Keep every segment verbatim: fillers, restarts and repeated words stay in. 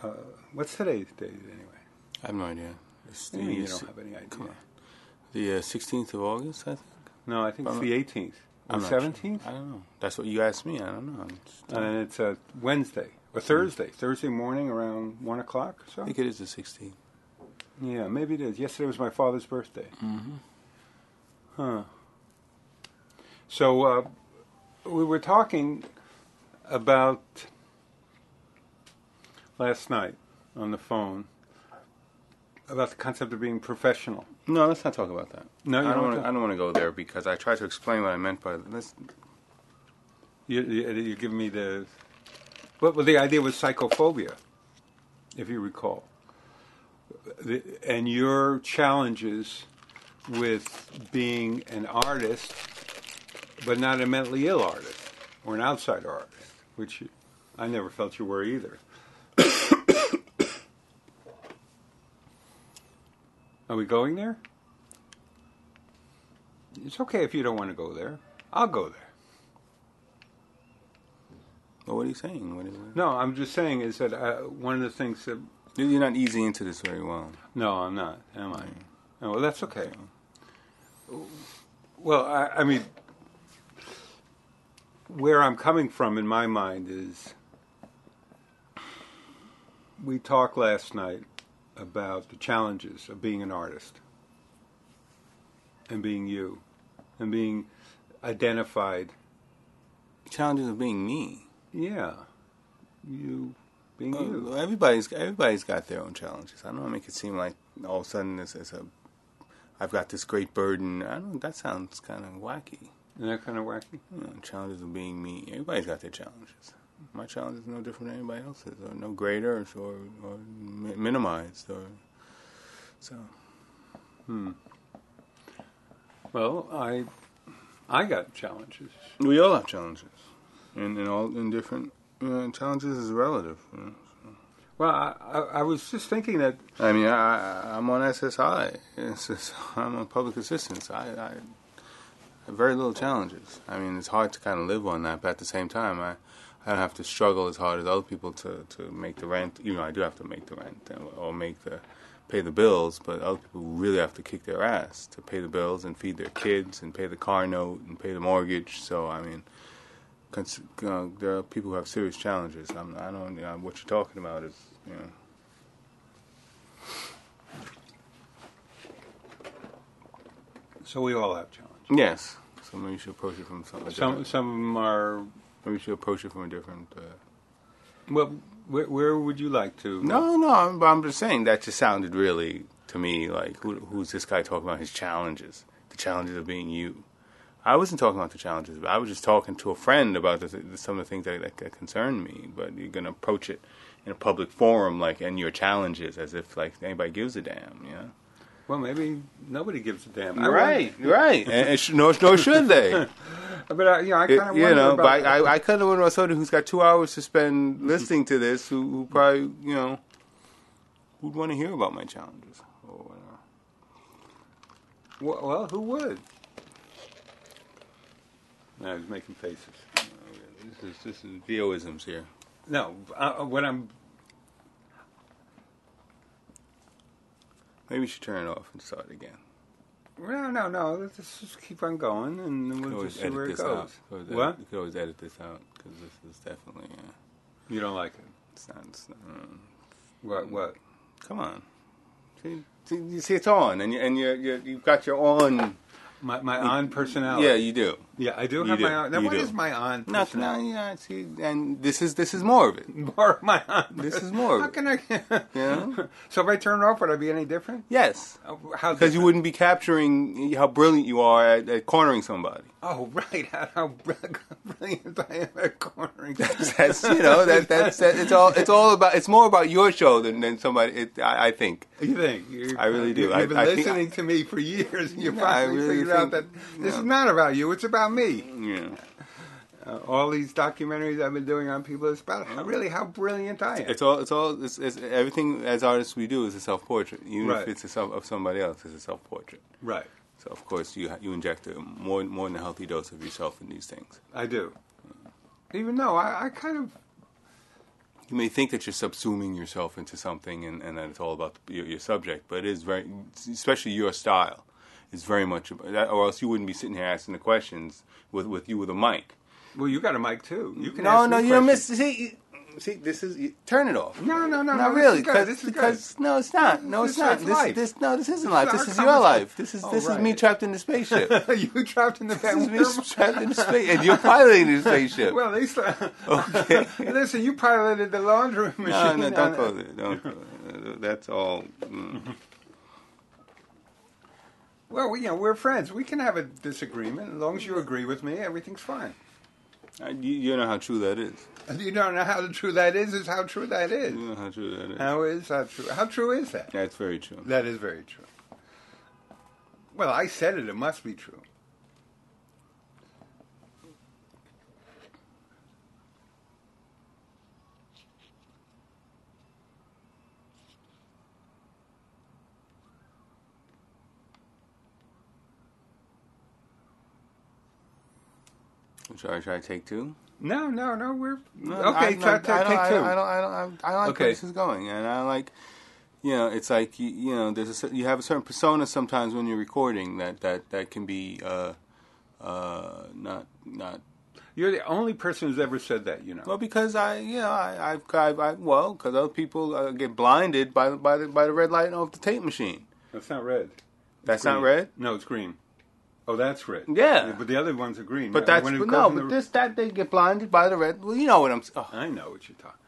Uh, what's today's date anyway? I have no idea. It's the, Yeah, you don't have any idea. Come on. The uh, sixteenth of August, I think? No, I think it's I'm the eighteenth. Or I'm not seventeenth? Sure. I don't know. That's what you asked me. I don't know. I'm just, And it's a Wednesday. Or Thursday. Mm. Thursday morning around one o'clock or so? I think it is the sixteenth. Yeah, maybe it is. Yesterday was my father's birthday. Mm-hmm. Huh. So, uh, we were talking about last night on the phone about the concept of being professional. No, let's not talk about that. No, you I don't don't want want. I don't want to go there because I tried to explain what I meant by this. You, you, you're giving me the. Well, well, the idea was psychophobia, if you recall, the, and your challenges with being an artist, but not a mentally ill artist or an outsider artist, which I never felt you were either. Are we going there? It's okay if you don't want to go there. I'll go there. Well, what are you saying? What is it? No, I'm just saying is that uh, one of the things that... You're not easy into this very well. No, I'm not, am I? Oh, well, that's okay. Well, I, I mean, where I'm coming from in my mind is we talked last night about the challenges of being an artist and being you and being identified. Challenges of being me. Yeah, you being well, you. Everybody's everybody's got their own challenges. I don't want to make it seem like all of a sudden this is a I've got this great burden. I don't. That sounds kind of wacky. Isn't that kind of wacky? You know, challenges of being me. Everybody's got their challenges. My challenge is no different than anybody else's, or no greater, or or minimized, or so. Hmm. Well, I I got challenges. We all have challenges, and in all in different uh, challenges is relative. You know, so. Well, I, I I was just thinking that. I mean, I I'm on S S I. S S I. I'm on public assistance. I, I have very little challenges. I mean, it's hard to kind of live on that, but at the same time, I. I don't have to struggle as hard as other people to, to make the rent. You know, I do have to make the rent or make the pay the bills, but other people really have to kick their ass to pay the bills and feed their kids and pay the car note and pay the mortgage. So, I mean, cons- uh, there are people who have serious challenges. I'm, I don't know what you're talking about is, you know. So we all have challenges. Yes. So maybe you should approach it from something. Some some of them are. Maybe you should approach it from a different... Uh... Well, where, where would you like to... No, no, I'm, I'm just saying that just sounded really, to me, like, who, who's this guy talking about his challenges? The challenges of being you. I wasn't talking about the challenges. I was just talking to a friend about the, the, some of the things that, that, that concern me. But you're going to approach it in a public forum, like, and your challenges, as if, like, anybody gives a damn, you know? Well, maybe nobody gives a damn. You're right, you're right. and, and sh- nor, nor should they. But uh, you know, I kind of you wonder know, about. But I, I, I kind of wonder about somebody who's got two hours to spend listening to this, who, who probably, you know, would want to hear about my challenges. Or well, well, who would? No, he's making faces. This is this is Vioisms here. No, uh, what I'm. Maybe we should turn it off and start again. No, no, no. Let's just keep on going, and then we'll just see where it goes. What? What? You could always edit this out, because this is definitely... Uh, you don't like it? It's not... It's not um, what? What? Come on. See, see, you see it's on, and, you, and you're, you're, you've got your on... My my on personality. Yeah, you do. Yeah, I do you have do. my on. Now, you what do. is my on No, personality? no, yeah, see, and this is this is more of it. More of my on. This is more How of it. can I? Yeah. So if I turn it off, would I be any different? Yes. Uh, How? Because you different? wouldn't be capturing how brilliant you are at, at cornering somebody. Oh, right. How, how brilliant I am at cornering. That's, that's you know that that's that, it's all it's all about it's more about your show than, than somebody. It, I, I think. You think? You're, I really do. You've I, been I listening think, to me for years, and you No, finally I really figured out that think- this no. is not about you. It's about me. Yeah. Uh, all these documentaries I've been doing on people, it's about how, really how brilliant I am. It's all. It's all. It's, it's everything as artists we do is a self portrait. Even Right. if it's a self of somebody else, it's a self portrait. Right. So of course you you inject a more more than a healthy dose of yourself in these things. I do. Even though I, I kind of... you may think that you're subsuming yourself into something and, and that it's all about your, your subject, but it is very, especially your style, is very much about that, or else you wouldn't be sitting here asking the questions with, with you with a mic. Well, you got a mic too. You can no, ask no, me you don't miss. questions. See, see, this is you, turn it off. No, no, no, not no, really. This is good. This is because good. no, it's not. No, it's This not. is This, life. this, no, this isn't This life. is This our is your conversation. life. This is Oh, this right. is me trapped in the spaceship. You trapped in the This is me trapped in the spaceship, and you're piloting the spaceship. Well, they start. Okay. Listen, you piloted the laundry machine. No, no, don't go there. Don't go there. That's all. Mm. Well, we, you know, we're friends. We can have a disagreement as long as you agree with me. Everything's fine. I, you, you know how true that is. You don't know how true that is. Is how true that is. You know how true that is. How is that true? How true is that? That's very true. That is very true. Well, I said it. It must be true. Should I, should I take two? No, no, no. We're No, okay. I, try, I, try, I, take don't, I, two. don't, I don't. I don't. I, I like Okay. where this is going, and I like. You know, it's like you, you know, there's a, cer- you have a certain persona sometimes when you're recording that that that can be uh, uh, not not. You're the only person who's ever said that. You know. Well, because I, you know, I, I've, I've, I, well, because other people uh, get blinded by by the by the red light of the tape machine. That's not red. That's Green. not red. No, it's green. Oh, that's red. Yeah. But the other ones are green. But Yeah, that's when it but goes no, in but the- this that they get blinded by the red. Well, you know what I'm. Oh, I know what you're talking.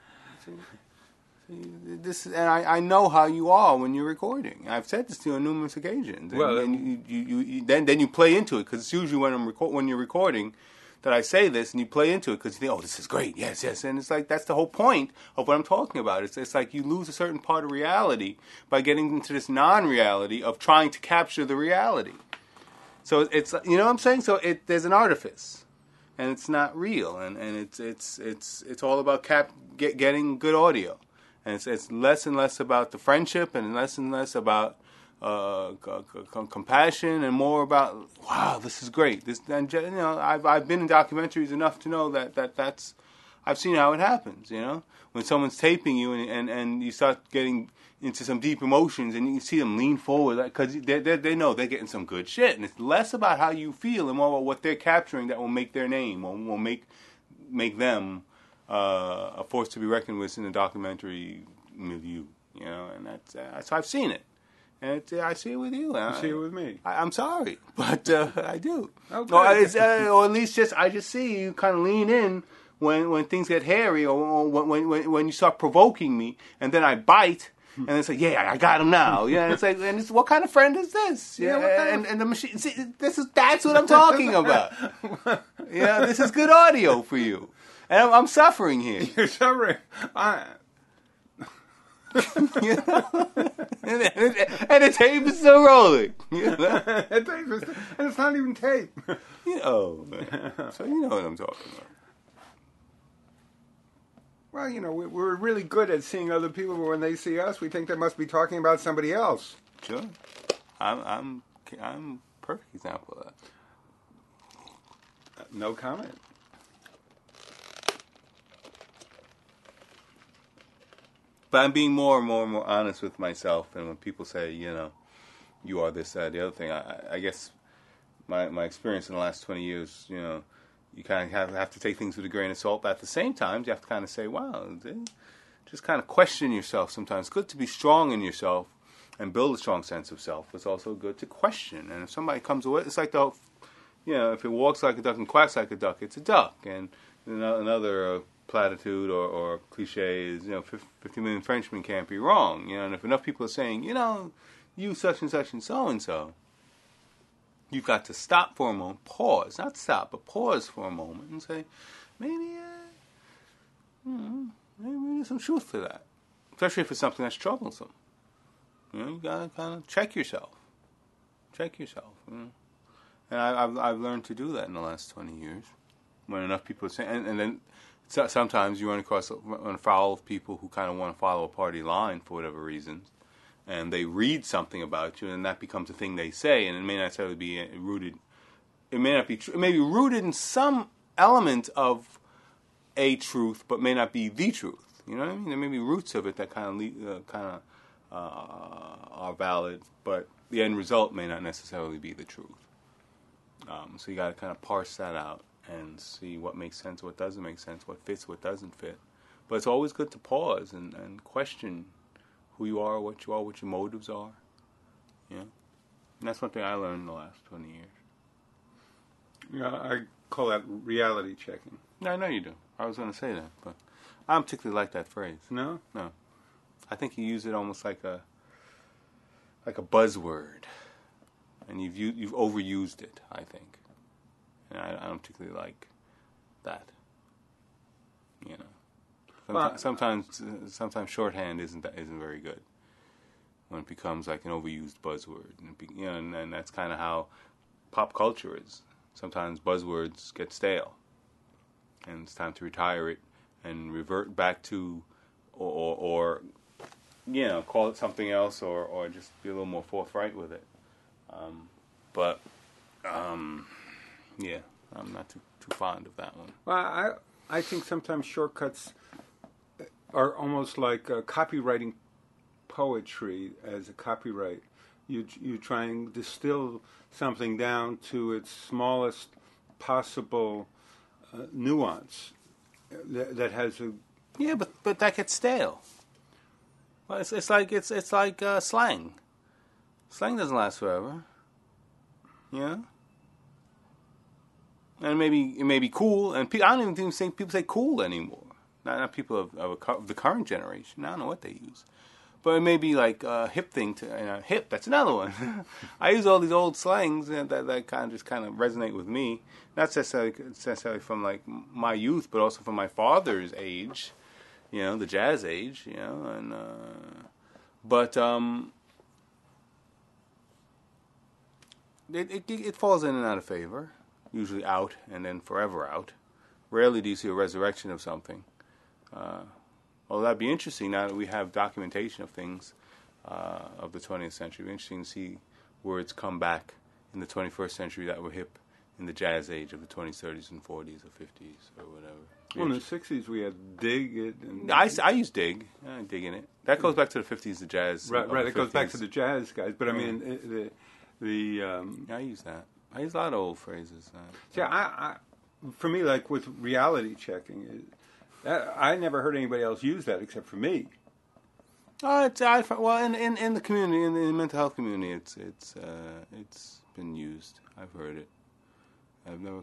this and I, I know how you are when you're recording. I've said this to you on numerous occasions. And, Well, and you, you, you, you then then you play into it because it's usually when I'm record when you're recording that I say this and you play into it because you think, oh, this is great, yes, yes, and it's like that's the whole point of what I'm talking about. It's it's like you lose a certain part of reality by getting into this non-reality of trying to capture the reality. So it's you know what I'm saying. So it there's an artifice. And it's not real, and, and it's it's it's it's all about cap get, getting good audio, and it's it's less and less about the friendship, and less and less about uh, c- c- compassion, and more about wow, this is great. This and you know I've I've been in documentaries enough to know that, that that's I've seen how it happens. You know when someone's taping you and and, and you start getting into some deep emotions, and you can see them lean forward because they, they they know they're getting some good shit, and it's less about how you feel and more about what they're capturing that will make their name or will make make them uh, a force to be reckoned with in the documentary milieu, you know. And that's uh, so I've seen it, and it's, uh, I see it with you. You see it with me. I, I'm sorry, but uh, I do. Okay. Or, it's, uh, or at least just I just see you kind of lean in when when things get hairy, or, or when when when you start provoking me, and then I bite. And it's like, yeah, I got him now. Yeah, and it's like, and it's what kind of friend is this? Yeah, what kind and, and the machine. See, this is that's what I'm talking about. Yeah, this is good audio for you, and I'm, I'm suffering here. You're suffering. I, You know, and, and, and the tape is still rolling. You know, it takes- and it's not even tape. you know so you know what I'm talking about. Well, you know, we, we're really good at seeing other people, but when they see us, we think they must be talking about somebody else. Sure, I'm I'm I'm a perfect example of that. Uh, no comment. But I'm being more and more and more honest with myself, and when people say, you know, you are this, that, the other thing, I, I guess my my experience in the last twenty years, you know, you kind of have, have to take things with a grain of salt. But at the same time, you have to kind of say, wow, just kind of question yourself sometimes. It's good to be strong in yourself and build a strong sense of self. It's also good to question. And if somebody comes away, it's like the, you know, if it walks like a duck and quacks like a duck, it's a duck. And another uh, platitude or, or cliche is, you know, fifty million Frenchmen can't be wrong. You know, and if enough people are saying, you know, you such and such and so and so, you've got to stop for a moment, pause, not stop, but pause for a moment and say, maybe, uh, hmm, maybe there's some truth to that, especially if it's something that's troublesome. You know, you gotta kind of check yourself, check yourself. You know? And I, I've I've learned to do that in the last twenty years. When enough people are saying, and, and then so, sometimes you run across run afoul of people who kind of want to follow a party line for whatever reasons. And they read something about you, and that becomes a thing they say, and it may not necessarily be rooted. It may not be true. It may be rooted in some element of a truth, but may not be the truth. You know what I mean? There may be roots of it that kind of le- uh, kind of uh, are valid, but the end result may not necessarily be the truth. Um, so you got to kind of parse that out and see what makes sense, what doesn't make sense, what fits, what doesn't fit. But it's always good to pause and, and question who you are, what you are, what your motives are. You know? And that's one thing I learned in the last twenty years. Yeah, I call that reality checking. No, I know you do. I was going to say that, but I don't particularly like that phrase. No? No. I think you use it almost like a like a buzzword, and you've u- you've overused it. I think, and I, I don't particularly like that. You know, sometimes Well, sometimes, uh, sometimes shorthand isn't that isn't very good when it becomes like an overused buzzword, and it be, you know, and, and that's kind of how pop culture is. Sometimes buzzwords get stale, and it's time to retire it and revert back to, or, or, or you know, call it something else, or, or just be a little more forthright with it. Um, but, um, yeah, I'm not too too fond of that one. Well, I I think sometimes shortcuts are almost like uh, copywriting poetry as a copyright. You you try and distill something down to its smallest possible uh, nuance that, that has a Yeah, but but that gets stale. Well, it's it's like it's it's like uh, slang. Slang doesn't last forever. Yeah. And it may be it may be cool, and pe- I don't even think say people say cool anymore. Not not people of, of, a, of the current generation. I don't know what they use, but it may be like a hip thing to uh, hip. That's another one. I use all these old slangs that that, that kind of just kind of resonate with me. Not necessarily necessarily from like my youth, but also from my father's age. You know, the jazz age. You know, and uh, but um, it, it it falls in and out of favor. Usually out and then forever out. Rarely do you see a resurrection of something. Uh, although that'd be interesting now that we have documentation of things uh, of the twentieth century. It'd be interesting to see words come back in the twenty-first century that were hip in the jazz age of the twenties, thirties, and forties, or fifties, or whatever. well, in the sixties we had dig it. And I, I use dig. I dig in it. That goes back to the fifties, the jazz. right, right. The It goes back to fifties. the jazz guys, but I Yeah. mean it, the the um, Yeah, I use that. I use a lot of old phrases. Uh, see, I, I for me like with reality checking, it, that, I never heard anybody else use that except for me. Oh, it's I, well in, in, in the community, in the, in the mental health community, it's it's uh, it's been used. I've heard it. I've never.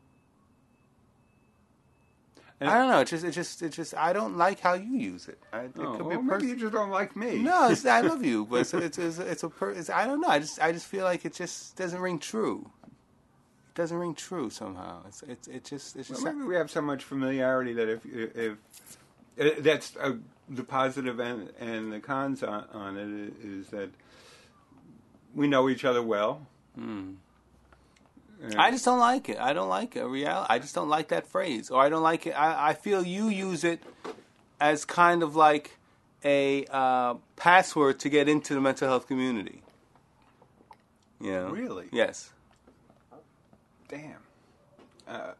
And I don't know. It's just, it's just, it's just. I don't like how you use it. I, it oh, could well, be a maybe person. you just don't like me. No, it's, I love you, but it's it's it's, it's a per, it's, I don't know. I just I just feel like it just doesn't ring true. It doesn't ring true somehow. It's it's it just it's just. Well, maybe we have so much familiarity that if if, if that's uh, the positive and and the cons on, on it is that we know each other well. Hmm. And I just don't like it. I don't like it. Real. I just don't like that phrase, or I don't like it. I, I feel you use it as kind of like a uh, password to get into the mental health community. You know? Really? Yes. damn, uh,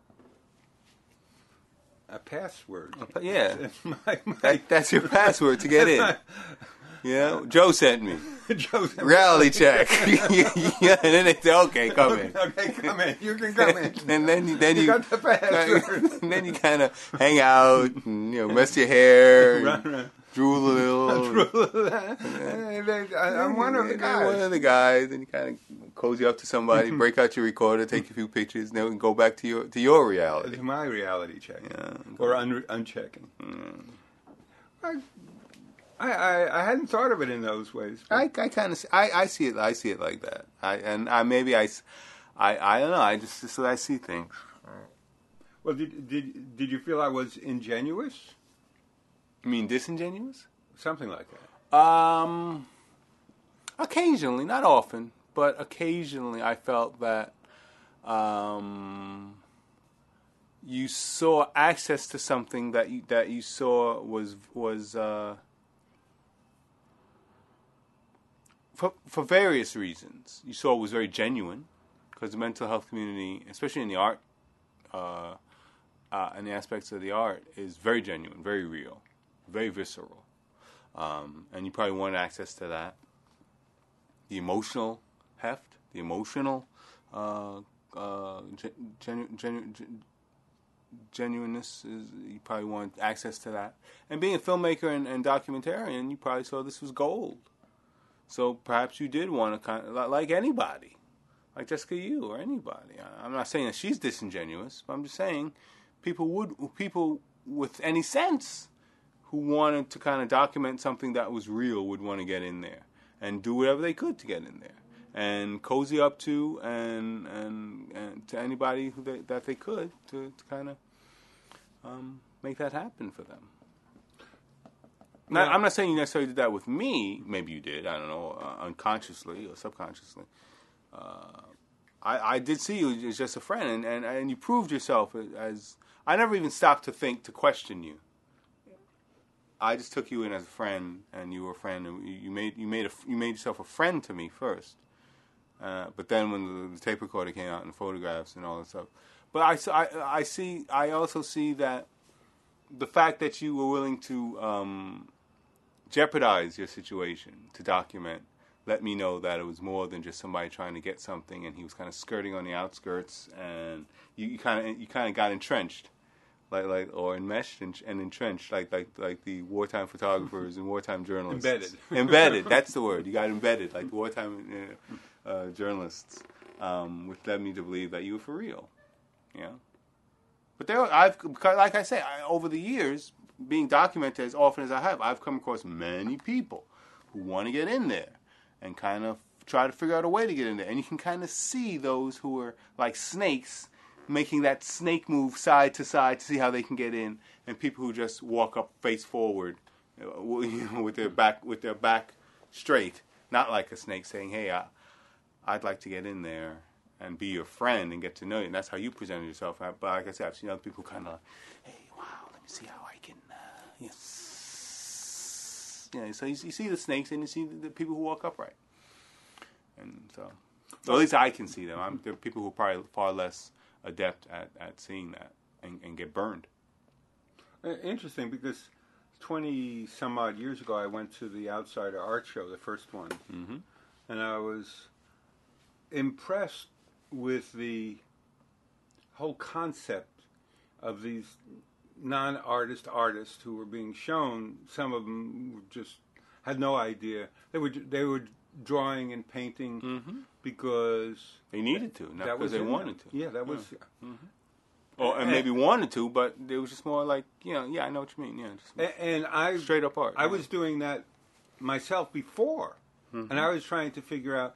a password. Pa- yeah. That's my, my That, that's your password to get in. Yeah, Joe sent me. Joe, Reality check. Yeah, and then they say, "Okay, come in." Okay, come in. You can come in. And then, you- then You you, got the password. and then you kind of hang out, and, you know, mess your hair, Right, and right. drool a little. I- I'm one of the And then One guys. of the guys, and you kind of cozy up to somebody, break out your recorder, take a few pictures, and then go back to your to your reality. It's my reality check, Yeah. or un- unchecking. Mm. I, I, I, I hadn't thought of it in those ways. but- I, I kind of I, I see it I see it like that. I and I maybe I, s- I, I don't know. I just just I see things. Well, did did did you feel I was ingenuous? You mean disingenuous? Something like that. Um, occasionally, not often, but occasionally, I felt that um, you saw access to something that you that you saw was was uh, for for various reasons. You saw it was very genuine because the mental health community, especially in the art, uh, uh, and the aspects of the art, is very genuine, very real. very visceral, um, and you probably wanted access to that. The emotional heft, the emotional uh, uh, genu- genu- genu- genuineness is, you probably want access to that. And being a filmmaker and, and documentarian, you probably saw this was gold. So perhaps you did want to kind of, like anybody, like Jessica Yu or anybody. I'm not saying that she's disingenuous, but I'm just saying people would people with any sense who wanted to kind of document something that was real would want to get in there and do whatever they could to get in there and cozy up to and and, and to anybody who they, that they could to, to kind of um, make that happen for them. Now, I'm not saying you necessarily did that with me. Maybe you did. I don't know, uh, unconsciously or subconsciously. Uh, I, I did see you as just a friend, and, and, and you proved yourself as. I never even stopped to think to question you. I just took you in as a friend, and you were a friend, and you, you made you made a, you made yourself a friend to me first. Uh, but then when the, the tape recorder came out and photographs and all that stuff, but I, I, I see I also see that the fact that you were willing to um, jeopardize your situation to document let me know that it was more than just somebody trying to get something, and he was kind of skirting on the outskirts, and you kind of you kind of got entrenched. Like, like, or enmeshed and, and entrenched, like, like, like the wartime photographers and wartime journalists. Embedded. Embedded. That's the word. You got embedded, like the wartime uh, uh, journalists, um, which led me to believe that you were for real. Yeah. But there, I've, like I say, I, over the years, being documented as often as I have, I've come across many people who want to get in there and kind of try to figure out a way to get in there, and you can kind of see those who are like snakes, making that snake move side to side to see how they can get in, and people who just walk up face forward, you know, with their back with their back straight, not like a snake saying, "Hey, I, I'd like to get in there and be your friend and get to know you." And that's how you presented yourself. But like I said, I've seen other people kind of like, "Hey, wow, let me see how I can." Uh, yes, yeah. So you, you see the snakes and you see the, the people who walk upright, and so, or at least I can see them. I'm, there are people who are probably far less adept at, at seeing that and, and get burned. Interesting, because twenty some odd years ago I went to the Outsider Art Show, the first one, Mm-hmm. and I was impressed with the whole concept of these non-artist artists who were being shown. Some of them were just had no idea. They were they were drawing and painting Mm-hmm. because They needed to, not that because was they in wanted them. to. Yeah, that was. Mm-hmm. Or and maybe wanted to, but it was just more like, you know, yeah, I know what you mean. Yeah, just And, and I straight up art. I yeah. was doing that myself before, Mm-hmm. and I was trying to figure out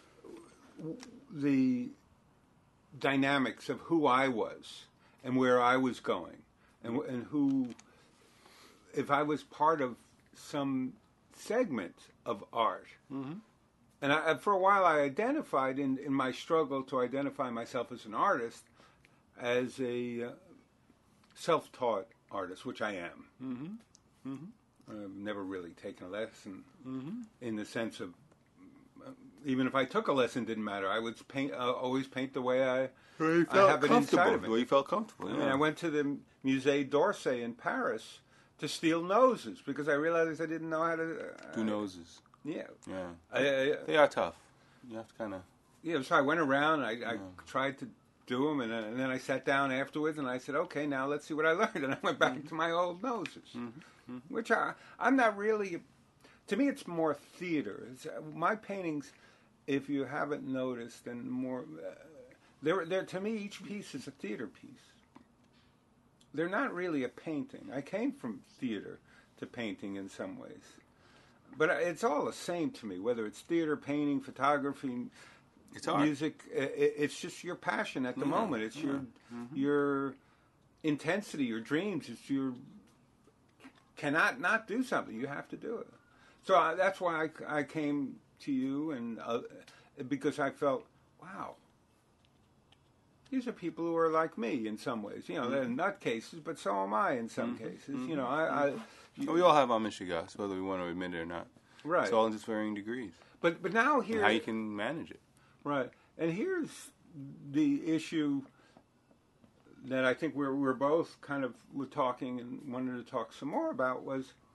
the dynamics of who I was and where I was going, and and who, if I was part of some segment of art. Mm-hmm. And I, for a while, I identified in, in my struggle to identify myself as an artist as a uh, self-taught artist, which I am. Mm-hmm. Mm-hmm. I've never really taken a lesson Mm-hmm. in the sense of, uh, even if I took a lesson, it didn't matter. I would paint, uh, always paint the way I, Well, you I felt have it comfortable. inside of me. Well, you felt comfortable. I Yeah. mean, I went to the Musée d'Orsay in Paris to steal noses because I realized I didn't know how to uh, Do noses. Yeah, Yeah. I, I, They are tough. You have to kind of. yeah. So I went around. I, I Yeah. tried to do them, and, then- and then I sat down afterwards, and I said, "Okay, now let's see what I learned." And I went back to my old noses, Mm-hmm. which I, I'm not really. To me, it's more theater. It's, uh, my paintings, if you haven't noticed, and more, uh, they're, they're to me each piece is a theater piece. They're not really a painting. I came from theater to painting in some ways. But it's all the same to me, whether it's theater, painting, photography, It's art. music. i- It's just your passion at the Yeah, moment. It's yeah. your your intensity, your dreams. It's your cannot not do something. You have to do it. So I, that's why I, I came to you, and uh, because I felt, wow, these are people who are like me in some ways. You know, they're nutcases, but so am I in some Mm-hmm. cases. You know, I. I you, We all have our Michigas, whether we want to admit it or not. right. It's all in just varying degrees. But but now here, And how you can manage it. right, and here's the issue that I think we're we're both kind of were talking and wanted to talk some more about was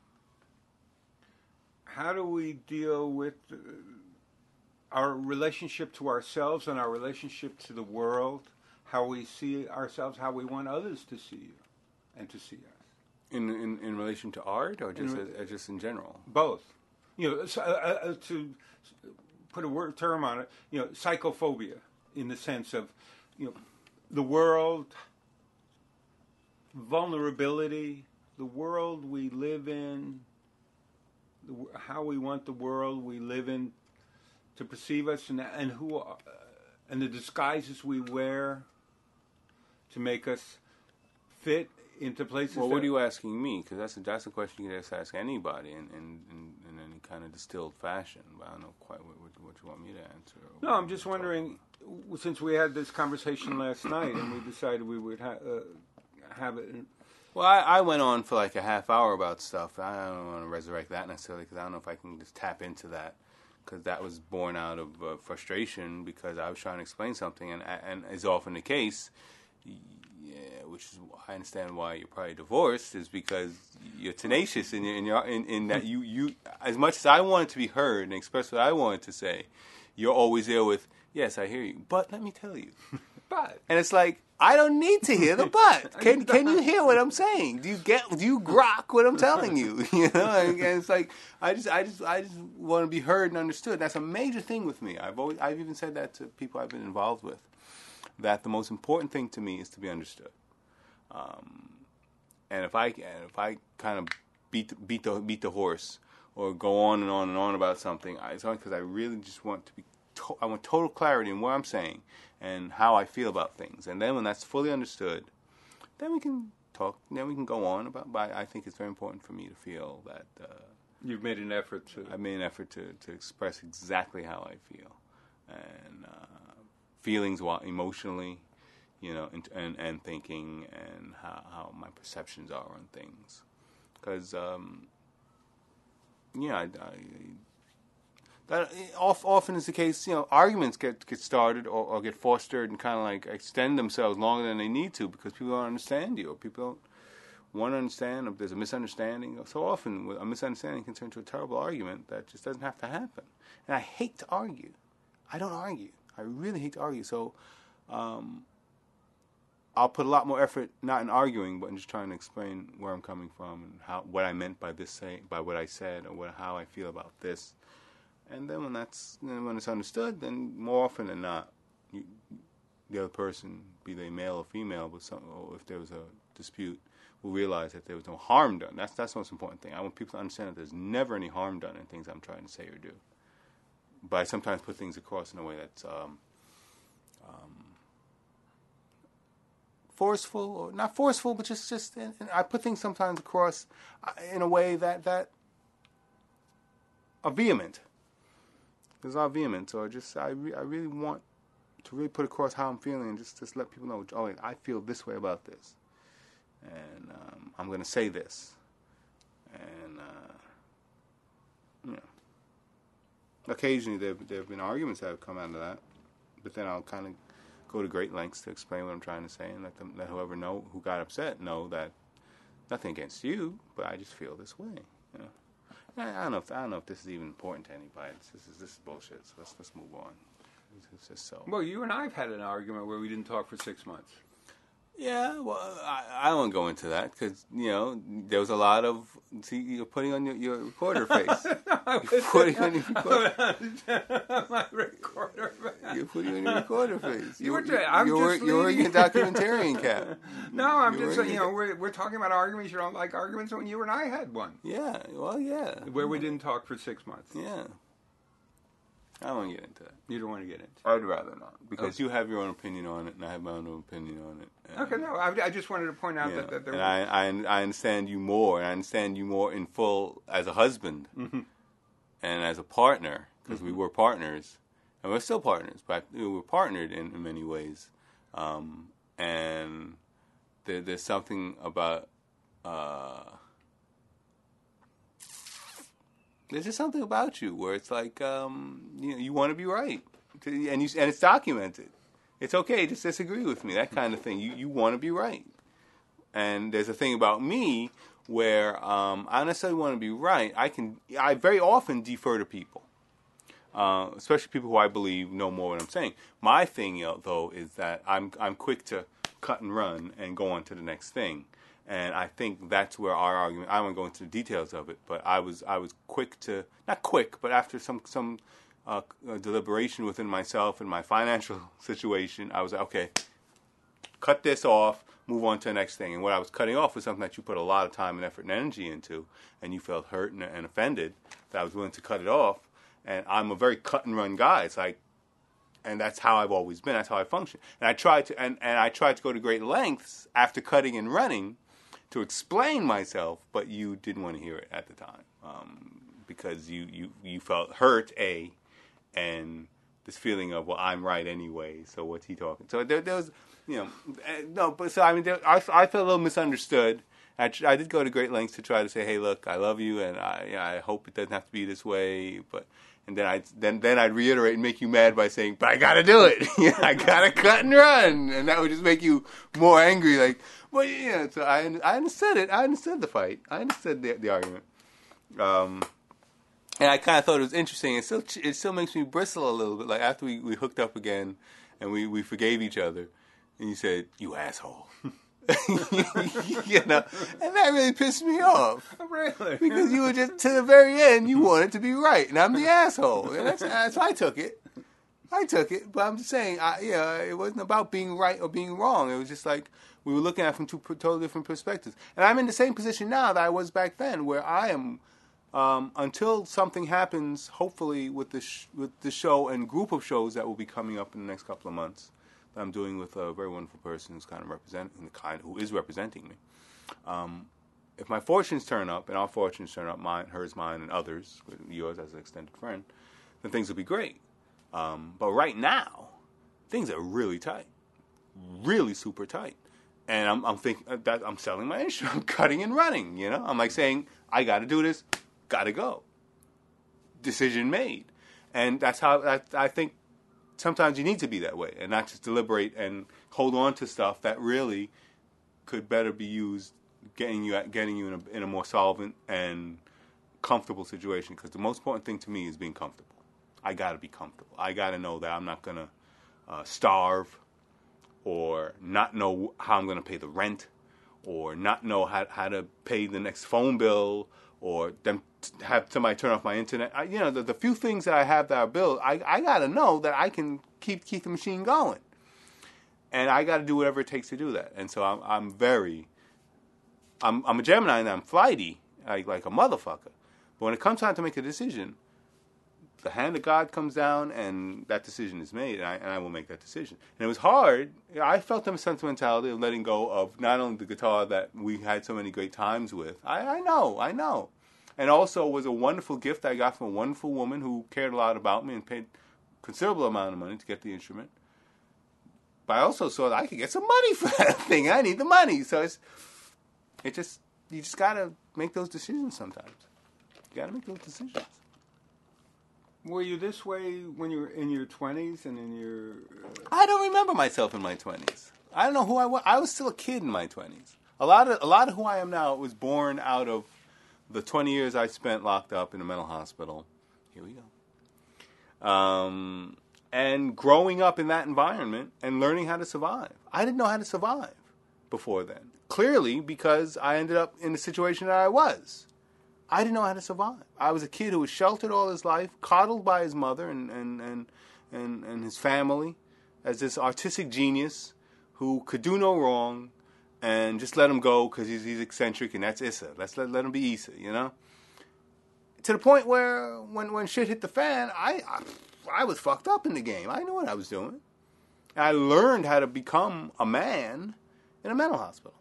how do we deal with uh, our relationship to ourselves and our relationship to the world, how we see ourselves, how we want others to see you and to see us? In in, in relation to art, or just In, uh, just in general? Both. You know, so, uh, uh, to put a word term on it, you know, psychophobia, in the sense of, you know, the world, vulnerability, the world we live in, the, how we want the world we live in to perceive us, and and who, uh, and the disguises we wear to make us fit into places. Well, that, what are you asking me? Because that's a, that's a question you can just ask anybody in, in, in, in any kind of distilled fashion. But I don't know quite what, what, what you want me to answer. No, I'm just wondering, since we had this conversation last night and we decided we would ha- uh, have it. In, well, I, I went on for like a half hour about stuff. I don't want to resurrect that necessarily because I don't know if I can just tap into that. Because that was born out of uh, frustration because I was trying to explain something, and and is often the case. Yeah, which is I understand why you're probably divorced is because you're tenacious in in, your, in in that you you as much as I wanted to be heard and express what I wanted to say, you're always there with yes, I hear you, but let me tell you, but and it's like I don't need to hear the but. Can can you hear what I'm saying? Do you get do you grok what I'm telling you? You know, and it's like I just I just I just want to be heard and understood. That's a major thing with me. I've always I've even said that to people I've been involved with. That the most important thing to me is to be understood. Um, and if I and if I kind of beat beat the beat the horse or go on and on and on about something, I, it's only because I really just want to be. To, I want total clarity in what I'm saying and how I feel about things. And then when that's fully understood, then we can talk. Then we can go on about. But I think it's very important for me to feel that uh, you've made an effort to. I made an effort to to express exactly how I feel, and. Uh, feelings emotionally, you know, and, and, and thinking and how, how my perceptions are on things. Because, um, yeah, I, I, that often is the case, you know, arguments get, get started or, or get fostered and kind of like extend themselves longer than they need to because people don't understand you or people don't want to understand or there's a misunderstanding. So often a misunderstanding can turn into a terrible argument that just doesn't have to happen. And I hate to argue. I don't argue. I really hate to argue, so um, I'll put a lot more effort not in arguing, but in just trying to explain where I'm coming from and how what I meant by this say, by what I said, or what, how I feel about this. And then when that's then when it's understood, then more often than not, you, the other person, be they male or female, but some, or if there was a dispute, will realize that there was no harm done. That's that's the most important thing. I want people to understand that there's never any harm done in things I'm trying to say or do. But I sometimes put things across in a way that's um, um, forceful, or not forceful, but just just. In, in, I put things sometimes across in a way that that are vehement. There's not vehement, or just I re, I really want to really put across how I'm feeling, and just just let people know. Oh, I feel this way about this, and um, I'm going to say this, and uh, you know. Occasionally there there have been arguments that have come out of that, but then I'll kind of go to great lengths to explain what I'm trying to say and let them let whoever know who got upset know that nothing against you, but I just feel this way. You know, I, I don't know if I don't know if this is even important to anybody. This is this is bullshit. So let's let's move on. It's, it's just so. Well, you and I've had an argument where we didn't talk for six months. Yeah, well, I, I don't want to go into that because, you know, there was a lot of, see, you're putting on your, your recorder face. You're putting on your recorder, my recorder face. You're putting on your recorder face. You were, you're, I'm you're, just you're wearing a documentarian cap. No, I'm you're just saying, you a, know, we're, we're talking about arguments. You don't like arguments when you and I had one. Yeah, well, yeah. Where we didn't talk for six months. Yeah. I don't want to get into that. You don't want to get into it? I'd rather not. Because okay. you have your own opinion on it, and I have my own opinion on it. Okay, no, I, I just wanted to point out that, that there and was... I, I, I understand you more, and I understand you more in full as a husband mm-hmm. and as a partner, because mm-hmm. we were partners, and we're still partners, but we were partnered in, in many ways. Um, and there, there's something about... Uh, There's just something about you where it's like, um, you know, you want to be right, and you and it's documented. It's okay, just disagree with me, that kind of thing. You you want to be right, And there's a thing about me where um, I don't necessarily want to be right. I can I very often defer to people, uh, especially people who I believe know more what I'm saying. My thing, you know, though, is that I'm I'm quick to cut and run and go on to the next thing. And I think that's where our argument. I won't go into the details of it, but I was I was quick to not quick, but after some some uh, deliberation within myself and my financial situation, I was like, okay, cut this off, move on to the next thing. And what I was cutting off was something that you put a lot of time and effort and energy into, and you felt hurt and, and offended that I was willing to cut it off. And I'm a very cut and run guy. It's like, and that's how I've always been. That's how I function. And I tried to and, and I tried to go to great lengths after cutting and running to explain myself, but you didn't want to hear it at the time um, because you, you, you felt hurt, A, and this feeling of, well, I'm right anyway, so what's he talking? So there, there was, you know, no, but so I mean, there, I, I felt a little misunderstood. I, I did go to great lengths to try to say, hey, look, I love you, and I, you know, I hope it doesn't have to be this way, but. And then I then then I'd reiterate and make you mad by saying, "But I gotta do it. Yeah, I gotta cut and run," and that would just make you more angry. Like, well, yeah. So I I understood it. I understood the fight. I understood the the argument. Um, and I kind of thought it was interesting. It still it still makes me bristle a little bit. Like after we, we hooked up again, and we, we forgave each other, and you said, "You asshole." You know, and that really pissed me off. Really? Because you were just, to the very end, you wanted to be right, and I'm the asshole. And that's, that's how I took it. I took it, but I'm just saying, I, yeah, it wasn't about being right or being wrong. It was just like we were looking at it from two totally different perspectives. And I'm in the same position now that I was back then, where I am, um, until something happens, hopefully with the sh- with the show and group of shows that will be coming up in the next couple of months. That I'm doing with a very wonderful person who's kind of representing the kind who is representing me. Um, if my fortunes turn up, and our fortunes turn up, mine, hers, mine, and others, yours as an extended friend, then things will be great. Um, but right now, things are really tight, really super tight, and I'm, I'm thinking that I'm selling my insurance, I'm cutting and running. You know, I'm like saying, I got to do this, got to go. Decision made, and that's how I, I think. Sometimes you need to be that way and not just deliberate and hold on to stuff that really could better be used getting you getting you in a, in a more solvent and comfortable situation. Because the most important thing to me is being comfortable. I got to be comfortable. I got to know that I'm not going to uh, starve or not know how I'm going to pay the rent or not know how, how to pay the next phone bill or them have somebody turn off my internet. I, you know, the, the few things that I have that are billed, I, I got to know that I can keep keep the machine going. And I got to do whatever it takes to do that. And so I'm, I'm very, I'm, I'm a Gemini and I'm flighty, like, like a motherfucker. But when it comes time to make a decision, the hand of God comes down and that decision is made, and I, and I will make that decision. And it was hard. I felt the sentimentality of letting go of not only the guitar that we had so many great times with. I, I know, I know. And also it was a wonderful gift I got from a wonderful woman who cared a lot about me and paid a considerable amount of money to get the instrument. But I also saw that I could get some money for that thing, and I need the money. So it's, it just, you just got to make those decisions sometimes. You got to make those decisions. Were you this way when you were in your twenties and in your... Uh... I don't remember myself in my twenties. I don't know who I was. I was still a kid in my twenties. A lot of a lot of who I am now was born out of the twenty years I spent locked up in a mental hospital. Here we go. Um, and growing up in that environment and learning how to survive. I didn't know how to survive before then. Clearly, because I ended up in the situation that I was. I didn't know how to survive. I was a kid who was sheltered all his life, coddled by his mother and, and, and, and, and his family as this artistic genius who could do no wrong and just let him go because he's, he's eccentric and that's Issa. Let's let, let him be Issa, you know? To the point where when, when shit hit the fan, I, I, I was fucked up in the game. I knew what I was doing. And I learned how to become a man in a mental hospital.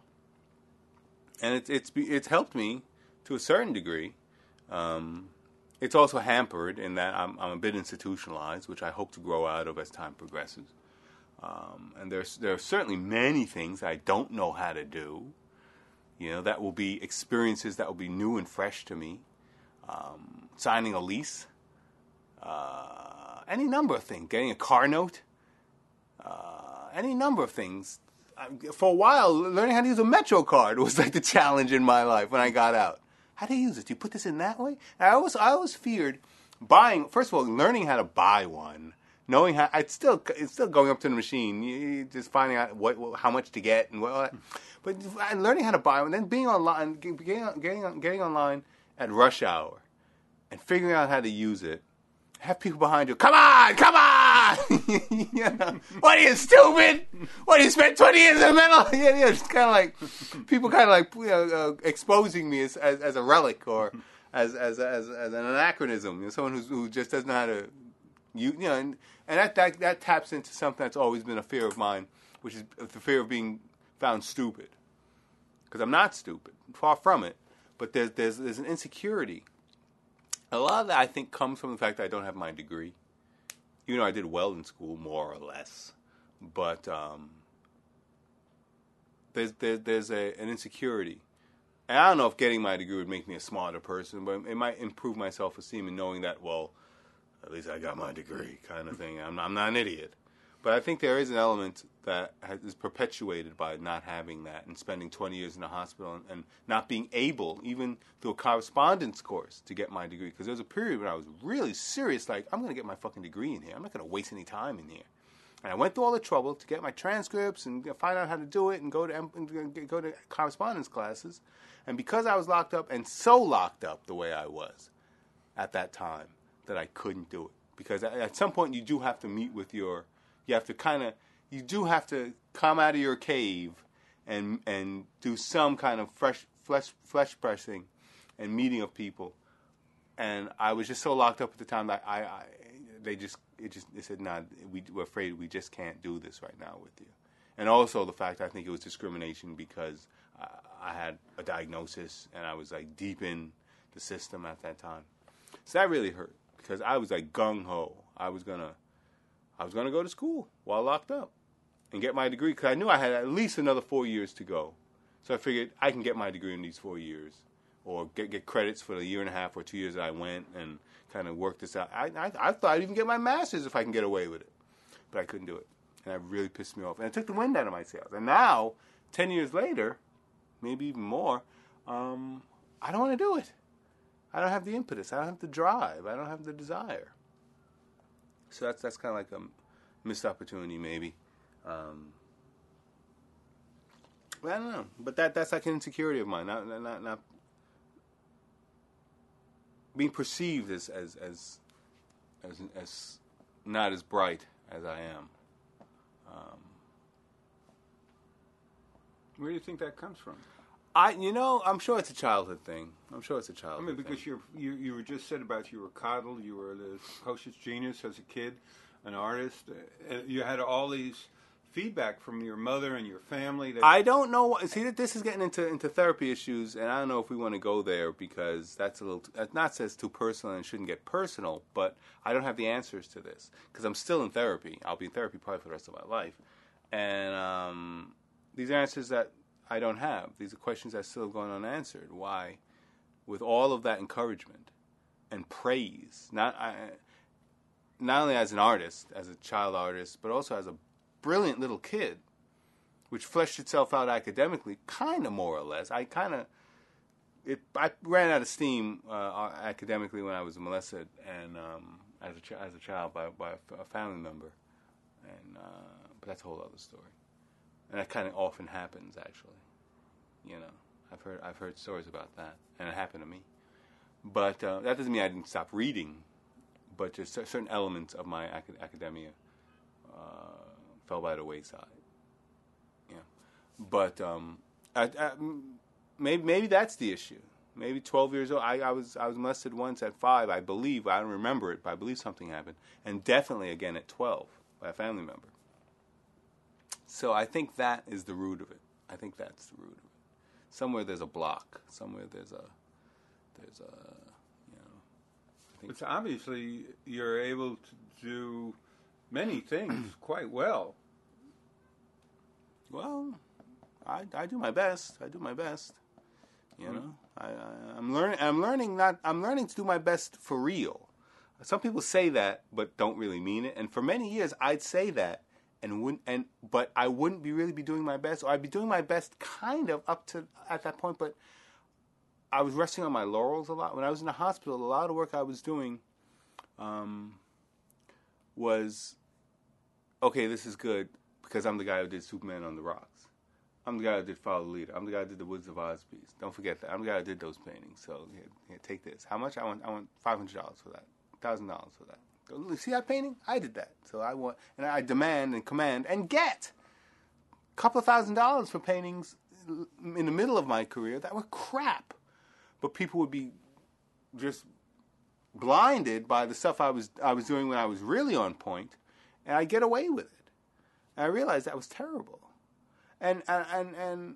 And it's it's it's helped me to a certain degree. Um, it's also hampered in that I'm, I'm a bit institutionalized, which I hope to grow out of as time progresses. Um, and there's there are certainly many things I don't know how to do. You know, that will be experiences that will be new and fresh to me. Um, signing a lease, uh, any number of things, getting a car note, uh, any number of things for a while, learning how to use a Metro card was like the challenge in my life when I got out. How do you use it? Do you put this in that way? And I always, I always feared buying. First of all, learning how to buy one, knowing how. It's still, it's still going up to the machine, you, you just finding out what, what, how much to get and what. But learning how to buy one, then being online, getting, getting, getting online at rush hour, and figuring out how to use it. Have people behind you. Come on, come on! You know, what are you, stupid? What, you spent twenty years in the middle? Yeah, yeah. It's kind of like people kind of like you know, uh, exposing me as, as as a relic or as as as, as an anachronism. You know, someone who's, who just doesn't know how to, you, you know, and, and that, that that taps into something that's always been a fear of mine, which is the fear of being found stupid. Because I'm not stupid, far from it. But there's there's there's an insecurity. A lot of that, I think, comes from the fact that I don't have my degree. Even though I did well in school, more or less. But um, there's, there's, there's a, an insecurity. And I don't know if getting my degree would make me a smarter person, but it might improve my self-esteem in knowing that, well, at least I got my degree kind of thing. I'm, I'm not an idiot. But I think there is an element that has, is perpetuated by not having that and spending twenty years in a hospital and, and not being able, even through a correspondence course, to get my degree. Because there was a period when I was really serious, like, I'm going to get my fucking degree in here. I'm not going to waste any time in here. And I went through all the trouble to get my transcripts and find out how to do it and go to and go to correspondence classes. And because I was locked up, and so locked up the way I was at that time, that I couldn't do it. Because at some point you do have to meet with your... You have to kind of, you do have to come out of your cave and and do some kind of fresh flesh flesh pressing and meeting of people. And I was just so locked up at the time that I, I they just it just they said, nah, we we're afraid we just can't do this right now with you. And also the fact I think it was discrimination because uh, I had a diagnosis and I was like deep in the system at that time. So that really hurt because I was like gung ho. I was gonna. I was going to go to school while locked up and get my degree because I knew I had at least another four years to go. So I figured I can get my degree in these four years or get get credits for the year and a half or two years that I went and kind of work this out. I, I, I thought I'd even get my master's if I can get away with it. But I couldn't do it. And that really pissed me off. And it took the wind out of my sails. And now, ten years later, maybe even more, um, I don't want to do it. I don't have the impetus. I don't have the drive. I don't have the desire. So that's that's kind of like a missed opportunity, maybe. Um, I don't know, but that that's like an insecurity of mine, not not not being perceived as as as as, as not as bright as I am. Um, Where do you think that comes from? I, you know, I'm sure it's a childhood thing. I'm sure it's a childhood I mean, because thing. you're, you you were just said about you were coddled, you were the precocious genius as a kid, an artist. Uh, you had all these feedback from your mother and your family. That I don't know. See, that this is getting into into therapy issues, and I don't know if we want to go there because that's a little. That's not says too personal and shouldn't get personal. But I don't have the answers to this because I'm still in therapy. I'll be in therapy probably for the rest of my life, and um, these are answers that I don't have. These are questions that still go unanswered. Why, with all of that encouragement and praise, not I, not only as an artist, as a child artist, but also as a brilliant little kid, which fleshed itself out academically, kind of more or less. I kind of, it. I ran out of steam uh, academically when I was molested, and um, as a ch- as a child by by a family member, and uh, but that's a whole other story. And that kind of often happens, actually. You know, I've heard I've heard stories about that, and it happened to me. But uh, that doesn't mean I didn't stop reading. But just certain elements of my acad- academia uh, fell by the wayside. Yeah, but um, I, I, maybe maybe that's the issue. Maybe twelve years old. I, I was I was molested once at five. I believe I don't remember it, but I believe something happened, and definitely again at twelve by a family member. So I think that is the root of it. I think that's the root of it. Somewhere there's a block. Somewhere there's a, there's a, you know. I think it's obviously you're able to do many things quite well. Well, I, I do my best. I do my best. You know, I, I I'm learning. I'm learning not. I'm learning to do my best for real. Some people say that, but don't really mean it. And for many years, I'd say that and wouldn't and but I wouldn't be really be doing my best, or I'd be doing my best kind of up to at that point, but I was resting on my laurels a lot. When I was in the hospital, a lot of the work I was doing um, was, okay, this is good because I'm the guy who did Superman on the Rocks. I'm the guy who did Follow the Leader. I'm the guy who did the Woods of Oz piece. Don't forget that. I'm the guy who did those paintings. So here, here, take this. How much? I want I want five hundred dollars for that. one thousand dollars for that. See that painting? I did that. So I want, and I demand and command and get a couple of thousand dollars for paintings in the middle of my career that were crap. But people would be just blinded by the stuff I was I was doing when I was really on point, and I get away with it. And I realized that was terrible, and and and, and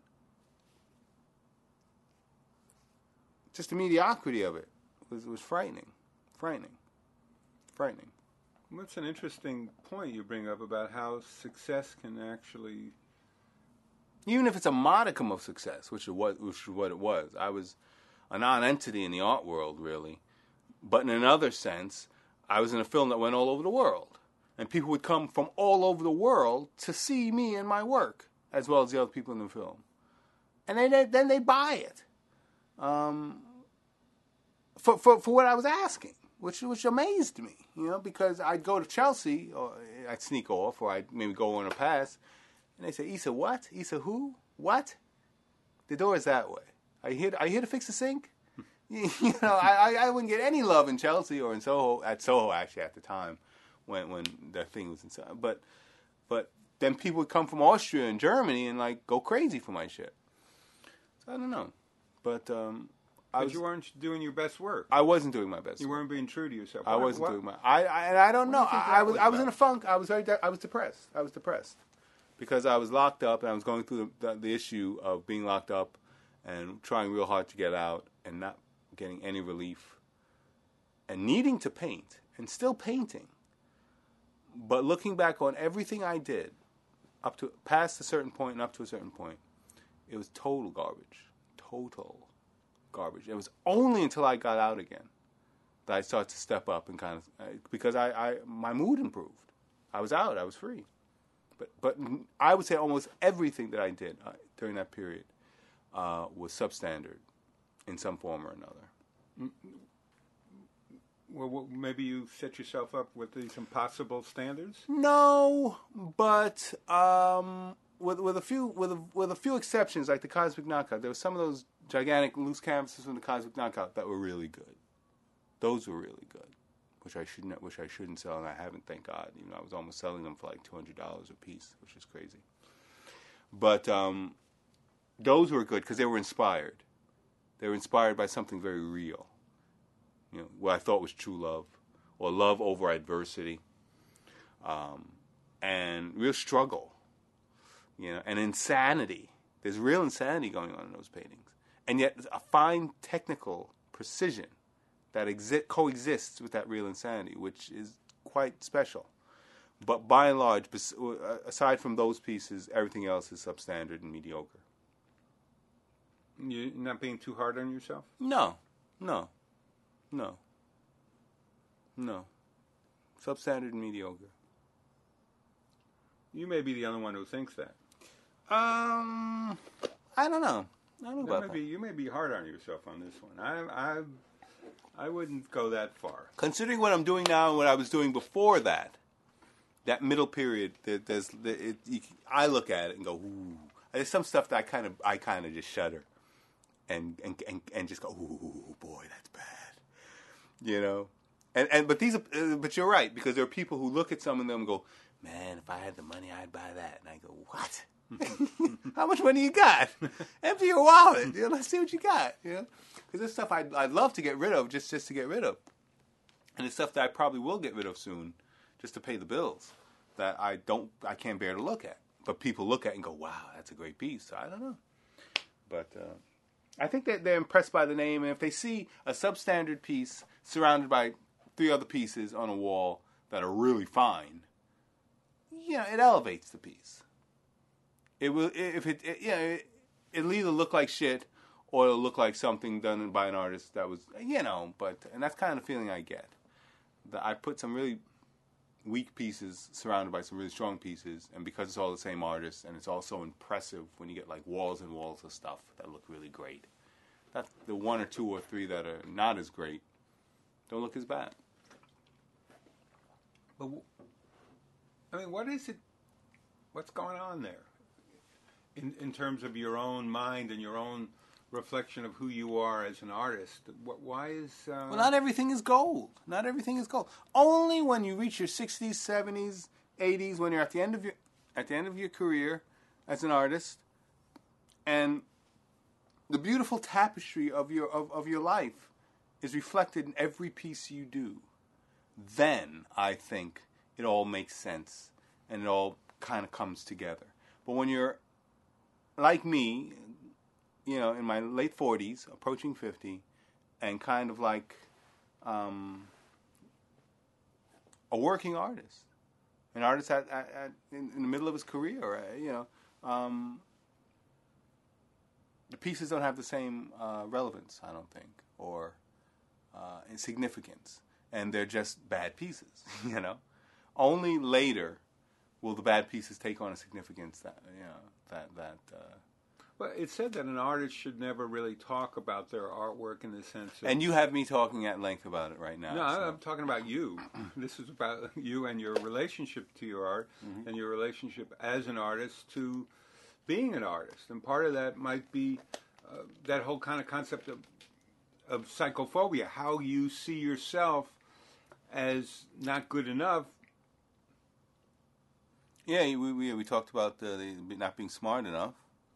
just the mediocrity of it was was frightening, frightening, frightening. That's an interesting point you bring up about how success can actually, even if it's a modicum of success, which it was, which is what it was. I was a non-entity in the art world, really. But in another sense, I was in a film that went all over the world. And people would come from all over the world to see me and my work, as well as the other people in the film. And then they, then they buy it um, for, for for what I was asking, which which amazed me, you know, because I'd go to Chelsea, or I'd sneak off, or I'd maybe go on a pass, and they say, Issa, what? Issa who? What? The door is that way. Are you here, are you here to fix the sink? You know, I, I wouldn't get any love in Chelsea or in Soho, at Soho actually at the time when when the thing was in Soho. But, but then people would come from Austria and Germany and like go crazy for my shit. So I don't know. But, um, I but was, you weren't doing your best work. I wasn't doing my best You work. weren't being true to yourself. I What- wasn't what- doing my. I, I and I don't What do know. you think I, I that was was I was in a about? funk. I was very. de- I was depressed. I was depressed because I was locked up and I was going through the, the, the issue of being locked up and trying real hard to get out and not getting any relief and needing to paint and still painting. But looking back on everything I did up to past a certain point and up to a certain point, it was total garbage. Total garbage. It was only until I got out again that I started to step up and kind of, because I, I my mood improved. I was out. I was free. But but I would say almost everything that I did uh, during that period uh, was substandard in some form or another. Well, well, maybe you set yourself up with these impossible standards. No, but um, with with a few with a, with a few exceptions, like the Cosmic Knockout, there were some of those gigantic loose canvases from the Cosmic Knockout that were really good. Those were really good, which I shouldn't which I shouldn't sell, and I haven't, thank God. You know, I was almost selling them for like two hundred dollars a piece, which is crazy. But um, those were good because they were inspired. They were inspired by something very real. You know, what I thought was true love, or love over adversity, um, and real struggle, you know, and insanity. There's real insanity going on in those paintings, and yet a fine technical precision that exi- coexists with that real insanity, which is quite special. But by and large, bes- aside from those pieces, everything else is substandard and mediocre. You're not being too hard on yourself? No, no. No. No. Substandard and mediocre. You may be the only one who thinks that. Um, I don't know. I don't know That about may be, that. you may be hard on yourself on this one. I, I, I wouldn't go that far. Considering what I'm doing now and what I was doing before that, that middle period, there, there's, there, it, you, I look at it and go, ooh. There's some stuff that I kind of, I kind of just shudder, and and and, and just go, ooh, boy, that's bad. You know, and and but these are, uh, but you're right, because there are people who look at some of them and go, man, if I had the money, I'd buy that. And I go, what? How much money you got? Empty your wallet. You know, let's see what you got. You know, because there's stuff I'd I'd love to get rid of just just to get rid of, and it's stuff that I probably will get rid of soon, just to pay the bills that I don't I can't bear to look at. But people look at it and go, wow, that's a great piece. So I don't know, but. Uh, I think that they're impressed by the name, and if they see a substandard piece surrounded by three other pieces on a wall that are really fine, you know, it elevates the piece. It will, if it, it you know, it, it'll either look like shit or it'll look like something done by an artist that was, you know, but, and that's kind of the feeling I get. That I put some really weak pieces surrounded by some really strong pieces, and because it's all the same artist, and it's all so impressive when you get like walls and walls of stuff that look really great. That the one or two or three that are not as great don't look as bad. But I mean, what is it? What's going on there? In in terms of your own mind and your own reflection of who you are as an artist. What, why is... Uh... Well, not everything is gold. Not everything is gold. Only when you reach your sixties, seventies, eighties, when you're at the end of your at the end of your career as an artist, and the beautiful tapestry of your of, of your life is reflected in every piece you do, then I think it all makes sense and it all kind of comes together. But when you're like me, you know, in my late forties, approaching fifty, and kind of like um, a working artist, an artist at, at, at in, in the middle of his career, you know, um, the pieces don't have the same uh, relevance, I don't think, or uh, significance, and they're just bad pieces, you know. Only later will the bad pieces take on a significance that, you know, that that. Uh, Well, it's said that an artist should never really talk about their artwork in the sense of... And you have me talking at length about it right now. No, so. I'm talking about you. This is about you and your relationship to your art, mm-hmm. and your relationship as an artist to being an artist. And part of that might be uh, that whole kind of concept of, of psychophobia, how you see yourself as not good enough. Yeah, we we, we talked about the, the not being smart enough.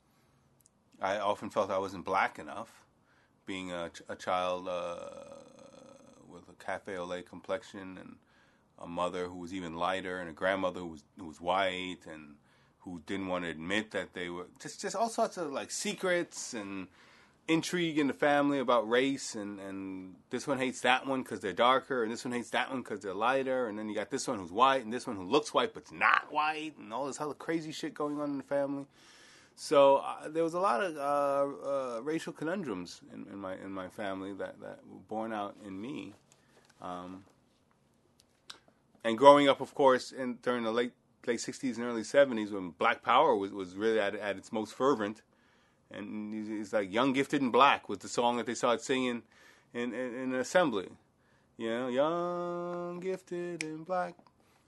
I often felt I wasn't black enough, being a, ch- a child uh, with a cafe au lait complexion, and a mother who was even lighter, and a grandmother who was who was white, and who didn't want to admit that they were just just all sorts of like secrets and intrigue in the family about race, and, and this one hates that one because they're darker, and this one hates that one because they're lighter, and then you got this one who's white, and this one who looks white but's not white, and all this other crazy shit going on in the family. So uh, there was a lot of uh, uh, racial conundrums in, in my in my family that, that were born out in me, um, and growing up, of course, in during the late late sixties and early seventies, when Black Power was, was really at at its most fervent, and it's like "Young, Gifted, and Black" was the song that they started singing in in, in an assembly, you know, "Young, Gifted, and Black."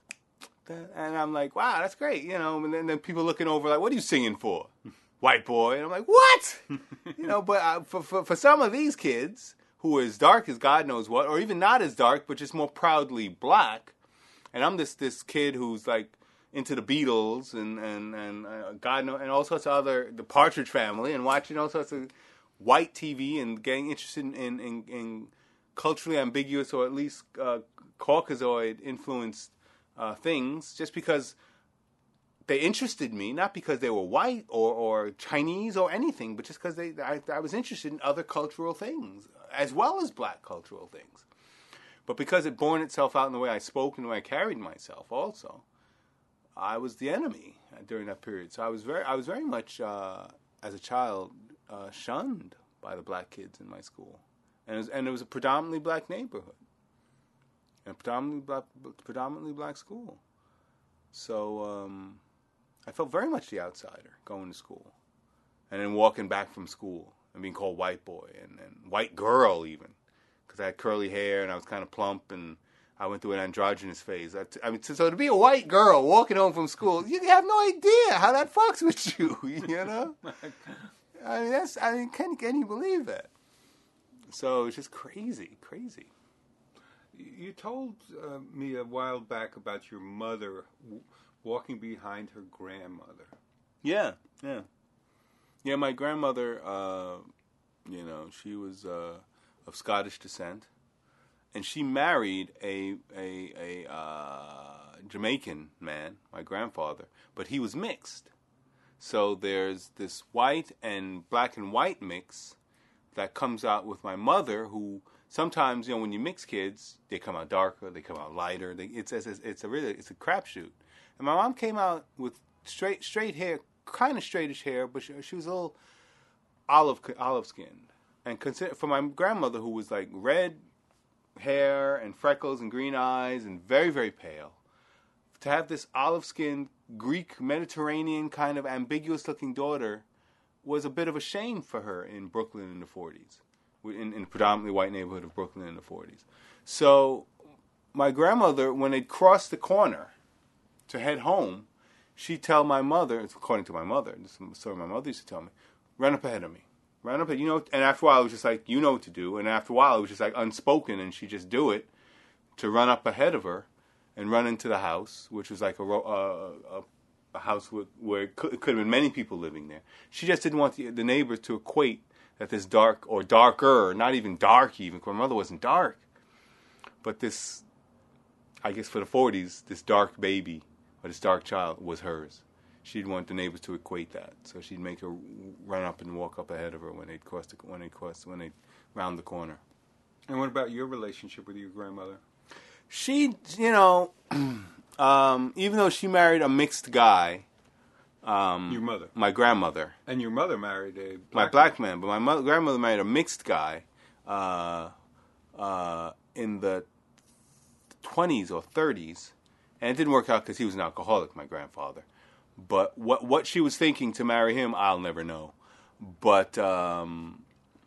And I'm like, wow, that's great, you know. And then, then people looking over like, what are you singing for, white boy? And I'm like, what? You know, but uh, for, for for some of these kids who are as dark as God knows what, or even not as dark, but just more proudly black, and I'm this this kid who's like into the Beatles and and and uh, God knows, and all sorts of other, the Partridge Family, and watching all sorts of white T V and getting interested in in, in, in culturally ambiguous or at least uh, Caucasoid influenced Uh, things, just because they interested me, not because they were white or, or Chinese or anything, but just because they I, I was interested in other cultural things as well as black cultural things. But because it borne itself out in the way I spoke and the way I carried myself, also, I was the enemy during that period. So I was very, I was very much uh, as a child uh, shunned by the black kids in my school, and it was, and it was a predominantly black neighborhood. A predominantly black, predominantly black school. So um, I felt very much the outsider going to school. And then walking back from school and being called white boy and, and white girl even. Because I had curly hair and I was kind of plump and I went through an androgynous phase. I, t- I mean, so, so to be a white girl walking home from school, you have no idea how that fucks with you, you know? I mean, that's, I mean, can, can you believe that? So it's just crazy, crazy. You told uh, me a while back about your mother w- walking behind her grandmother. Yeah, yeah. Yeah, my grandmother, uh, you know, she was uh, of Scottish descent, and she married a a, a uh, Jamaican man, my grandfather, but he was mixed. So there's this white and black and white mix that comes out with my mother, who... Sometimes, you know, when you mix kids, they come out darker, they come out lighter. They, it's, it's it's a really it's a crapshoot. And my mom came out with straight straight hair, kind of straightish hair, but she, she was a little olive olive skinned. And consider, for my grandmother, who was like red hair and freckles and green eyes and very very pale, to have this olive-skinned Greek Mediterranean kind of ambiguous-looking daughter was a bit of a shame for her in Brooklyn in the forties, in, in a predominantly white neighborhood of Brooklyn in the forties. So my grandmother, when they'd cross the corner to head home, she'd tell my mother, according to my mother, this is the story my mother used to tell me, run up ahead of me. Run up ahead, you know, and after a while it was just like, you know what to do, and after a while it was just like unspoken, and she'd just do it to run up ahead of her and run into the house, which was like a, uh, a, a house with, where it could, it could have been many people living there. She just didn't want the, the neighbors to equate that this dark, or darker, not even dark even, because my mother wasn't dark, but this, I guess for the forties, this dark baby, or this dark child was hers. She'd want the neighbors to equate that, so she'd make her run up and walk up ahead of her when they'd cross the, when they cross when they round the corner. And what about your relationship with your grandmother? She, you know, um, even though she married a mixed guy, um, your mother, my grandmother, and your mother married a black my black man, man but my mother, grandmother married a mixed guy uh, uh, in the twenties or thirties, and it didn't work out because he was an alcoholic, my grandfather. But what what she was thinking to marry him, I'll never know. But um,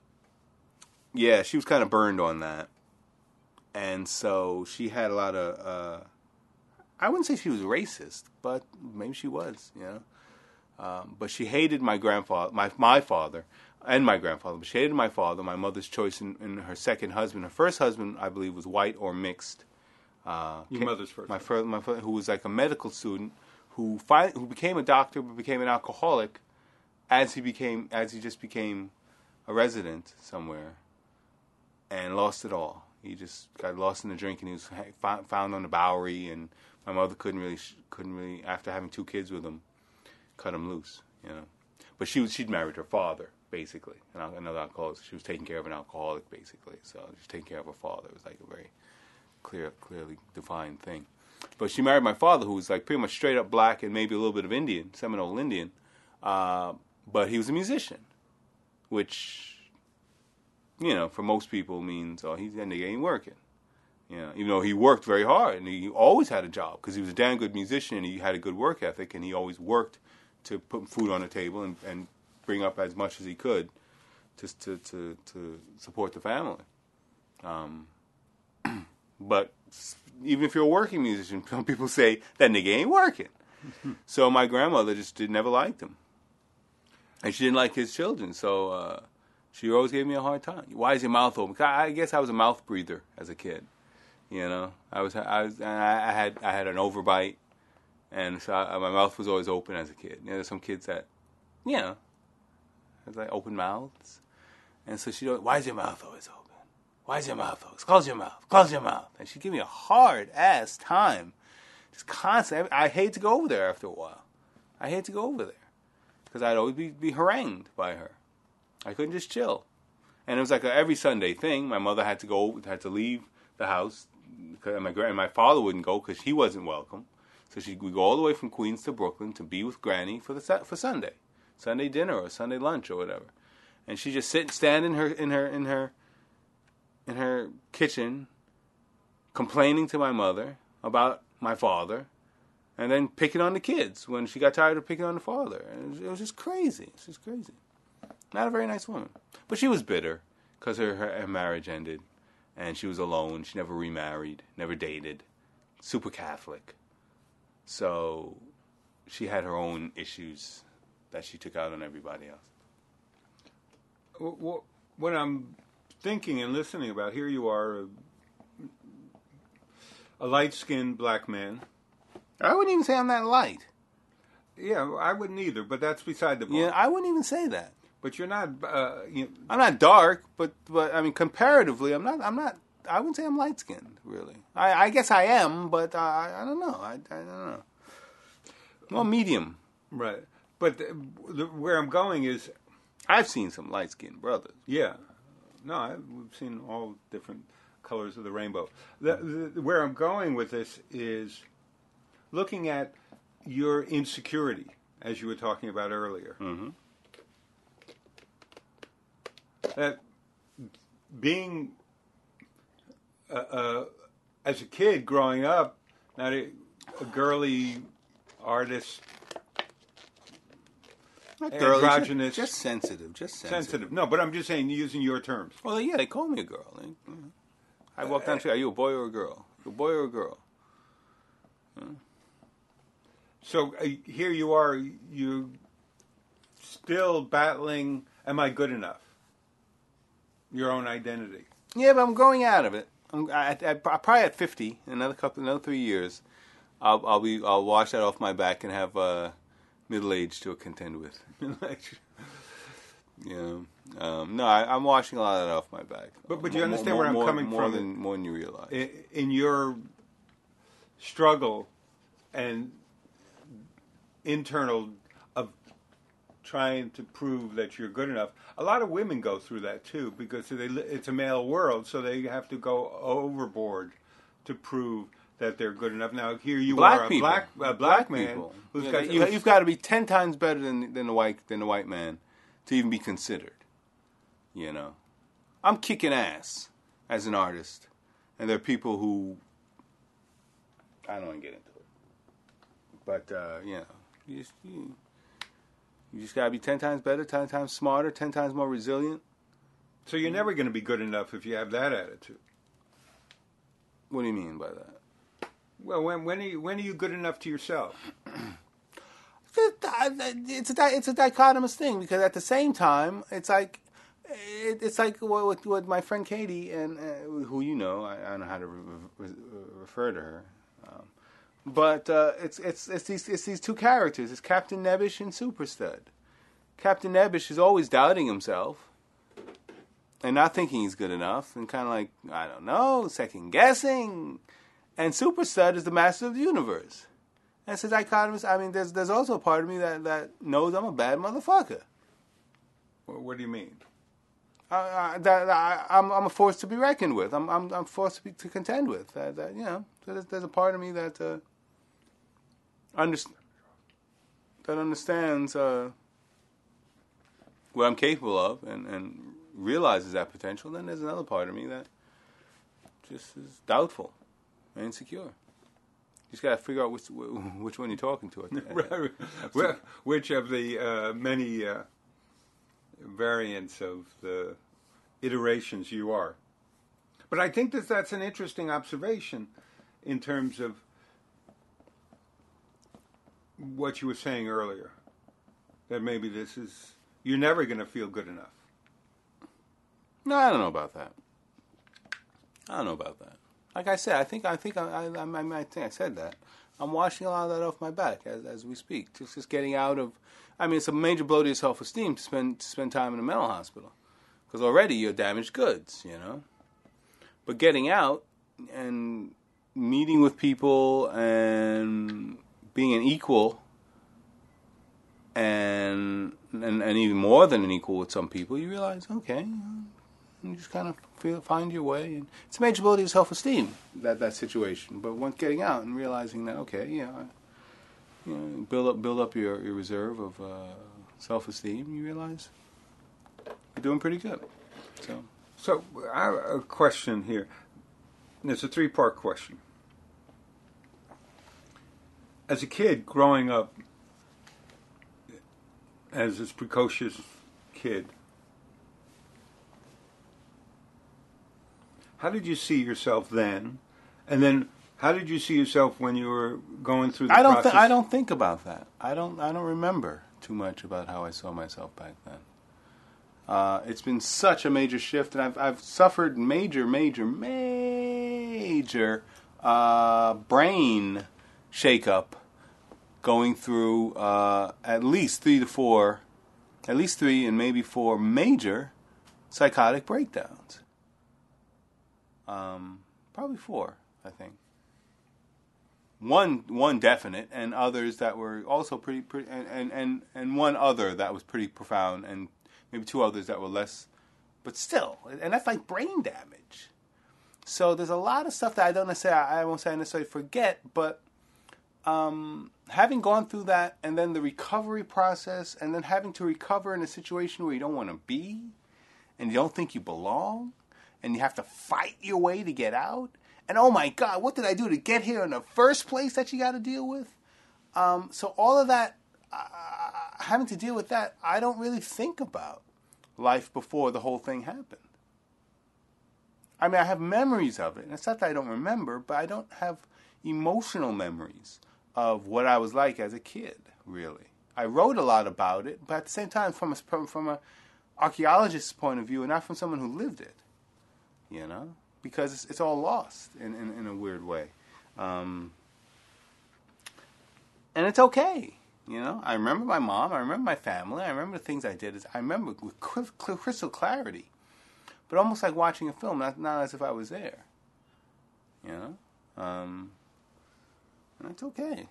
yeah, she was kind of burned on that, and so she had a lot of. Uh, I wouldn't say she was racist, but maybe she was, you know. Um, but she hated my grandfather, my my father, and my grandfather. But she hated my father, my mother's choice in, in her second husband. Her first husband, I believe, was white or mixed. Uh, Your mother's first. My first, my first, who was like a medical student. Who fi- who became a doctor but became an alcoholic as he became as he just became a resident somewhere and lost it all. He just got lost in the drink and he was ha- found on the Bowery, and my mother couldn't really couldn't really after having two kids with him cut him loose, you know. But she was she'd married her father basically, another alcoholic. She was taking care of an alcoholic basically, so she was taking care of her father. It was like a very clear, clearly defined thing. But she married my father, who was like pretty much straight up black and maybe a little bit of Indian, Seminole Indian. Uh, but he was a musician, which, you know, for most people means, oh, he's that nigga ain't working. You know, even though he worked very hard and he always had a job because he was a damn good musician and he had a good work ethic and he always worked to put food on the table and, and bring up as much as he could to to to, to support the family. Um, but even if you're a working musician, some people say, that nigga ain't working. So my grandmother just did, never liked him. And she didn't like his children, so uh, she always gave me a hard time. Why is your mouth open? I guess I was a mouth breather as a kid. You know, I was, I was, I had, I had an overbite, and so I, my mouth was always open as a kid. You know, there's some kids that, you know, have like open mouths, and so she, why is your mouth always open? Why is your mouth closed? Close your mouth. Close your mouth. And she'd give me a hard-ass time. Just constantly. I hate to go over there after a while. I hate to go over there. Because I'd always be, be harangued by her. I couldn't just chill. And it was like a every Sunday thing. My mother had to go, had to leave the house. And my, and my father wouldn't go because he wasn't welcome. So she'd we'd go all the way from Queens to Brooklyn to be with Granny for the for Sunday. Sunday dinner or Sunday lunch or whatever. And she'd just sit and stand in her in her in her in her kitchen, complaining to my mother about my father, and then picking on the kids when she got tired of picking on the father. And it was, it was just crazy. It was just crazy. Not a very nice woman. But she was bitter because her, her, her marriage ended, and she was alone. She never remarried, never dated, super Catholic. So she had her own issues that she took out on everybody else. What, what I'm thinking and listening about, here you are, a, a light-skinned black man. I wouldn't even say I'm that light. Yeah, I wouldn't either, but that's beside the point. Yeah, I wouldn't even say that. But you're not. Uh, you I'm not dark, but but I mean, comparatively, I'm not. I'm not. I wouldn't say I'm light-skinned, really. I, I guess I am, but I, I don't know. I, I don't know. Well, medium. Right, but the, the, where I'm going is, I've seen some light-skinned brothers. Yeah. No, I've seen all different colors of the rainbow. The, the, where I'm going with this is looking at your insecurity, as you were talking about earlier. Mm-hmm. That being, uh, uh, as a kid growing up, now to a girly artist, Not girly, androgynous, just, just sensitive, just sensitive. sensitive. No, but I'm just saying using your terms. Well, yeah, they call me a girl. They, you know. I walk down the street. Are you a boy or a girl? You a boy or a girl? Yeah. So uh, here you are, you still battling. Am I good enough? Your own identity. Yeah, but I'm growing out of it. I'm I, I, I, probably at fifty, another couple, another three years, I'll, I'll be, I'll wash that off my back and have uh, middle age to contend with. Yeah. Um, no, I, I'm washing a lot of that off my back. But but you more, understand more, where I'm more, coming more from. Than, more than you realize. In, in your struggle and internal of trying to prove that you're good enough, a lot of women go through that too because they, it's a male world, so they have to go overboard to prove that they're good enough. Now here you black are, a people. black, a black, black man people. who's yeah, got you, you've got to be ten times better than than the white than the white man to even be considered. You know, I'm kicking ass as an artist, and there are people who I don't want to get into it, but uh, you know, you just, you, you just got to be ten times better, ten times smarter, ten times more resilient. So you're never going to be good enough if you have that attitude. What do you mean by that? Well, when when are you, when are you good enough to yourself? It's a it's a dichotomous thing because at the same time it's like it, it's like what, what my friend Katie and uh, who you know I, I don't know how to re- re- refer to her, um, but uh, it's it's it's these it's these two characters. It's Captain Nebbish and Super Stud. Captain Nebbish is always doubting himself and not thinking he's good enough and kind of like I don't know, second guessing. And Super Stud is the master of the universe. And it's a dichotomous. I mean, there's there's also a part of me that, that knows I'm a bad motherfucker. Well, what do you mean? Uh, uh, that I, I'm I'm a force to be reckoned with. I'm I'm I'm forced to be, to contend with. That, that you know, there's, there's a part of me that uh, underst- that understands uh, what I'm capable of and, and realizes that potential. Then there's another part of me that just is doubtful and insecure. You just got to figure out which which one you're talking to. Well, which of the uh, many uh, variants of the iterations you are. But I think that that's an interesting observation in terms of what you were saying earlier. That maybe this is, you're never going to feel good enough. No, I don't know about that. I don't know about that. Like I said, I think I think I, I, I, I think I said that. I'm washing a lot of that off my back as as we speak. Just just getting out of. I mean, it's a major blow to your self-esteem to spend to spend time in a mental hospital because already you're damaged goods, you know. But getting out and meeting with people and being an equal and and, and even more than an equal with some people, you realize, okay. You just kind of feel, find your way. And it's a major blow to your self-esteem, that, that situation. But once getting out and realizing that, okay, yeah, you know, build up build up your, your reserve of uh, self-esteem, you realize you're doing pretty good. So, so I have a question here. It's a three-part question. As a kid growing up, as this precocious kid, how did you see yourself then? And then how did you see yourself when you were going through the I don't process? Th- I don't think about that. I don't I don't remember too much about how I saw myself back then. Uh, it's been such a major shift, and I've I've suffered major, major, major uh, brain shakeup going through uh, at least three to four, at least three and maybe four major psychotic breakdowns. Um, probably four, I think. One, one definite, and others that were also pretty, pretty, and, and, and, and one other that was pretty profound, and maybe two others that were less, but still, and that's like brain damage. So there's a lot of stuff that I don't necessarily, I won't say I necessarily forget, but um, having gone through that, and then the recovery process, and then having to recover in a situation where you don't want to be, and you don't think you belong, and you have to fight your way to get out. and oh my God, what did I do to get here in the first place that you got to deal with? Um, so all of that, uh, having to deal with that, I don't really think about life before the whole thing happened. I mean, I have memories of it, and it's not that I don't remember, but I don't have emotional memories of what I was like as a kid, really. I wrote a lot about it, but at the same time, from a from a archaeologist's point of view, and not from someone who lived it, you know, because it's, it's all lost in, in, in a weird way. Um, and it's okay, you know. I remember my mom, I remember my family, I remember the things I did. I remember with crystal clarity, but almost like watching a film, not, not as if I was there, you know. Um, and it's okay.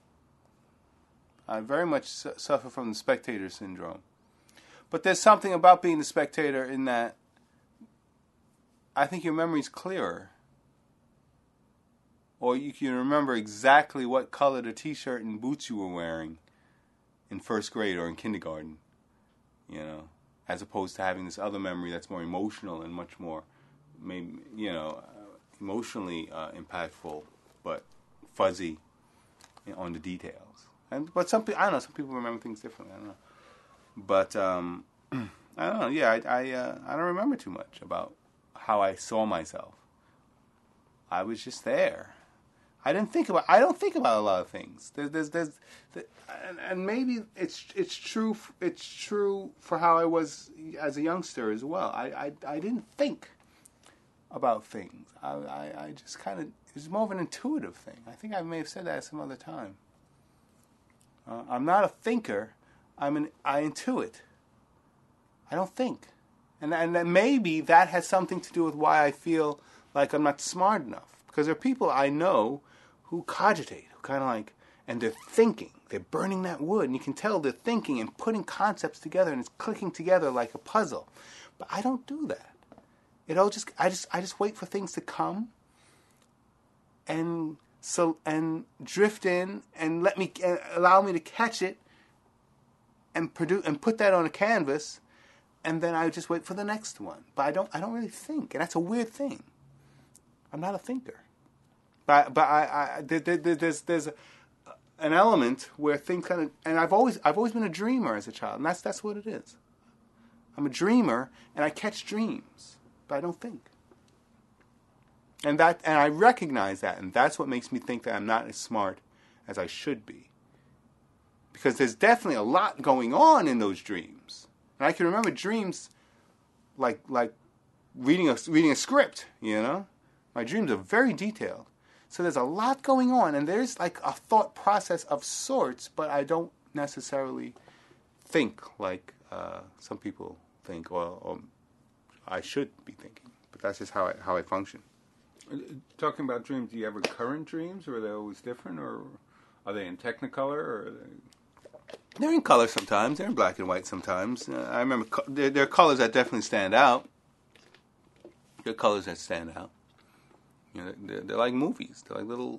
I very much su- suffer from the spectator syndrome. But there's something about being the spectator in that I think your memory's clearer. Or you can remember exactly what color the t-shirt and boots you were wearing in first grade or in kindergarten, you know, as opposed to having this other memory that's more emotional and much more, maybe, you know, uh, emotionally uh, impactful, but fuzzy on the details. And but some people, I don't know, some people remember things differently. I don't know. But um, I don't know. Yeah, I I, uh, I don't remember too much about how I saw myself. I was just there. I didn't think about. I don't think about a lot of things. There's, there's, there's, there, and, and maybe it's it's true. It's true for how I was as a youngster as well. I I, I didn't think about things. I I, I just kind of. It was more of an intuitive thing. I think I may have said that at some other time. Uh, I'm not a thinker. I'm an. I intuit. I don't think, and and then maybe that has something to do with why I feel like I'm not smart enough. Because there are people I know who cogitate, who kind of like, and they're thinking. They're burning that wood, and you can tell they're thinking and putting concepts together, and it's clicking together like a puzzle. But I don't do that. It all just. I just. I just wait for things to come. And so and drift in and let me uh, allow me to catch it and produce and put that on a canvas, and then I just wait for the next one. But I don't I don't really think, and that's a weird thing. I'm not a thinker, but but I, I there, there, there's there's a, an element where things kind of, and I've always I've always been a dreamer as a child, and that's that's what it is. I'm a dreamer, and I catch dreams, but I don't think. And that, and I recognize that, and that's what makes me think that I'm not as smart as I should be. Because there's definitely a lot going on in those dreams, and I can remember dreams like like reading a reading a script. You know, my dreams are very detailed, so there's a lot going on, and there's like a thought process of sorts, but I don't necessarily think like uh, some people think, or, or I should be thinking. But that's just how I how I function. Talking about dreams, do you have recurrent dreams, or are they always different, or are they in Technicolor, or are they... They're in color sometimes. They're in black and white sometimes. Uh, I remember co- there, there are colors that definitely stand out. There are colors that stand out. You know, they're, they're like movies. They're like little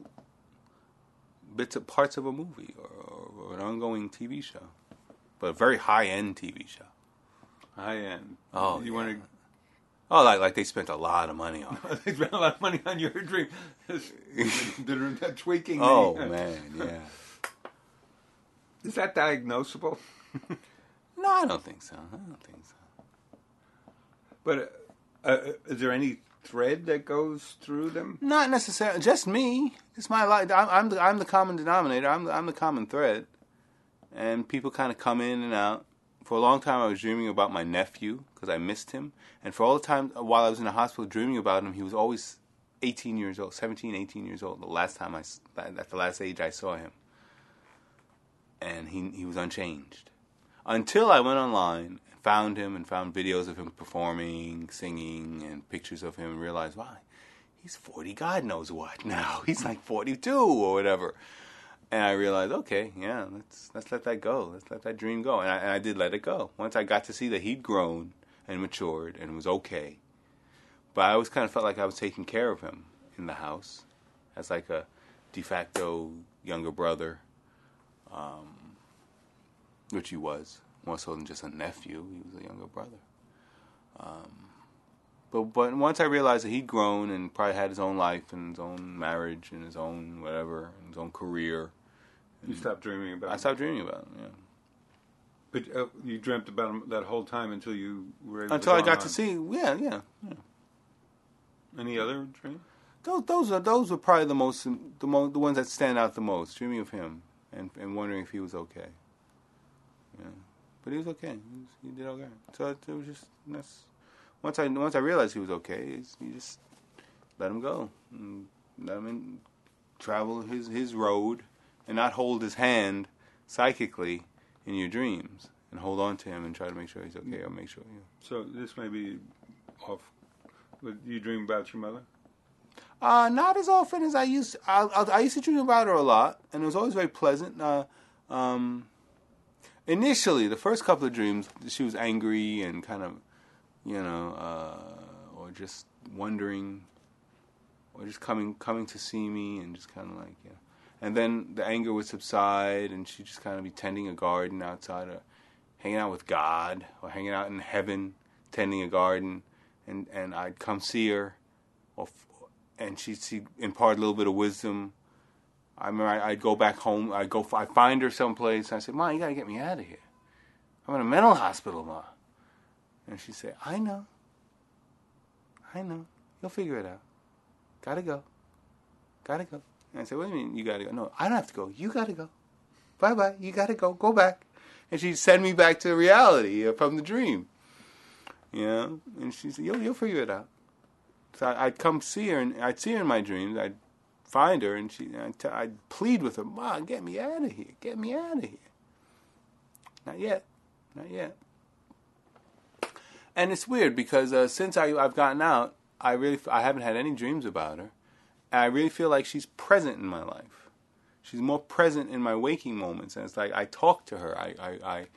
bits of parts of a movie or, or an ongoing T V show, but a very high-end T V show. High-end. Oh, you yeah. want to... Oh, like like they spent a lot of money on it. They spent a lot of money on your dream. They're tweaking. Oh, the, man, yeah. Is that diagnosable? No, I don't think so. I don't think so. But uh, uh, is there any thread that goes through them? Not necessarily. Just me. It's my life. I'm, I'm the I'm the common denominator. I'm the, I'm the common thread, and people kind of come in and out. For a long time, I was dreaming about my nephew because I missed him. And for all the time while I was in the hospital dreaming about him, he was always eighteen years old, seventeen, eighteen years old. The last time I, at the last age I saw him. And he he was unchanged. Until I went online and found him and found videos of him performing, singing, and pictures of him and realized, wow, he's forty, God knows what now. He's like forty-two or whatever. And I realized, okay, yeah, let's let's let that go. Let's let that dream go. And I, and I did let it go. Once I got to see that he'd grown and matured and was okay. But I always kind of felt like I was taking care of him in the house as like a de facto younger brother, um, which he was, more so than just a nephew. He was a younger brother. Um, But but once I realized that he'd grown and probably had his own life and his own marriage and his own whatever, and his own career, you stopped dreaming about. I him. stopped dreaming about him. Yeah. But uh, you dreamt about him that whole time until you were able Until to I got on. to see. Yeah, yeah, yeah. Any other dreams? Those those are those were probably the most the mo- the ones that stand out the most. Dreaming of him and and wondering if he was okay. Yeah, but he was okay. He, was, he did okay. So it, it was just that's once I once I realized he was okay, you just let him go, and let him in, travel his his road, and not hold his hand psychically in your dreams, and hold on to him and try to make sure he's okay, or make sure. You know. So this may be off. But you dream about your mother? Uh, not as often as I used. To. I, I, I used to dream about her a lot, and it was always very pleasant. Uh, um, initially, the first couple of dreams, she was angry and kind of, you know, uh, or just wondering, or just coming coming to see me, and just kind of like, you know. And then the anger would subside, and she'd just kind of be tending a garden outside, or hanging out with God, or hanging out in heaven, tending a garden, and, and I'd come see her, or, and she'd see, impart a little bit of wisdom. I remember I, I'd go back home, I'd go, I find her someplace, and I said, Ma, you gotta get me out of here. I'm in a mental hospital, Ma. And she'd say, I know. I know. You'll figure it out. Gotta go. Gotta go. And I said, what do you mean you gotta go? No, I don't have to go. You gotta go. Bye-bye. You gotta go. Go back. And she'd send me back to reality from the dream. You know? And she said, you'll, you'll figure it out. So I, I'd come see her, and I'd see her in my dreams. I'd find her, and she, I'd, t- I'd plead with her, Ma, get me out of here. Get me out of here. Not yet. Not yet. And it's weird because uh, since I, I've gotten out, I really I haven't had any dreams about her. And I really feel like she's present in my life. She's more present in my waking moments. And it's like I talk to her. I, I, I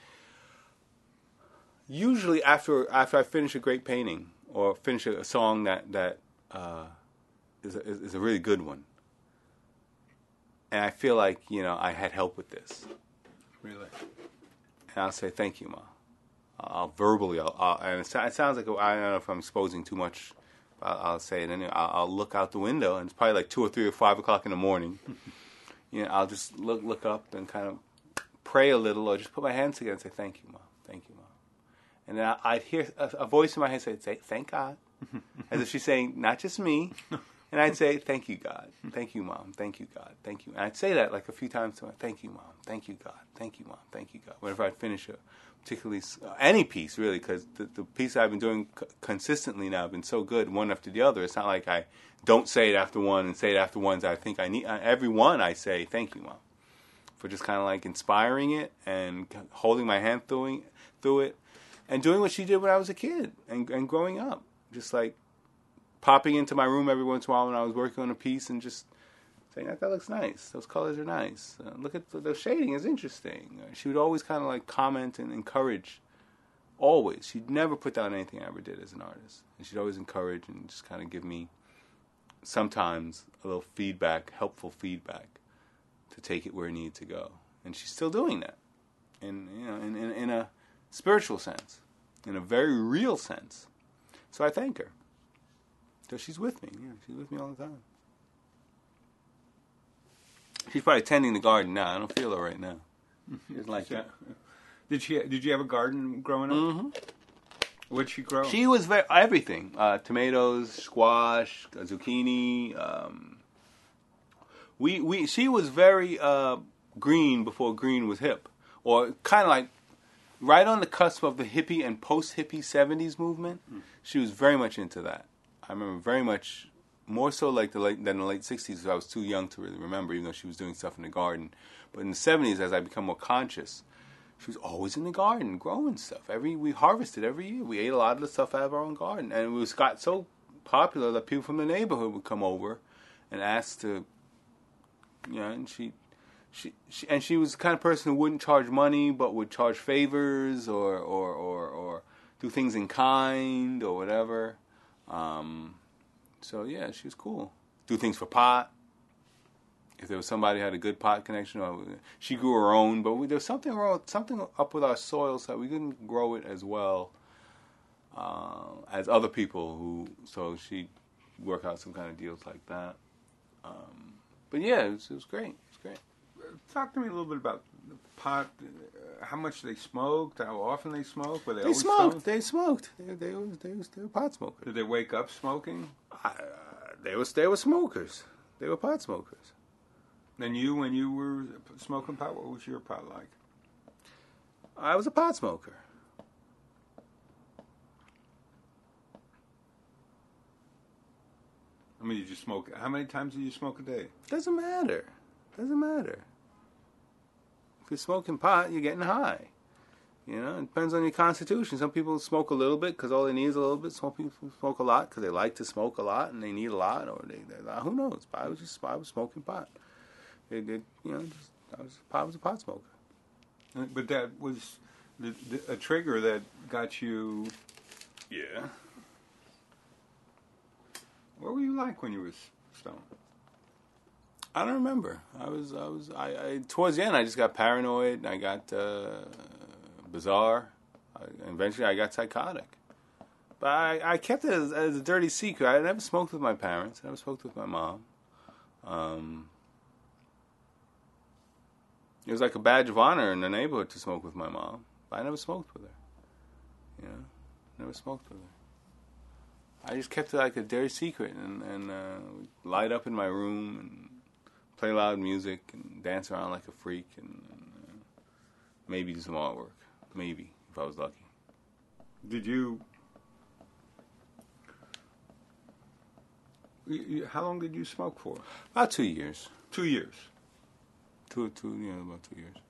usually after after I finish a great painting or finish a, a song that that uh, is, a, is a really good one, and I feel like you know I had help with this. Really? And I'll say thank you, Ma. I'll verbally, I'll, I'll, and it, it sounds like I don't know if I'm exposing too much. I'll, I'll say it anyway. I'll, I'll look out the window, and it's probably like two or three or five o'clock in the morning. You know, I'll just look look up and kind of pray a little, or just put my hands together and say, "Thank you, Mom. Thank you, Mom." And then I, I'd hear a, a voice in my head say, "Say, thank God," as if she's saying, "Not just me." And I'd say, "Thank you, God. Thank you, Mom. Thank you, God. Thank you." And I'd say that like a few times to her. "Thank you, Mom. Thank you, God. Thank you, Mom. Thank you, God." Whenever I'd finish a particularly uh, any piece, really, because the, the piece I've been doing c- consistently now have been so good, one after the other. It's not like I don't say it after one and say it after ones I think I need. Uh, every one I say, "Thank you, Mom," for just kind of like inspiring it and holding my hand through, through it and doing what she did when I was a kid and, and growing up. Just like popping into my room every once in a while when I was working on a piece and just saying, that, that looks nice. Those colors are nice. Uh, look at the, the shading is interesting. Uh, she would always kind of like comment and encourage. Always. She'd never put down anything I ever did as an artist. And she'd always encourage and just kind of give me sometimes a little feedback, helpful feedback to take it where it needed to go. And she's still doing that. In, you know, in, in, in a spiritual sense. In a very real sense. So I thank her. So she's with me. Yeah, she's with me all the time. She's probably tending the garden now. I don't feel her right now. She doesn't like that. Did she? Did you have a garden growing up? Mm-hmm. What'd she grow? She was very, everything. Uh, tomatoes, squash, zucchini. Um, we we she was very uh, green before green was hip, or kind of like right on the cusp of the hippie and post-hippie seventies movement. Mm. She was very much into that. I remember very much. More so like the late, than the late sixties, I was too young to really remember, even though she was doing stuff in the garden. But in the seventies, as I become more conscious, she was always in the garden, growing stuff. Every we harvested every year. We ate a lot of the stuff out of our own garden. And it was got so popular that people from the neighborhood would come over and ask to, you know, and she, she, she and she was the kind of person who wouldn't charge money, but would charge favors or, or, or, or do things in kind or whatever. Um... So, yeah, she was cool. Do things for pot. If there was somebody who had a good pot connection, or she grew her own. But we, there was something wrong, something up with our soil, so we couldn't grow it as well. uh, as other people who. So she'd work out some kind of deals like that. Um, but yeah, it was, it was great. It was great. Talk to me a little bit about the pot. Uh, how much they smoked? How often they smoked? Were they, They always smoked. stoned? They smoked. They they was they was they were pot smokers. Did they wake up smoking? I, uh, they was they were smokers. They were pot smokers. And you, when you were smoking pot, what was your pot like? I was a pot smoker. I mean, did you smoke? How many times did you smoke a day? Doesn't matter. Doesn't matter. If you're smoking pot, you're getting high. You know, it depends on your constitution. Some people smoke a little bit because all they need is a little bit. Some people smoke a lot because they like to smoke a lot and they need a lot, or they, they who knows? I was just I was smoking pot. It, it you know, just, I was I was a pot smoker. But that was the, the, a trigger that got you. Yeah. What were you like when you were stoned? I don't remember. I was, I was, I, I towards the end, I just got paranoid. I got uh, bizarre. I, eventually, I got psychotic. But I, I kept it as, as a dirty secret. I never smoked with my parents. I never smoked with my mom. Um, it was like a badge of honor in the neighborhood to smoke with my mom. But I never smoked with her. You know, never smoked with her. I just kept it like a dirty secret, and, and uh, light up in my room and play loud music and dance around like a freak, and, and uh, maybe do some artwork. Maybe, if I was lucky. Did you, you, you? How long did you smoke for? About two years. Two years. Two, two, yeah, about two years.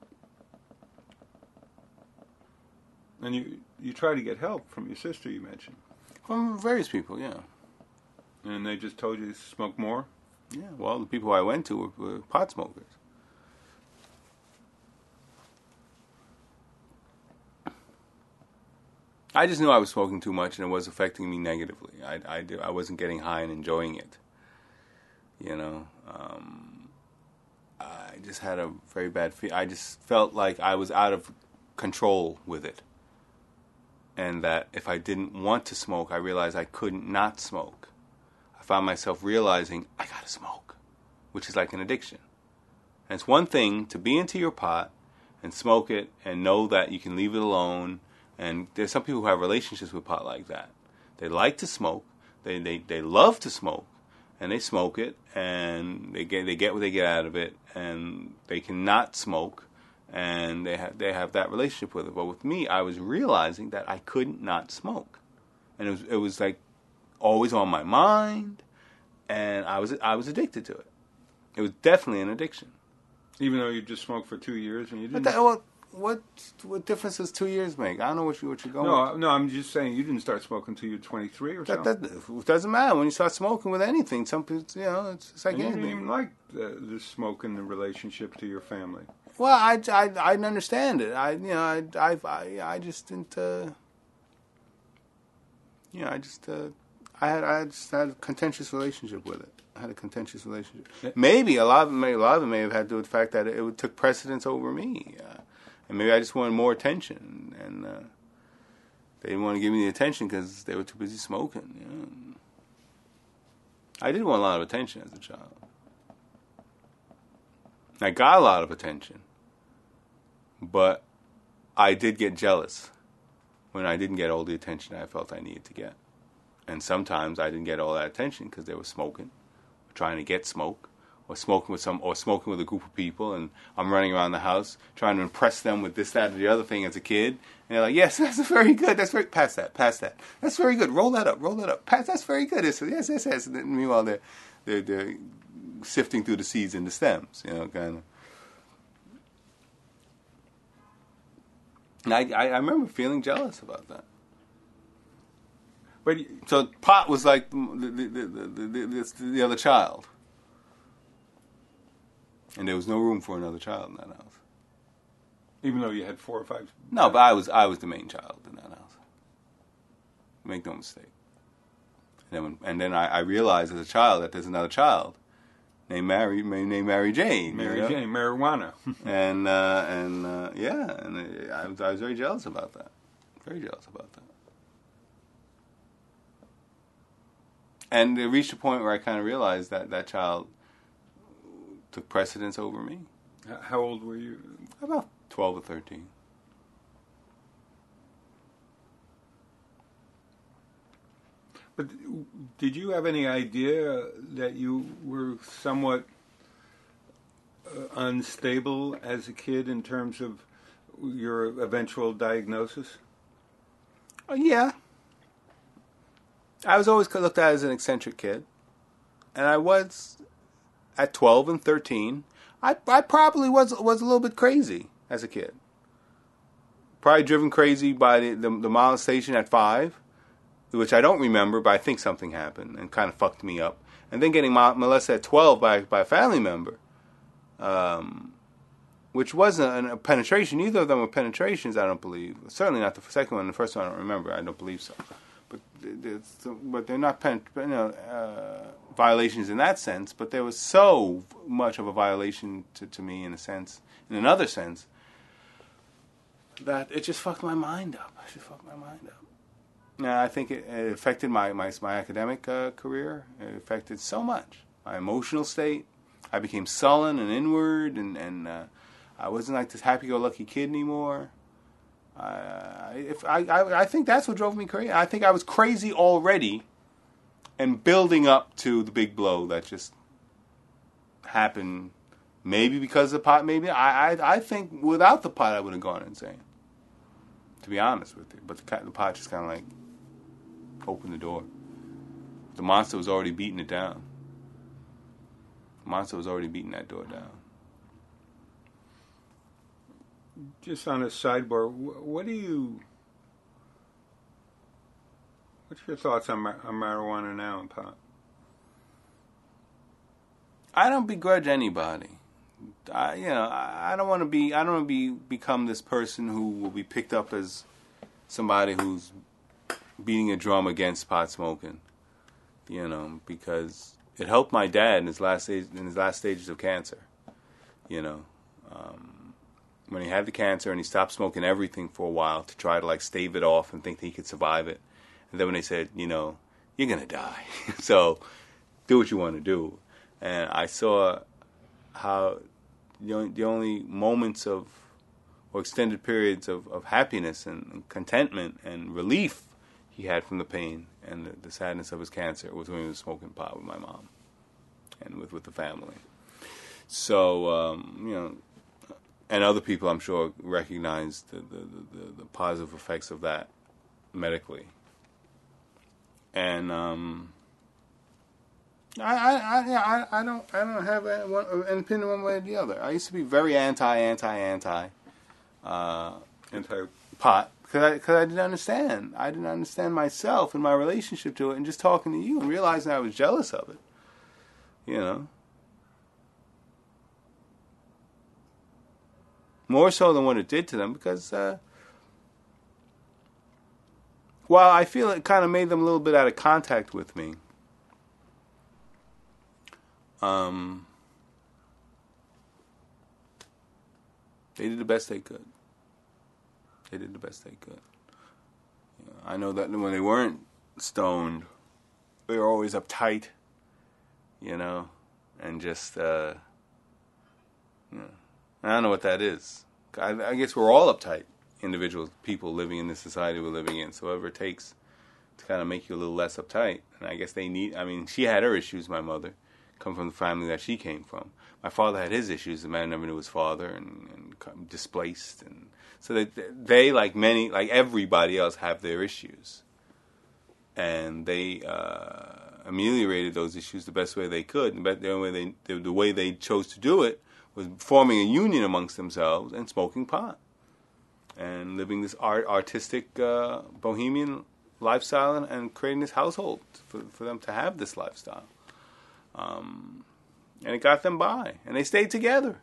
And you, you tried to get help from your sister, you mentioned. From various people, yeah. And they just told you to smoke more? Yeah, well, the people I went to were, were pot smokers. I just knew I was smoking too much and it was affecting me negatively. I, I, I wasn't getting high and enjoying it. You know, um, I just had a very bad feel. I just felt like I was out of control with it. And that if I didn't want to smoke, I realized I couldn't not smoke. I found myself realizing, I gotta smoke, which is like an addiction. And it's one thing to be into your pot and smoke it and know that you can leave it alone. And there's some people who have relationships with pot like that. They like to smoke, they, they, they love to smoke, and they smoke it, and they get they get what they get out of it, and they cannot smoke, and they have they have that relationship with it. But with me, I was realizing that I couldn't not smoke, and it was it was like always on my mind, and I was I was addicted to it. It was definitely an addiction. Even though you just smoked for two years and you didn't. But that, what what what difference does two years make? I don't know what you what you're going. No, with. no, I'm just saying you didn't start smoking until you're twenty-three or That, something. that it doesn't matter when you start smoking with anything. Some people, you know, it's, it's like And you anything. didn't even like the, the smoke in the relationship to your family. Well, I, I, I didn't understand it. I, you know, I, I, I, I just didn't. Uh, you know, I just, uh, I had, I just had a contentious relationship with it. I had a contentious relationship. Yeah. Maybe a lot of it may, a lot of it may have had to do with the fact that it, it took precedence over me, uh, and maybe I just wanted more attention, and uh, they didn't want to give me the attention because they were too busy smoking. You know? I did want a lot of attention as a child. I got a lot of attention. But I did get jealous when I didn't get all the attention I felt I needed to get. And sometimes I didn't get all that attention because they were smoking, or trying to get smoke, or smoking with some, or smoking with a group of people, and I'm running around the house trying to impress them with this, that, or the other thing as a kid. And they're like, "Yes, that's very good. That's very pass that, pass that. That's very good. Roll that up, roll that up. Pass. That's very good. It's, yes, yes, yes." And then meanwhile, they're they're they're sifting through the seeds and the stems, you know, kind of. And I, I, I remember feeling jealous about that. But So pot was like the the, the, the, the, the, the other child. And there was no room for another child in that house. even though you had four or five. No, but I was I was the main child in that house. Make no mistake. And then, when, and then I, I realized as a child that there's another child named Mary, named Mary Jane. Mary you know? Jane, marijuana. and uh, and uh, yeah, and I was, I was very jealous about that. Very jealous about that. And it reached a point where I kind of realized that that child took precedence over me. How old were you? About twelve or thirteen. But did you have any idea that you were somewhat uh, unstable as a kid in terms of your eventual diagnosis? Uh, yeah. I was always looked at as an eccentric kid. And I was, at twelve and thirteen, I, I probably was was a little bit crazy as a kid. Probably driven crazy by the, the, the molestation at five, which I don't remember, but I think something happened and kind of fucked me up. And then getting molested at twelve by, by a family member, um, which wasn't a penetration. Neither of them were penetrations, I don't believe. Certainly not the second one. The first one I don't remember. I don't believe so. But but they're not pen, you know, uh, violations in that sense. But there was so much of a violation to, to me in a sense, in another sense, that it just fucked my mind up. It just fucked my mind up. Now, I think it, it affected my, my, my academic uh, career. It affected so much. My emotional state. I became sullen and inward, and, and uh, I wasn't like this happy-go-lucky kid anymore. Uh, if I, I, I think that's what drove me crazy. I think I was crazy already and building up to the big blow that just happened. Maybe because of the pot, maybe. I, I, I think without the pot, I would have gone insane. To be honest with you. But the, the pot just kind of like opened the door. The monster was already beating it down. The monster was already beating that door down. Just on a sidebar, what do you, what's your thoughts on, on marijuana now and pot? I don't begrudge anybody. I, you know, I, I don't want to be, I don't want to be, become this person who will be picked up as somebody who's beating a drum against pot smoking, you know, because it helped my dad in his last stage, in his last stages of cancer, you know. Um, when he had the cancer and he stopped smoking everything for a while to try to like stave it off and think that he could survive it. And then when they said, you know, you're going to die. So do what you want to do. And I saw how the only, the only moments of, or extended periods of, of happiness and contentment and relief he had from the pain and the, the sadness of his cancer was when he was smoking pot with my mom and with, with the family. So, um, you know, and other people, I'm sure, recognize the, the, the, the positive effects of that medically. And um, I, I, I, yeah, I, I don't, I don't have one, an opinion one way or the other. I used to be very anti, anti, anti, uh, anti pot because I, because I didn't understand. I didn't understand myself and my relationship to it, and just talking to you and realizing I was jealous of it. You know. More so than what it did to them, because uh, while I feel it kind of made them a little bit out of contact with me, um, they did the best they could. They did the best they could. You know, I know that when they weren't stoned, they were always uptight, you know, and just, uh, you know. I don't know what that is. I, I guess we're all uptight individuals, people living in the society we're living in. So whatever it takes to kind of make you a little less uptight. And I guess they need, I mean, she had her issues, my mother, come from the family that she came from. My father had his issues. The man never knew his father and, and displaced. And so they, they, like many, like everybody else, have their issues. And they uh, ameliorated those issues the best way they could. And the only way they, the, the way they chose to do it was forming a union amongst themselves and smoking pot and living this art, artistic, uh, bohemian lifestyle and, and creating this household for, for them to have this lifestyle. Um, and it got them by. And they stayed together.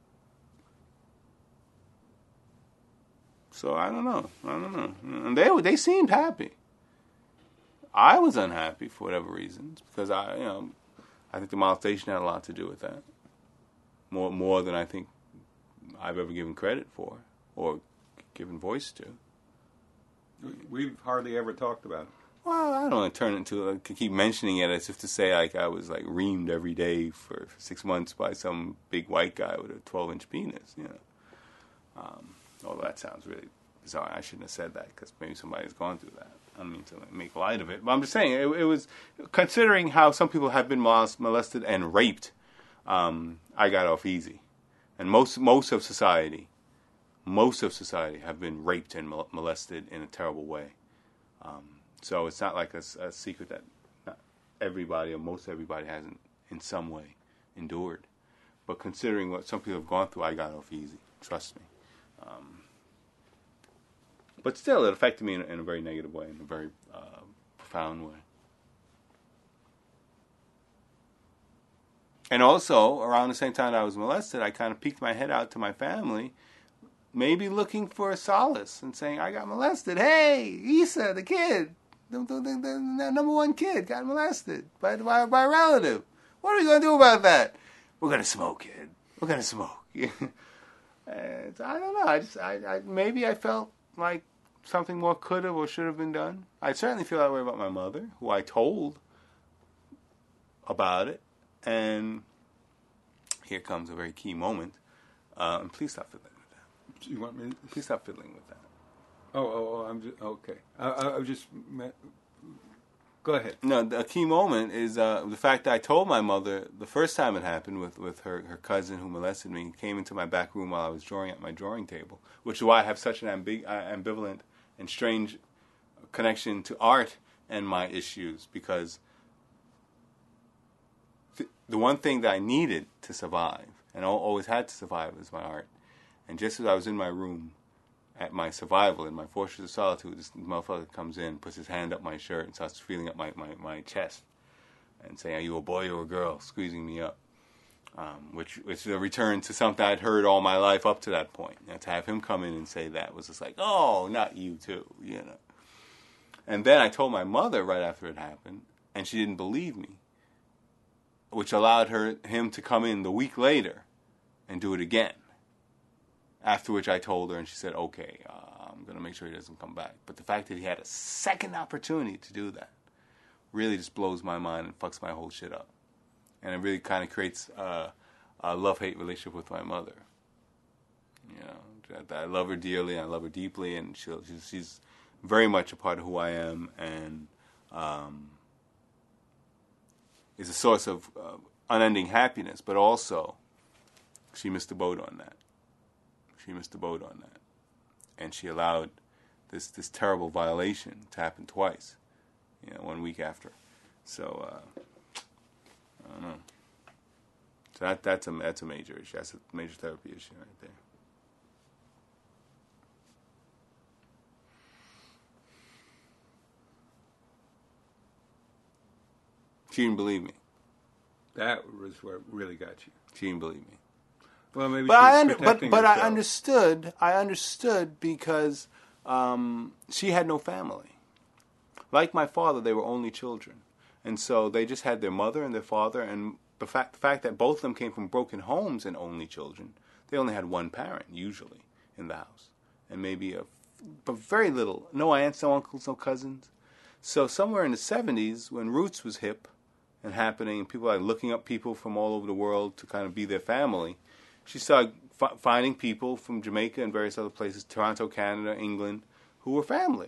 So I don't know. I don't know. And they they seemed happy. I was unhappy for whatever reasons because I, you know, I think the molestation had a lot to do with that. More more than I think I've ever given credit for or given voice to. We've hardly ever talked about it. Well, I don't want to turn it into, like, to keep mentioning it as if to say, like, I was, like, reamed every day for six months by some big white guy with a twelve-inch penis, you know. Um, although that sounds really bizarre. I shouldn't have said that, because maybe somebody's gone through that. I don't mean to make light of it. But I'm just saying, it, it was, considering how some people have been molested and raped, um, I got off easy. And most, most of society, most of society have been raped and molested in a terrible way. Um, So it's not like a, a secret that not everybody or most everybody hasn't in some way endured. But considering what some people have gone through, I got off easy. Trust me. Um, but still, it affected me in, in a very negative way, in a very uh, profound way. And also, around the same time that I was molested, I kind of peeked my head out to my family, maybe looking for a solace and saying, I got molested. Hey, Issa, the kid. The, the, the, the number one kid got molested by, by, by a relative. What are we going to do about that? We're going to smoke, kid. We're going to smoke. And I don't know. I just, I, I, maybe I felt like something more could have or should have been done. I certainly feel that way about my mother, who I told about it. And here comes a very key moment. Uh, and please stop fiddling with that. You want me? To... Please stop fiddling with that. Oh, oh, oh, I'm just, okay. I, I, I just, go ahead. No, the key moment is uh, the fact that I told my mother the first time it happened with, with her, her cousin who molested me, came into my back room while I was drawing at my drawing table, which is why I have such an ambi- ambivalent and strange connection to art and my issues, because th- the one thing that I needed to survive, and always had to survive, was my art. And just as I was in my room, at my survival, in my fortress of solitude, this motherfucker comes in, puts his hand up my shirt, and starts feeling up my, my, my chest, and saying, are you a boy or a girl? Squeezing me up. Um, which, which is a return to something I'd heard all my life up to that point. You know, to have him come in and say that was just like, oh, not you too, you know. And then I told my mother right after it happened, and she didn't believe me, which allowed her him to come in the week later and do it again. After which I told her, and she said, okay, uh, I'm going to make sure he doesn't come back. But the fact that he had a second opportunity to do that really just blows my mind and fucks my whole shit up. And it really kind of creates uh, a love-hate relationship with my mother. You know, I love her dearly, and I love her deeply, and she'll, she's, she's very much a part of who I am, and um, is a source of uh, unending happiness, but also she missed the boat on that. She missed the boat on that. And she allowed this this terrible violation to happen twice, you know, one week after. So, uh, I don't know. So that that's a, that's a major issue. That's a major therapy issue right there. She didn't believe me. That was what really got you. She didn't believe me. Well, maybe but I under, but but herself. I understood. I understood because um, she had no family. Like my father, they were only children, and so they just had their mother and their father. And the fact the fact that both of them came from broken homes and only children, they only had one parent usually in the house, and maybe a but very little. No aunts, no uncles, no cousins. So somewhere in the seventies, when Roots was hip and happening, and people are looking up people from all over the world to kind of be their family, she started f- finding people from Jamaica and various other places, Toronto, Canada, England, who were family.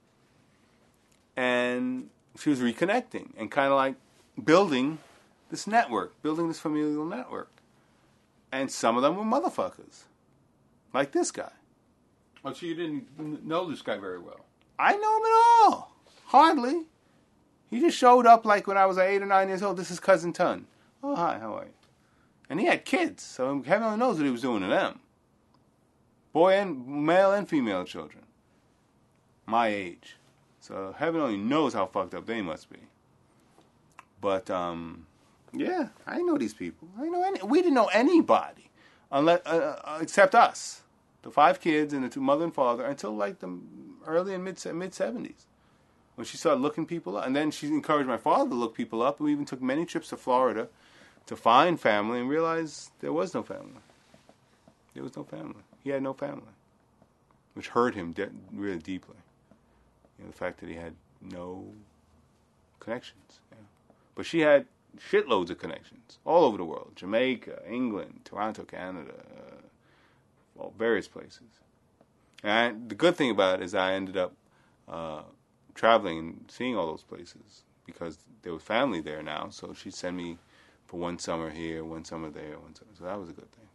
And she was reconnecting and kind of like building this network, building this familial network. And some of them were motherfuckers, like this guy. Oh, so you didn't know this guy very well? I know him at all. Hardly. He just showed up like when I was eight or nine years old. This is Cousin Tun. Oh, hi, how are you? And he had kids, so heaven only knows what he was doing to them. Boy and male and female children. My age. So heaven only knows how fucked up they must be. But, um, yeah, I know these people. I know any. We didn't know anybody unless, uh, uh, except us. The five kids and the two mother and father until like the early and mid mid seventies. When she started looking people up. And then she encouraged my father to look people up. We even took many trips to Florida to find family and realize there was no family. There was no family. He had no family. Which hurt him de- really deeply. You know, the fact that he had no connections. Yeah. But she had shitloads of connections all over the world: Jamaica, England, Toronto, Canada, uh, well, various places. And the good thing about it is I ended up uh, traveling and seeing all those places because there was family there now. So she'd send me for one summer here, one summer there, one summer. So that was a good thing.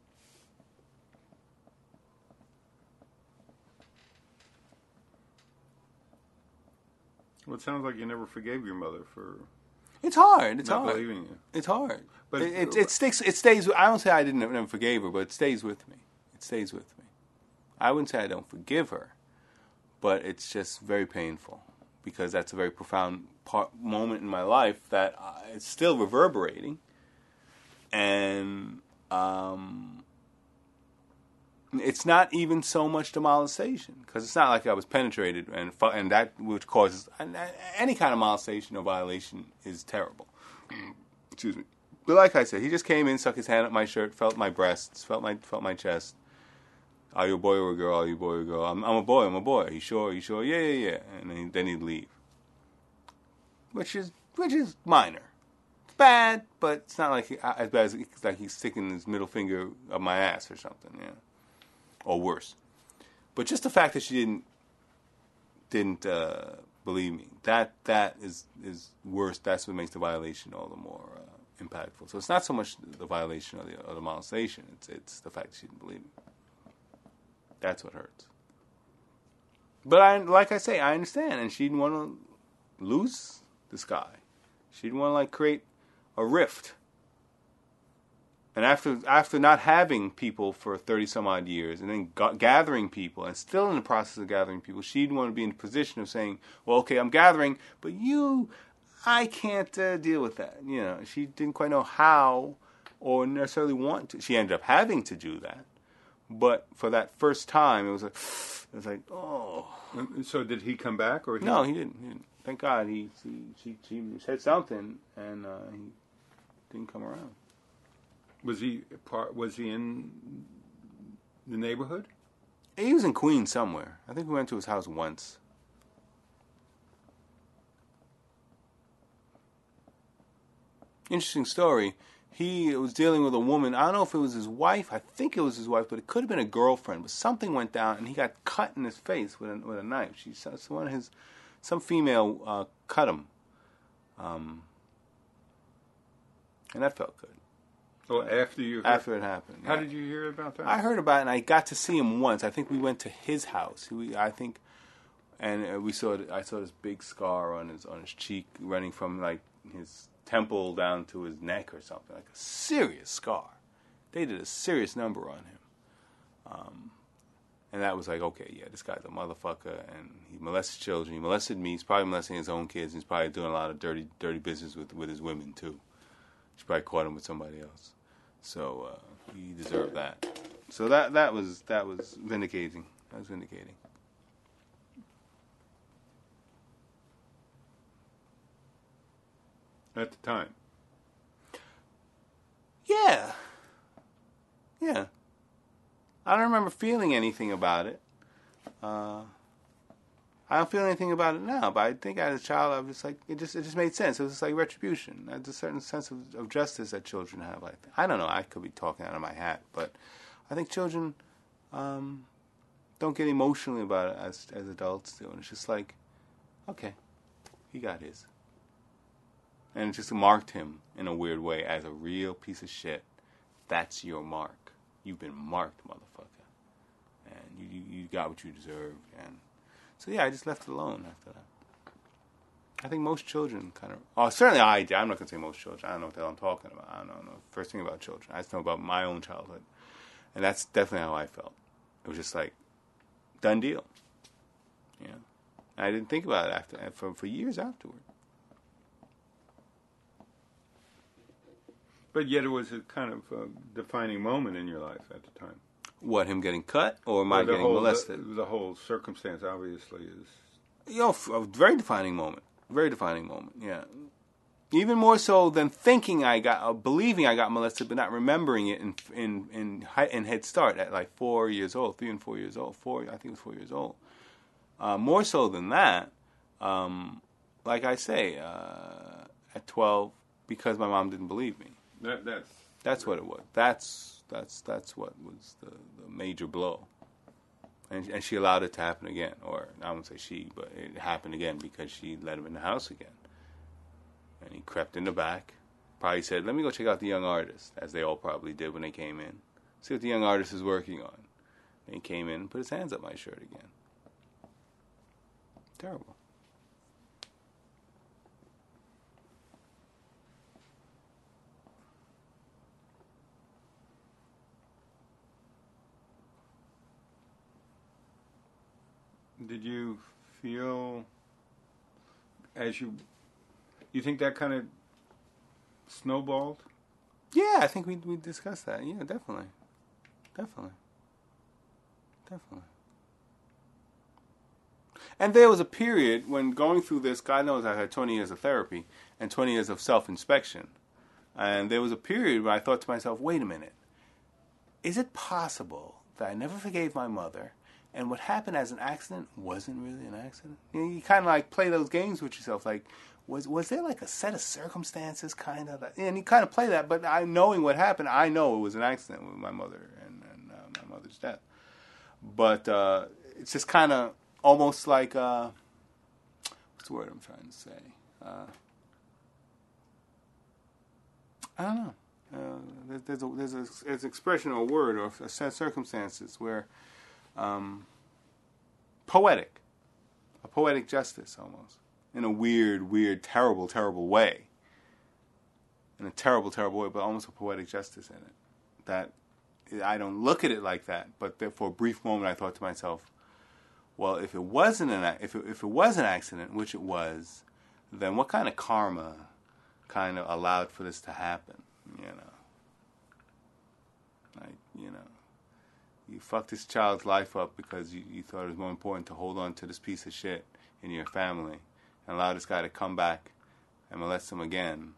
Well, it sounds like you never forgave your mother for It's hard. It's not hard. believing you. It's hard. But But it, it, it sticks. It stays. I don't say I didn't never forgave her, but it stays with me. It stays with me. I wouldn't say I don't forgive her, but it's just very painful because that's a very profound part, moment in my life that uh, it's still reverberating, and um, it's not even so much the molestation because it's not like I was penetrated and fu- and that which causes and, and any kind of molestation or violation is terrible. Excuse me. But like I said, he just came in, stuck his hand up my shirt, felt my breasts, felt my felt my chest. Are you a boy or a girl? Are you a boy or a girl? I'm, I'm a boy. I'm a boy. Are you sure? Are you sure? Yeah, yeah, yeah. And then, then he'd leave, which is which is minor. It's bad, but it's not like he, as bad as it's like he's sticking his middle finger up my ass or something, yeah, or worse. But just the fact that she didn't didn't uh, believe me, that that is is worse. That's what makes the violation all the more uh, impactful. So it's not so much the violation or the, or the molestation. It's it's the fact that she didn't believe me. That's what hurts. But I, like I say, I understand, and she didn't want to lose this guy. She didn't want to like create a rift. And after after not having people for thirty some odd years, and then g- gathering people, and still in the process of gathering people, she didn't want to be in a position of saying, "Well, okay, I'm gathering, but you, I can't uh, deal with that." You know, she didn't quite know how, or necessarily want to. She ended up having to do that. But for that first time, it was like, it was like, oh. So did he come back, or he No, he didn't. He didn't. Thank God, he, he she she said something, and uh, he didn't come around. was he part? Was he in the neighborhood? He was in Queens somewhere. I think we went to his house once. Interesting story. He was dealing with a woman. I don't know if it was his wife. I think it was his wife, but it could have been a girlfriend. But something went down, and he got cut in his face with a, with a knife. She, one of his, some female uh, cut him, um, and that felt good. Oh, after you heard, after it happened. How yeah. did you hear about that? I heard about it, and I got to see him once. I think we went to his house. We, I think, and we saw. I saw this big scar on his on his cheek, running from like his temple down to his neck or something, like a serious scar. They did a serious number on him. Um, and that was like, okay, yeah, this guy's a motherfucker, and he molested children. He molested me. He's probably molesting his own kids. He's probably doing a lot of dirty dirty business with, with his women, too. She probably caught him with somebody else. So uh, he deserved that. So that that was that was vindicating. That was vindicating. At the time. Yeah. Yeah. I don't remember feeling anything about it. Uh, I don't feel anything about it now, but I think as a child, I was just like, it just it just made sense. It was just like retribution. There's a certain sense of, of justice that children have. I, think. I don't know. I could be talking out of my hat, but I think children um, don't get emotionally about it as as adults do. And it's just like, okay, he got his. And it just marked him in a weird way as a real piece of shit. That's your mark. You've been marked, motherfucker. And you, you, you got what you deserved. And so, yeah, I just left it alone after that. I think most children kind of... Oh, certainly I did. I'm not going to say most children. I don't know what the hell I'm talking about. I don't know the first thing about children. I just know about my own childhood. And that's definitely how I felt. It was just like, done deal. You know? And I didn't think about it after for, for years afterward. But yet it was a kind of uh, defining moment in your life at the time. What, him getting cut or my well, getting whole, molested? The, the whole circumstance obviously is... You know, a very defining moment. Very defining moment, yeah. Even more so than thinking I got, uh, believing I got molested, but not remembering it in in in, in Head Start at like four years old, three and four years old. Four, I think it was four years old. Uh, more so than that, um, like I say, uh, at twelve, because my mom didn't believe me. That, that's That's what it was. That's that's that's what was the, the major blow. And, and she allowed it to happen again. Or, I won't say she, but it happened again because she let him in the house again. And he crept in the back. Probably said, let me go check out the young artist, as they all probably did when they came in. See what the young artist is working on. And he came in and put his hands up my shirt again. Terrible. Did you feel, as you, you think that kind of snowballed? Yeah, I think we we discussed that. Yeah, definitely. Definitely. Definitely. And there was a period when going through this, God knows I had twenty years of therapy and twenty years of self-inspection. And there was a period where I thought to myself, wait a minute. Is it possible that I never forgave my mother, and what happened as an accident wasn't really an accident? You know, you kind of like play those games with yourself. Like, was was there like a set of circumstances kind of? That, and you kind of play that, but I knowing what happened, I know it was an accident with my mother and, and uh, my mother's death. But uh, it's just kind of almost like, uh, what's the word I'm trying to say? Uh, I don't know. Uh, there's, there's, a, there's, a, there's an expression or a word or a set of circumstances where um, poetic, a poetic justice almost, in a weird, weird, terrible, terrible way. In a terrible, terrible way, but almost a poetic justice in it. That I don't look at it like that, but that for a brief moment I thought to myself, well, if it wasn't an if it, if it was an accident, which it was, then what kind of karma kind of allowed for this to happen? You know, like you know, you fucked this child's life up because you, you thought it was more important to hold on to this piece of shit in your family and allow this guy to come back and molest him again.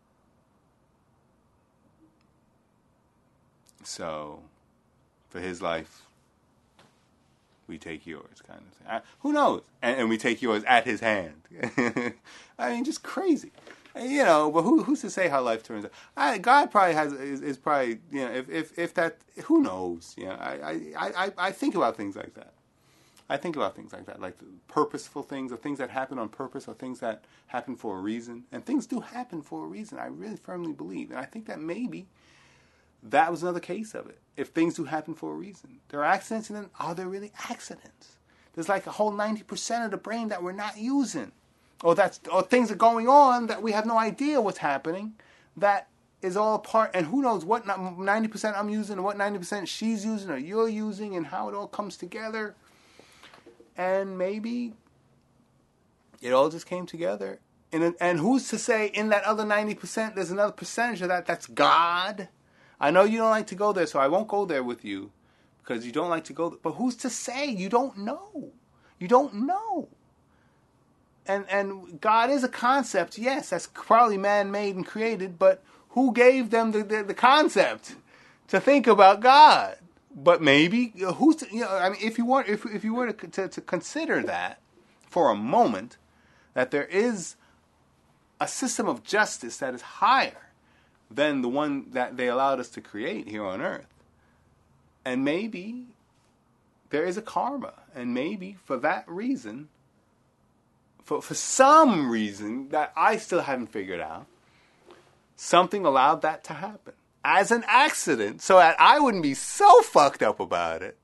So, for his life, we take yours, kind of thing. I, who knows? And, and we take yours at his hand. I mean, just crazy, you know. But who, who's to say how life turns out? I, God probably has is, is probably you know if, if if that who knows? You know, I, I, I, I think about things like that. I think about things like that, like purposeful things, or things that happen on purpose, or things that happen for a reason. And things do happen for a reason. I really firmly believe, and I think that maybe that was another case of it. If things do happen for a reason. There are accidents, and then are there really accidents? There's like a whole ninety percent of the brain that we're not using. Or that's or things are going on that we have no idea what's happening. That is all part, and who knows what ninety percent I'm using, and what ninety percent she's using, or you're using, and how it all comes together. And maybe it all just came together. And, and who's to say in that other ninety percent there's another percentage of that that's God? I know you don't like to go there, so I won't go there with you because you don't like to go there. But who's to say? You don't know. You don't know. And and God is a concept, yes, that's probably man-made and created, but who gave them the, the, the concept to think about God? But maybe, who's to, you know, I mean, if you want, if if you were to, to to consider that for a moment, that there is a system of justice that is higher than the one that they allowed us to create here on earth. And maybe there is a karma. And maybe for that reason, for, for some reason that I still haven't figured out, something allowed that to happen. As an accident, so that I wouldn't be so fucked up about it.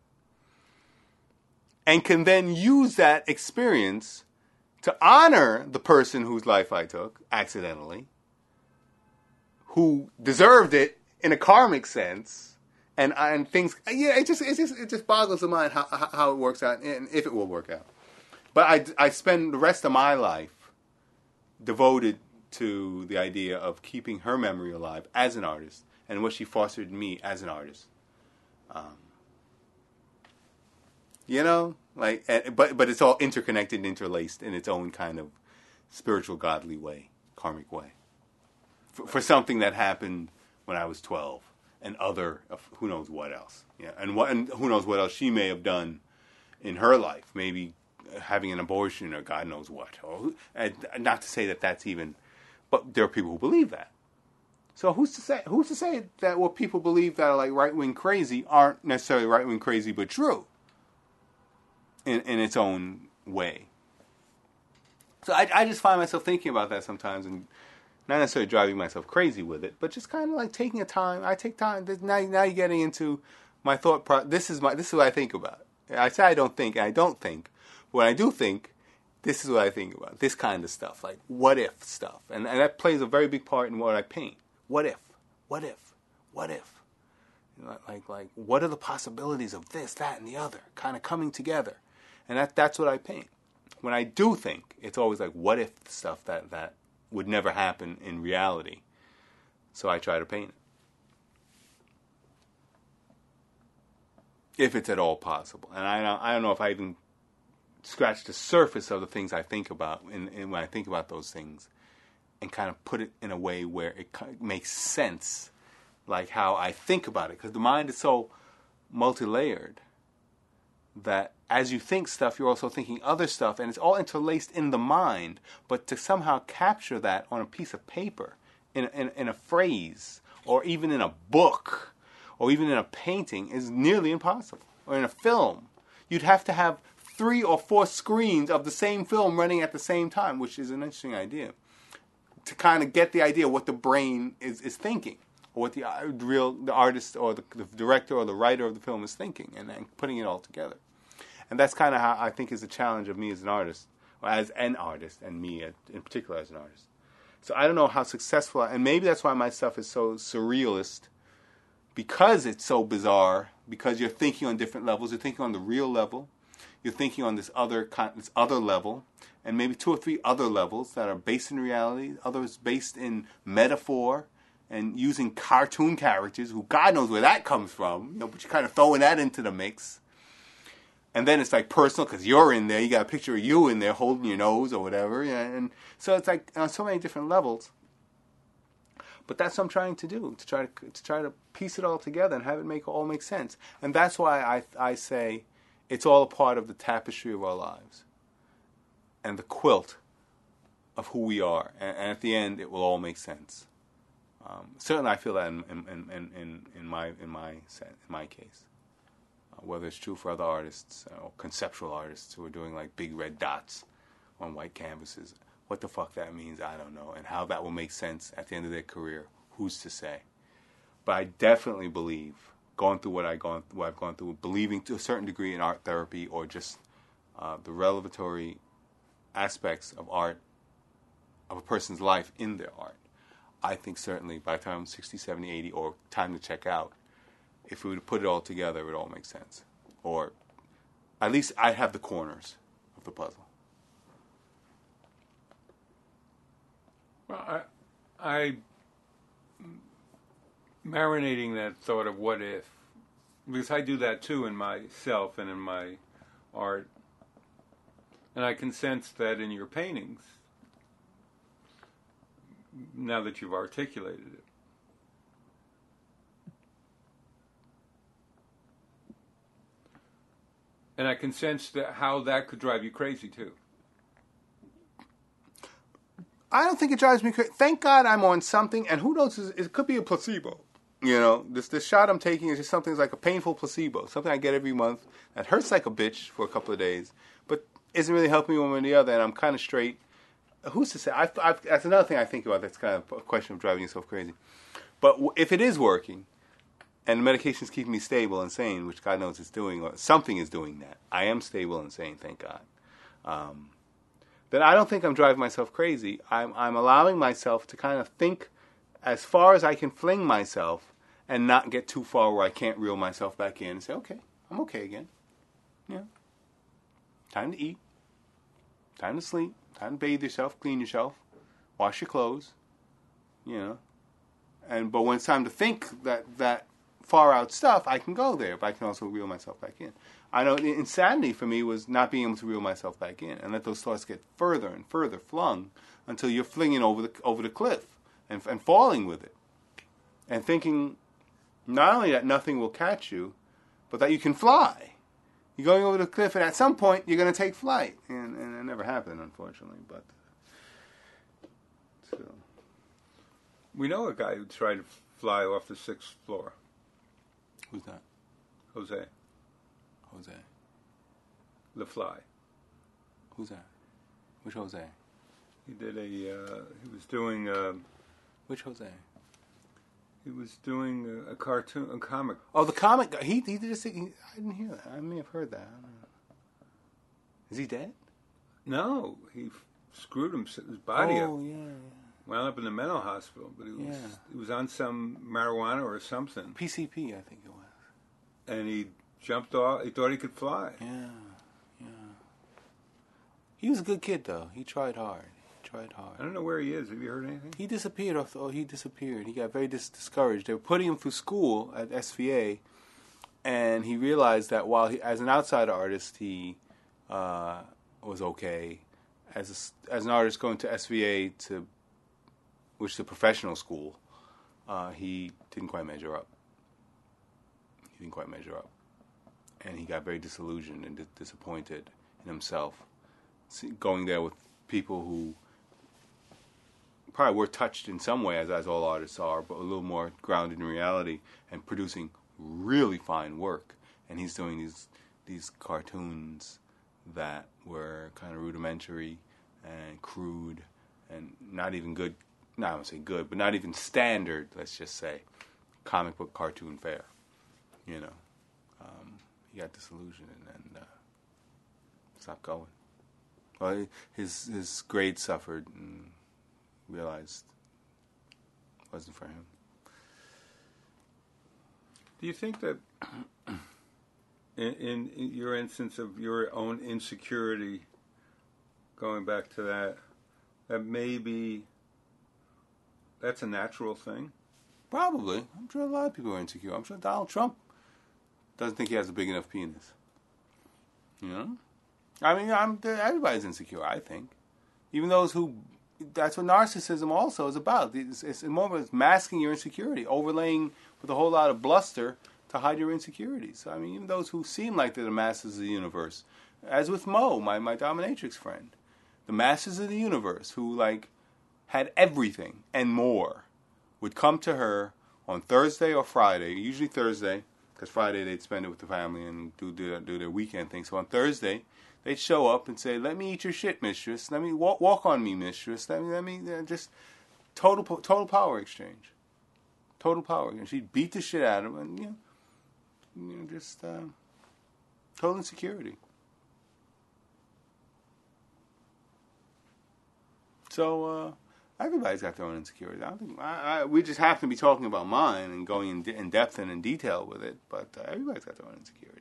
And can then use that experience to honor the person whose life I took, accidentally, who deserved it in a karmic sense, and and things. Yeah, it just it just it just boggles the mind how how it works out, and if it will work out. But I I spend the rest of my life devoted to the idea of keeping her memory alive as an artist, and what she fostered in me as an artist. Um, you know, like, but but it's all interconnected and interlaced in its own kind of spiritual, godly way, karmic way. For, for something that happened when I was twelve, and other who knows what else, yeah, and what and who knows what else she may have done in her life. Maybe having an abortion or God knows what. Or, and not to say that that's even, but there are people who believe that. So who's to say? Who's to say that what people believe that are like right wing crazy aren't necessarily right wing crazy, but true in in its own way? So I, I just find myself thinking about that sometimes, and not necessarily driving myself crazy with it, but just kind of like taking a time. I take time. Now, now you're getting into my thought process. This is my. This is what I think about. I say I don't think, and I don't think. When I do think, this is what I think about. This kind of stuff, like what if stuff, and and that plays a very big part in what I paint. What if? What if? What if? You know, like like what are the possibilities of this, that, and the other, kind of coming together, and that that's what I paint. When I do think, it's always like what if stuff that that would never happen in reality. So I try to paint it, if it's at all possible. And I don't, I don't know if I even scratch the surface of the things I think about, and, and when I think about those things, and kind of put it in a way where it makes sense, like how I think about it. Because the mind is so multi-layered that as you think stuff, you're also thinking other stuff, and it's all interlaced in the mind. But to somehow capture that on a piece of paper, in, in, in a phrase, or even in a book, or even in a painting, is nearly impossible. Or in a film. You'd have to have three or four screens of the same film running at the same time, which is an interesting idea, to kind of get the idea of what the brain is, is thinking, or what the uh, real the artist or the, the director or the writer of the film is thinking, and then putting it all together. And that's kind of how I think is the challenge of me as an artist, or as an artist, and me in particular as an artist. So I don't know how successful, I, and maybe that's why my stuff is so surrealist, because it's so bizarre, because you're thinking on different levels. You're thinking on the real level, you're thinking on this other this other level, and maybe two or three other levels that are based in reality, others based in metaphor, and using cartoon characters, who God knows where that comes from, you know, but you're kind of throwing that into the mix. And then it's like personal, because you're in there, you got a picture of you in there holding your nose or whatever, yeah, and so it's like on so many different levels. But that's what I'm trying to do, to try to, to try to piece it all together and have it make all make sense. And that's why I I say it's all a part of the tapestry of our lives, and the quilt of who we are. And, and at the end, it will all make sense. Um, certainly, I feel that in in, in, in, in my in my in my case. Uh, whether it's true for other artists uh, or conceptual artists who are doing like big red dots on white canvases, what the fuck that means, I don't know, and how that will make sense at the end of their career, who's to say? But I definitely believe, going through what I gone what I've gone through, believing to a certain degree in art therapy or just uh, the revelatory aspects of art, of a person's life in their art. I think certainly by the time I'm sixty, seventy, eighty, or time to check out, if we were to put it all together, it would all make sense. Or at least I'd have the corners of the puzzle. Well, I, I marinating that thought of what if, because I do that too in myself and in my art, and I can sense that in your paintings, now that you've articulated it. And I can sense that how that could drive you crazy too. I don't think it drives me crazy. Thank God I'm on something, and who knows, it could be a placebo. You know, this this shot I'm taking is just something like a painful placebo, something I get every month that hurts like a bitch for a couple of days, but isn't really helping me one way or the other, and I'm kind of straight. Who's to say? I've, I've, that's another thing I think about. That's kind of a question of driving yourself crazy. But if it is working, and the medication's keeping me stable and sane, which God knows it's doing, or something is doing that. I am stable and sane, thank God. Um, then I don't think I'm driving myself crazy. I'm, I'm allowing myself to kind of think as far as I can fling myself and not get too far where I can't reel myself back in and say, okay, I'm okay again. Yeah. Time to eat. Time to sleep. Time to bathe yourself, clean yourself, wash your clothes, you know. And but when it's time to think that that far out stuff, I can go there, but I can also reel myself back in. I know insanity for me was not being able to reel myself back in and let those thoughts get further and further flung until you're flinging over the over the cliff and and falling with it, and thinking not only that nothing will catch you, but that you can fly, You're going over the cliff, and at some point, you're going to take flight. And, and it never happened, unfortunately. But still. We know a guy who tried to fly off the sixth floor. Who's that? Jose. Jose. The Fly. Who's that? Which Jose? He did a. Uh, he was doing. Uh, Which Jose? He was doing a, a cartoon, a comic. Oh, the comic guy. He he did a thing. I didn't hear that. I may have heard that. I don't know. Is he dead? No, he f- screwed him, his body oh, up. yeah, yeah. Wound up in the mental hospital, but he was Yeah. he was on some marijuana or something, P C P, I think it was. and he jumped off. He thought he could fly. Yeah, yeah. He was a good kid, though. He tried hard. He tried hard. I don't know where he is. Have you heard anything? He disappeared. Off the, oh, he disappeared. He got very dis- discouraged. They were putting him through school at S V A, and he realized that while he, as an outside artist, he uh, was okay. As a, as an artist going to S V A, to which is a professional school, uh, he didn't quite measure up. He didn't quite measure up, and he got very disillusioned and di- disappointed in himself. See, going there with people who probably were touched in some way, as, as all artists are, but a little more grounded in reality and producing really fine work. And he's doing these these cartoons that were kind of rudimentary and crude and not even good, no, I won't say good, but not even standard, let's just say, comic book cartoon fare. You know, um, he got disillusioned and, and uh, stopped going. Well, his his grades suffered and realized it wasn't for him. Do you think that, in, in, in your instance of your own insecurity, going back to that, that maybe that's a natural thing? Probably. I'm sure a lot of people are insecure. I'm sure Donald Trump doesn't think he has a big enough penis. You know? I mean, I'm, everybody's insecure, I think. Even those who... That's what narcissism also is about. It's, it's more of masking your insecurity, overlaying with a whole lot of bluster to hide your insecurities. I mean, even those who seem like they're the masters of the universe. As with Mo, my, my dominatrix friend. The masters of the universe who, like, had everything and more would come to her on Thursday or Friday, usually Thursday, because Friday they'd spend it with the family and do, do, do their weekend thing. So on Thursday, they'd show up and say, "Let me eat your shit, mistress. Let me walk, walk on me, mistress. Let me, let me, uh, just total, total power exchange, total power." And she'd beat the shit out of him, and you know, you know just uh, total insecurity. So uh, everybody's got their own insecurities. I don't think I, I, we just happen to be talking about mine and going in, de- in depth and in detail with it, but uh, everybody's got their own insecurities.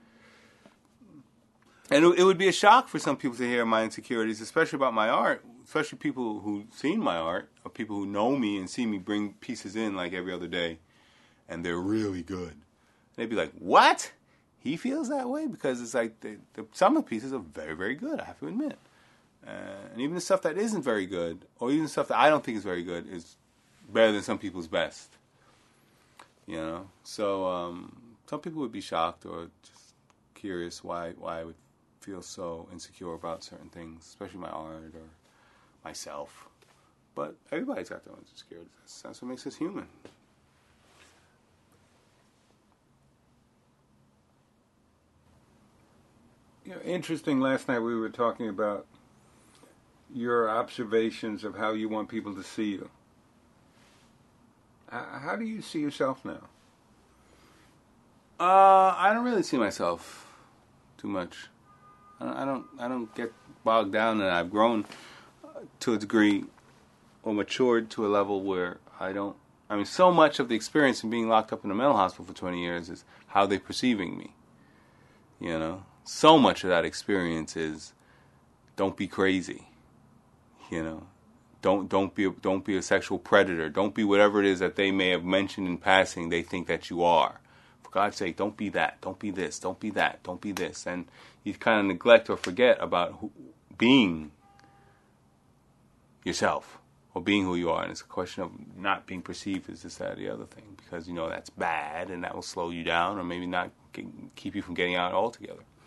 And it would be a shock for some people to hear my insecurities, especially about my art, especially people who've seen my art, or people who know me and see me bring pieces in like every other day, and they're really good. They'd be like, "What? He feels that way?" Because it's like the, the, some of the pieces are very, very good, I have to admit. Uh, and even the stuff that isn't very good, or even stuff that I don't think is very good, is better than some people's best. You know? So um, some people would be shocked or just curious why why I would feel so insecure about certain things, especially my art or myself. But everybody's got their own insecurities. That's, that's what makes us human. You know, interesting. Last night we were talking about your observations of how you want people to see you. How, how do you see yourself now? Uh, I don't really see myself too much. I don't, I don't, I don't get bogged down, and I've grown uh, to a degree or matured to a level where I don't, I mean, so much of the experience in being locked up in a mental hospital for twenty years is how they're perceiving me. You know? So much of that experience is don't be crazy. You know? Don't don't be a, don't be a sexual predator. Don't be whatever it is that they may have mentioned in passing they think that you are. For God's sake, don't be that. Don't be this. Don't be that. Don't be this. And you kind of neglect or forget about who, being yourself or being who you are. And it's a question of not being perceived as this, that, or the other thing. Because, you know, that's bad and that will slow you down or maybe not get, keep you from getting out altogether.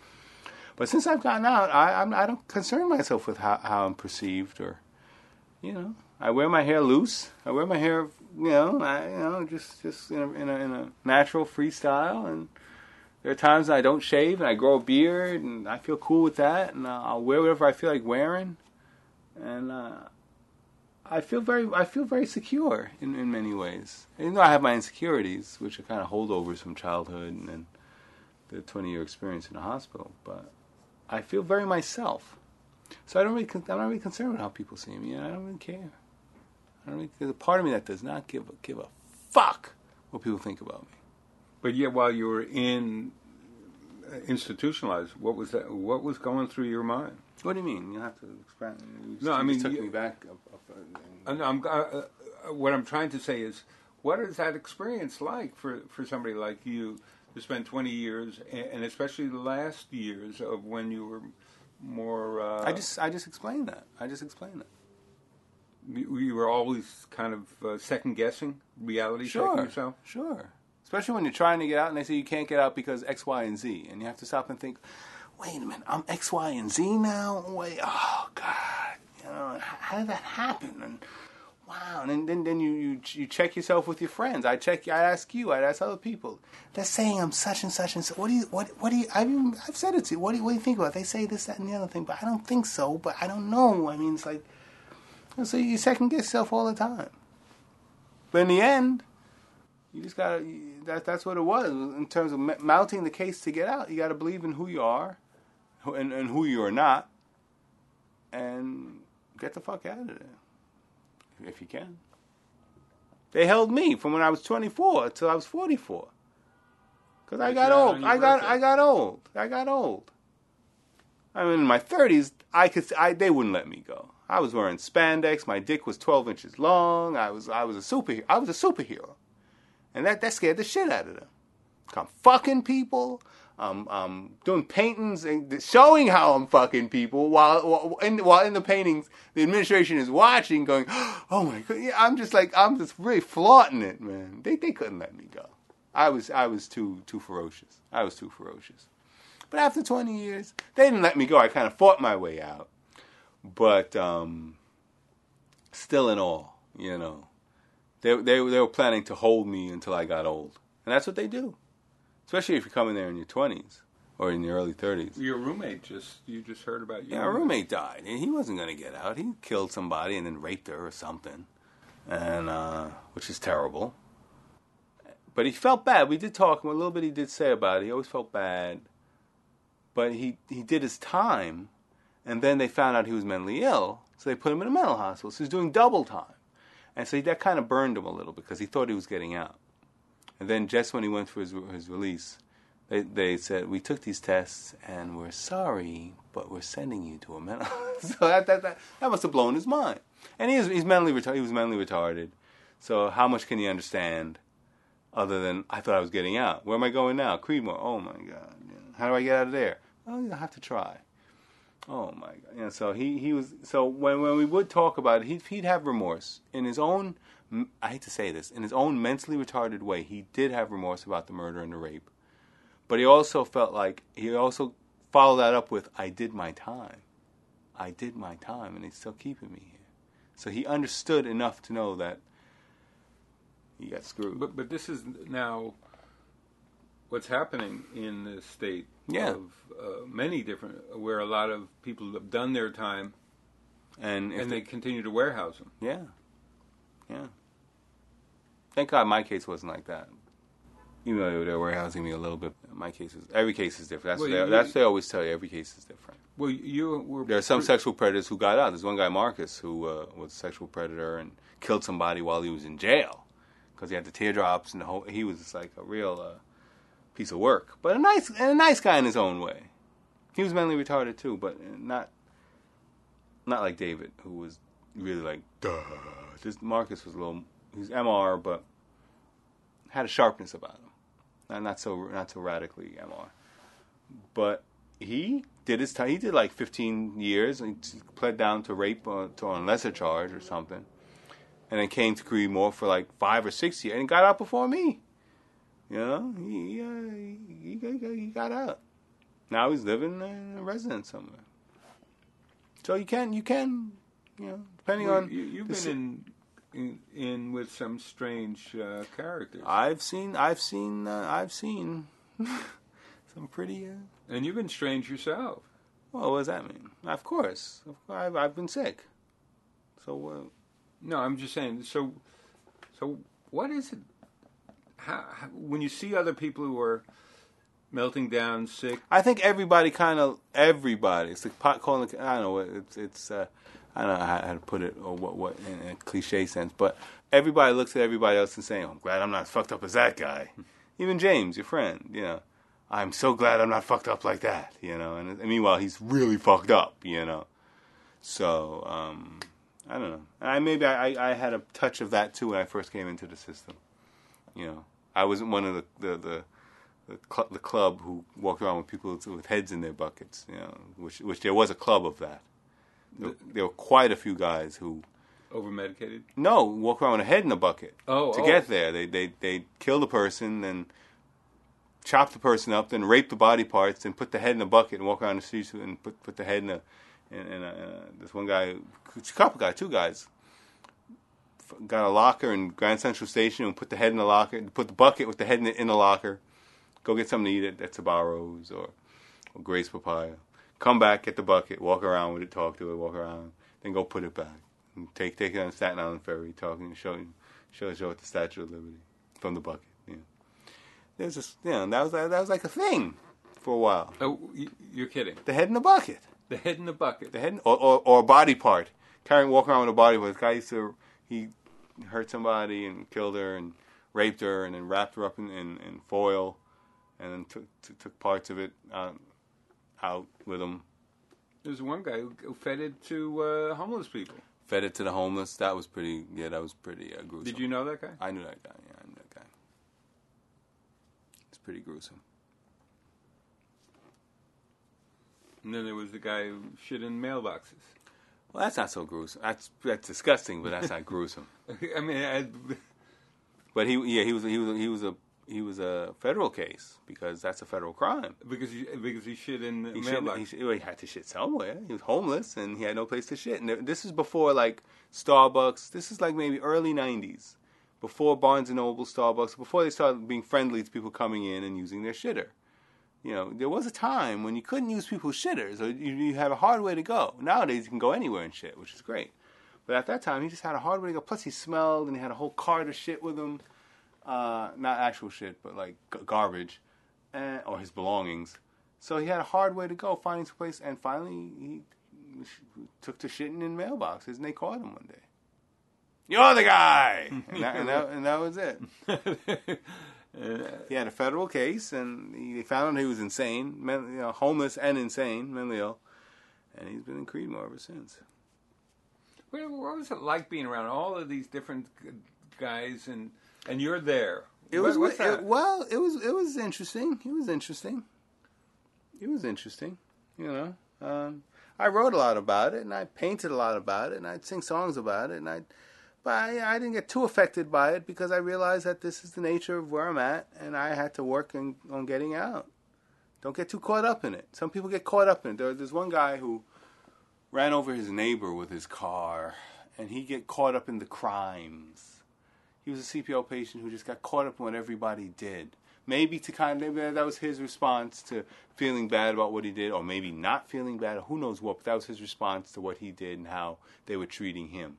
But since I've gotten out, I I'm, I don't concern myself with how, how I'm perceived, or, you know, I wear my hair loose. I wear my hair, you know, I, you know, just just in a, in a in a natural freestyle. And there are times I don't shave and I grow a beard, and I feel cool with that, and I'll wear whatever I feel like wearing, and uh, I feel very I feel very secure in, in many ways. And even though I have my insecurities, which are kind of holdovers from childhood and then the twenty-year experience in the hospital, but I feel very myself. So I don't really, I'm not really concerned with how people see me, and I don't really care. I don't really, there's a part of me that does not give a, give a fuck what people think about me. But yet, while you were in uh, institutionalized, what was that? What was going through your mind? What do you mean? You have to expand. You No, I mean, took you, me back. Up, up, and I'm, uh, uh, what I'm trying to say is, what is that experience like for, for somebody like you to spend twenty years, and, and especially the last years of when you were more? Uh, I just, I just explained that. I just explained that. You, you were always kind of uh, second guessing, reality Sure, checking yourself. Sure. Especially when you're trying to get out and they say you can't get out because X, Y, and Z. And you have to stop and think, wait a minute, I'm X, Y, and Z now? Wait, oh, God. You know, how did that happen? And wow. And then, then you, you you check yourself with your friends. I check, I ask you, I ask other people. They're saying I'm such and such and so. What do you, what, what do you, I've, even, I've said it to you. What do you, what do you think about it? They say this, that, and the other thing, but I don't think so, but I don't know. I mean, it's like, so you second guess yourself all the time. But in the end, you just gotta. That that's what it was in terms of mounting the case to get out. You gotta believe in who you are, and, and who you are not, and get the fuck out of there if you can. They held me from when I was twenty-four till I was forty-four, because I got old. I got I got old. I got old. I mean, in my thirties, I could. I they wouldn't let me go. I was wearing spandex. My dick was twelve inches long. I was I was a superhero. I was a superhero. And that, that scared the shit out of them. I'm fucking people. I'm, I'm doing paintings and showing how I'm fucking people while while in, while in the paintings the administration is watching, going, "Oh my god!" Yeah, I'm just like I'm just really flaunting it, man. They they couldn't let me go. I was I was too too ferocious. I was too ferocious. But after twenty years, they didn't let me go. I kind of fought my way out. But um, still, in all, you know. They, they, they were planning to hold me until I got old. And that's what they do. Especially if you come in there in your twenties or in your early thirties. Your roommate just, you just heard about you. Yeah, our roommate died. And he wasn't going to get out. He killed somebody and then raped her or something. And, uh, which is terrible. But he felt bad. We did talk, a little bit he did say about it. He always felt bad. But he, he did his time. And then they found out he was mentally ill. So they put him in a mental hospital. So he's doing double time. And so that kind of burned him a little because he thought he was getting out. And then just when he went for his his release, they they said, we took these tests and we're sorry, but we're sending you to a mental. So that, that that that must have blown his mind. And he is he's mentally retarded. He was mentally retarded. So how much can he understand, other than I thought I was getting out? Where am I going now? Creedmoor. Oh my God. How do I get out of there? Oh, you have to try. Oh my God! Yeah, so he, he was so when when we would talk about it, he'd he'd have remorse in his own. I hate to say this, in his own mentally retarded way, he did have remorse about the murder and the rape, but he also felt like he also followed that up with, "I did my time, I did my time, and it's still keeping me here." So he understood enough to know that he got screwed. But but this is now what's happening in the state. Yeah. Of uh, many different, where a lot of people have done their time, and and they, they continue to warehouse them. Yeah, yeah. Thank God my case wasn't like that. Even though they were warehousing me a little bit, my case is every case is different. That's well, what they, you, that's what they always tell you. Every case is different. Well, you were. There are some pre- sexual predators who got out. There's one guy, Marcus, who uh, was a sexual predator and killed somebody while he was in jail because he had the teardrops and the whole. He was just like a real uh, piece of work, but a nice and a nice guy in his own way. He was mentally retarded too, but not not like David, who was really like, duh. Just Marcus was a little, he was M R, but had a sharpness about him. Not, not so not so radically M R. But he did his time. He did like fifteen years, and he pled down to rape uh, to on a lesser charge or something, and then came to Creedmoor for like five or six years, and got out before me. You know, he uh, he, he, he got out. Now he's living in a residence somewhere. So you can, you can, you know, depending Well, on... you, you've been in, in in with some strange uh, characters. I've seen, I've seen, uh, I've seen some pretty... Uh, and you've been strange yourself. well, what does that mean? Of course. I've, I've been sick. So... Uh, No, I'm just saying. So, so what is it? How, how when you see other people who are melting down, sick? I think everybody kind of everybody. It's like pot calling. I don't know. It's it's. Uh, I don't know how, how to put it or what what in a cliche sense, but everybody looks at everybody else and saying, oh, "I'm glad I'm not fucked up as that guy." Even James, your friend, you know, I'm so glad I'm not fucked up like that, you know. And, and meanwhile, he's really fucked up, you know. So. um I don't know. I maybe I, I had a touch of that too when I first came into the system. You know, I wasn't one of the the the, the, cl- the club who walked around with people with heads in their buckets. You know, which which there was a club of that. There, there were quite a few guys who Over medicated? no walk around with a head in a bucket. Oh, to oh. get there, they they they kill the person and chop the person up, then rape the body parts, and put the head in a bucket and walk around the streets and put put the head in a. And, and uh, this one guy, a couple guys, two guys, got a locker in Grand Central Station and put the head in the locker, put the bucket with the head in the, in the locker, go get something to eat at, at Sabaro's or, or Grace Papaya. Come back, get the bucket, walk around with it, talk to it, walk around, then go put it back. And take take it on the Staten Island Ferry, talking, showing, show show it the Statue of Liberty from the bucket. You know. There's just, you know, that was that was like a thing for a while. Oh, you're kidding. The head in the bucket. The head in the bucket. The head, or, or, or a body part. Carrying, walking around with a body part. This guy used to, he hurt somebody and killed her and raped her and then wrapped her up in, in, in foil and then took t- took parts of it out, out with him. There's one guy who, who fed it to uh, homeless people. Fed it to the homeless. That was pretty, yeah, that was pretty uh, gruesome. Did you know that guy? I knew that guy, yeah, I knew that guy. It's pretty gruesome. And then there was the guy who shit in mailboxes. Well, that's not so gruesome. That's that's disgusting, but that's not gruesome. I mean, I, But he, yeah, he was he was he was a he was a federal case because that's a federal crime. because he, because he shit in the He, mailbox. shit, he, shit, well, he had to shit somewhere. He was homeless and he had no place to shit. And there, this is before like Starbucks. This is like maybe early nineties, before Barnes and Noble, Starbucks, before they started being friendly to people coming in and using their shitter. You know, there was a time when you couldn't use people's shitters, or you, you had a hard way to go. Nowadays, you can go anywhere and shit, which is great. But at that time, he just had a hard way to go. Plus, he smelled, and he had a whole cart of shit with him. Uh, not actual shit, but like g- garbage, and, or his belongings. So he had a hard way to go finding some place, and finally he took to shitting in mailboxes, and they caught him one day. You're the guy! and, that, and, that, and that was it. He had a federal case, and he, they found out he was insane, men, you know, homeless and insane, mentally ill, and he's been in Creedmoor ever since. What, what was it like being around all of these different g- guys, and and you're there? It What- was what's that? it, well, it was it was interesting. It was interesting. It was interesting. You know, um, I wrote a lot about it, and I painted a lot about it, and I'd sing songs about it, and I. But I, I didn't get too affected by it because I realized that this is the nature of where I'm at, and I had to work in, on getting out. Don't get too caught up in it. Some people get caught up in it. There, there's one guy who ran over his neighbor with his car, and he get caught up in the crimes. He was a C P O patient who just got caught up in what everybody did. Maybe to kind of, maybe that was his response to feeling bad about what he did, or maybe not feeling bad, or who knows what, but that was his response to what he did and how they were treating him.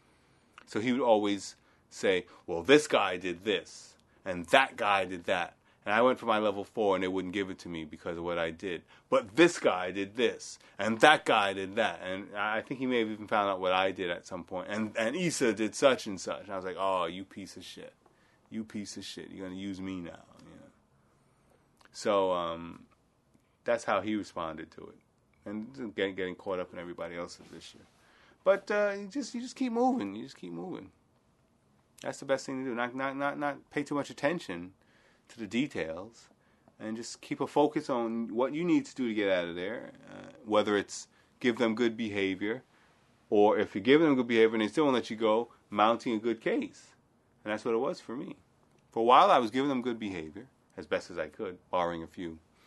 So he would always say, well, this guy did this, and that guy did that. And I went for my level four, and they wouldn't give it to me because of what I did. But this guy did this, and that guy did that. And I think he may have even found out what I did at some point. And, and Issa did such and such. And I was like, oh, you piece of shit. You piece of shit. You're going to use me now. You know? So um, that's how he responded to it. And getting, getting caught up in everybody else's issue. But uh, you just you just keep moving. You just keep moving. That's the best thing to do. Not not not not pay too much attention to the details, and just keep a focus on what you need to do to get out of there. Uh, whether it's give them good behavior, or if you give them good behavior and they still won't let you go, mounting a good case. And that's what it was for me. For a while, I was giving them good behavior as best as I could, barring a few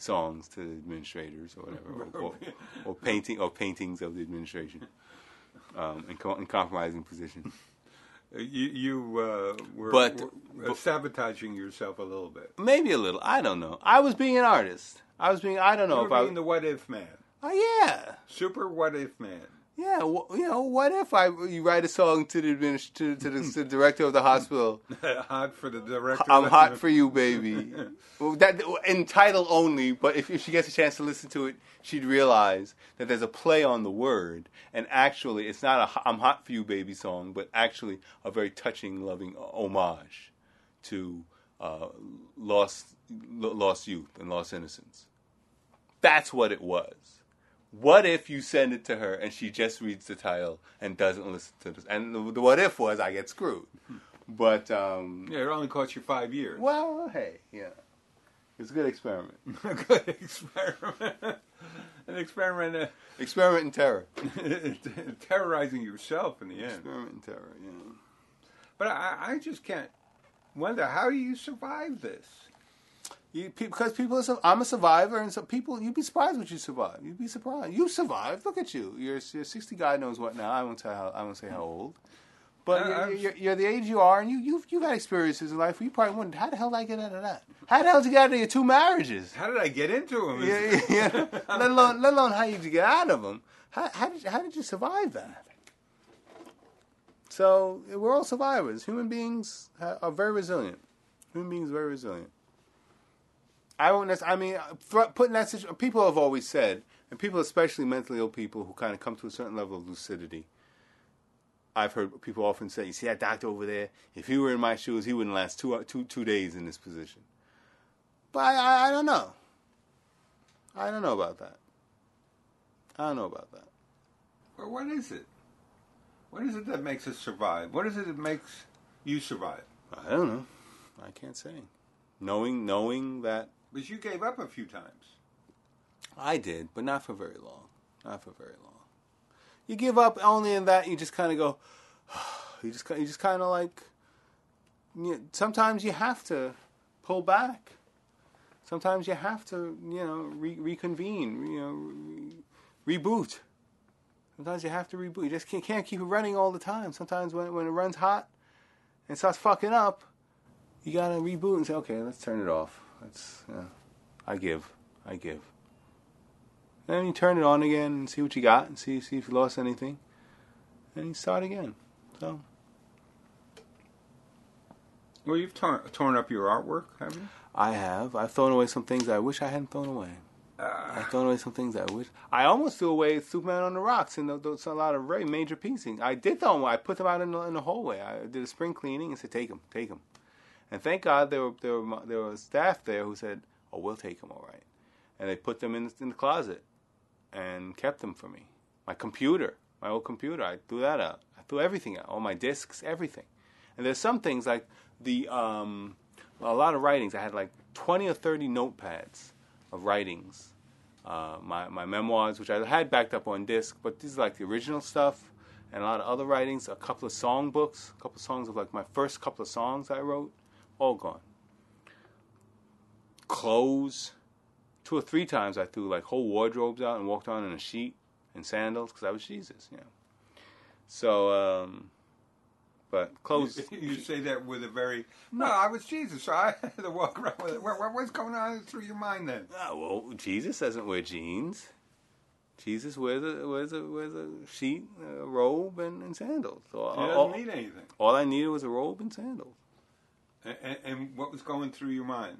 songs to the administrators or whatever, or, or, or painting or paintings of the administration um, in, co- in compromising positions. You you uh, were, But- were but- sabotaging yourself a little bit. Maybe a little. I don't know. I was being an artist. I was being. I don't know You if were I. being the what if man, Oh yeah. super what if man. Yeah, well, you know, what if I you write a song to the administ- to, to, the, to the director of the hospital? Hot for the director. I'm hot for you, baby. Well, that in title only, but if, if she gets a chance to listen to it, she'd realize that there's a play on the word, and actually, it's not a "I'm hot for you, baby" song, but actually a very touching, loving homage to uh, lost lost youth and lost innocence. That's what it was. What if you send it to her and she just reads the title and doesn't listen to this? And the, the what if was I get screwed. But, um... Yeah, it only cost you five years. well, hey, yeah. It's a good experiment. A good experiment. An experiment uh, Experiment in terror. terrorizing yourself in the end. Experiment in terror, yeah. But I, I just can't wonder, how do you survive this? You, pe- because people are, su- I'm a survivor, and so people, you'd be surprised what you survive. You'd be surprised. You survived. Look at you. You're, you're sixty. God knows what now. I won't tell how. I won't say how old. But I- you're, I'm- you're, you're the age you are, and you, you've you've had experiences in life where you probably wondered, how the hell did I get out of that? How the hell did you get out of your two marriages? How did I get into them? Yeah, yeah, yeah. let alone let alone how you get out of them. How, how did you, how did you survive that? So we're all survivors. Human beings ha- are very resilient. Human beings are very resilient. I won't. necess- I mean, th- putting that situ- people have always said, and people, especially mentally ill people who kind of come to a certain level of lucidity. I've heard people often say, "You see that doctor over there? If he were in my shoes, he wouldn't last two two two days in this position." But I, I, I don't know. I don't know about that. I don't know about that. Well, what is it? What is it that makes us survive? What is it that makes you survive? I don't know. I can't say. Knowing, knowing that Because you gave up a few times. I did, but not for very long. Not for very long. You give up only in that you just kind of go. You just, you just kind of like. You know, sometimes you have to pull back. Sometimes you have to, you know, re- reconvene. You know, re- reboot. Sometimes you have to reboot. You just can't, can't keep it running all the time. Sometimes when when it runs hot and starts fucking up, you gotta reboot and say, okay, let's turn it off. Let's. Yeah, I give. I give. And then you turn it on again and see what you got and see see if you lost anything. And you start again. So. Well, you've torn, torn up your artwork, haven't you? I have. I've thrown away some things I wish I hadn't thrown away. Uh, I've thrown away some things I wish. I almost threw away Superman on the Rocks and those a lot of very major pieces. I did throw them away. I put them out in the, in the hallway. I did a spring cleaning and said, "Take them, take them." And thank God there were there were there was staff there who said, "Oh, we'll take them, all right." And they put them in the, in the closet and kept them for me. My computer, my old computer, I threw that out. I threw everything out. All my discs, everything. And there's some things like the um, a lot of writings. I had like twenty or thirty notepads of writings. Uh, my my memoirs, which I had backed up on disc, but these are like the original stuff, and a lot of other writings. A couple of song books, a couple of songs of like my first couple of songs I wrote, all gone. Clothes, two or three times I threw like whole wardrobes out and walked on in a sheet and sandals because I was Jesus, you know. So, um, but clothes. You, you say that with a very, no, I was Jesus, so I had to walk around with it. What, what, what's going on through your mind then? Ah, well, Jesus doesn't wear jeans. Jesus wears a wears a wears a sheet, a robe, and, and sandals. So He all, doesn't all, need anything. all I needed was a robe and sandals. And, and, and what was going through your mind?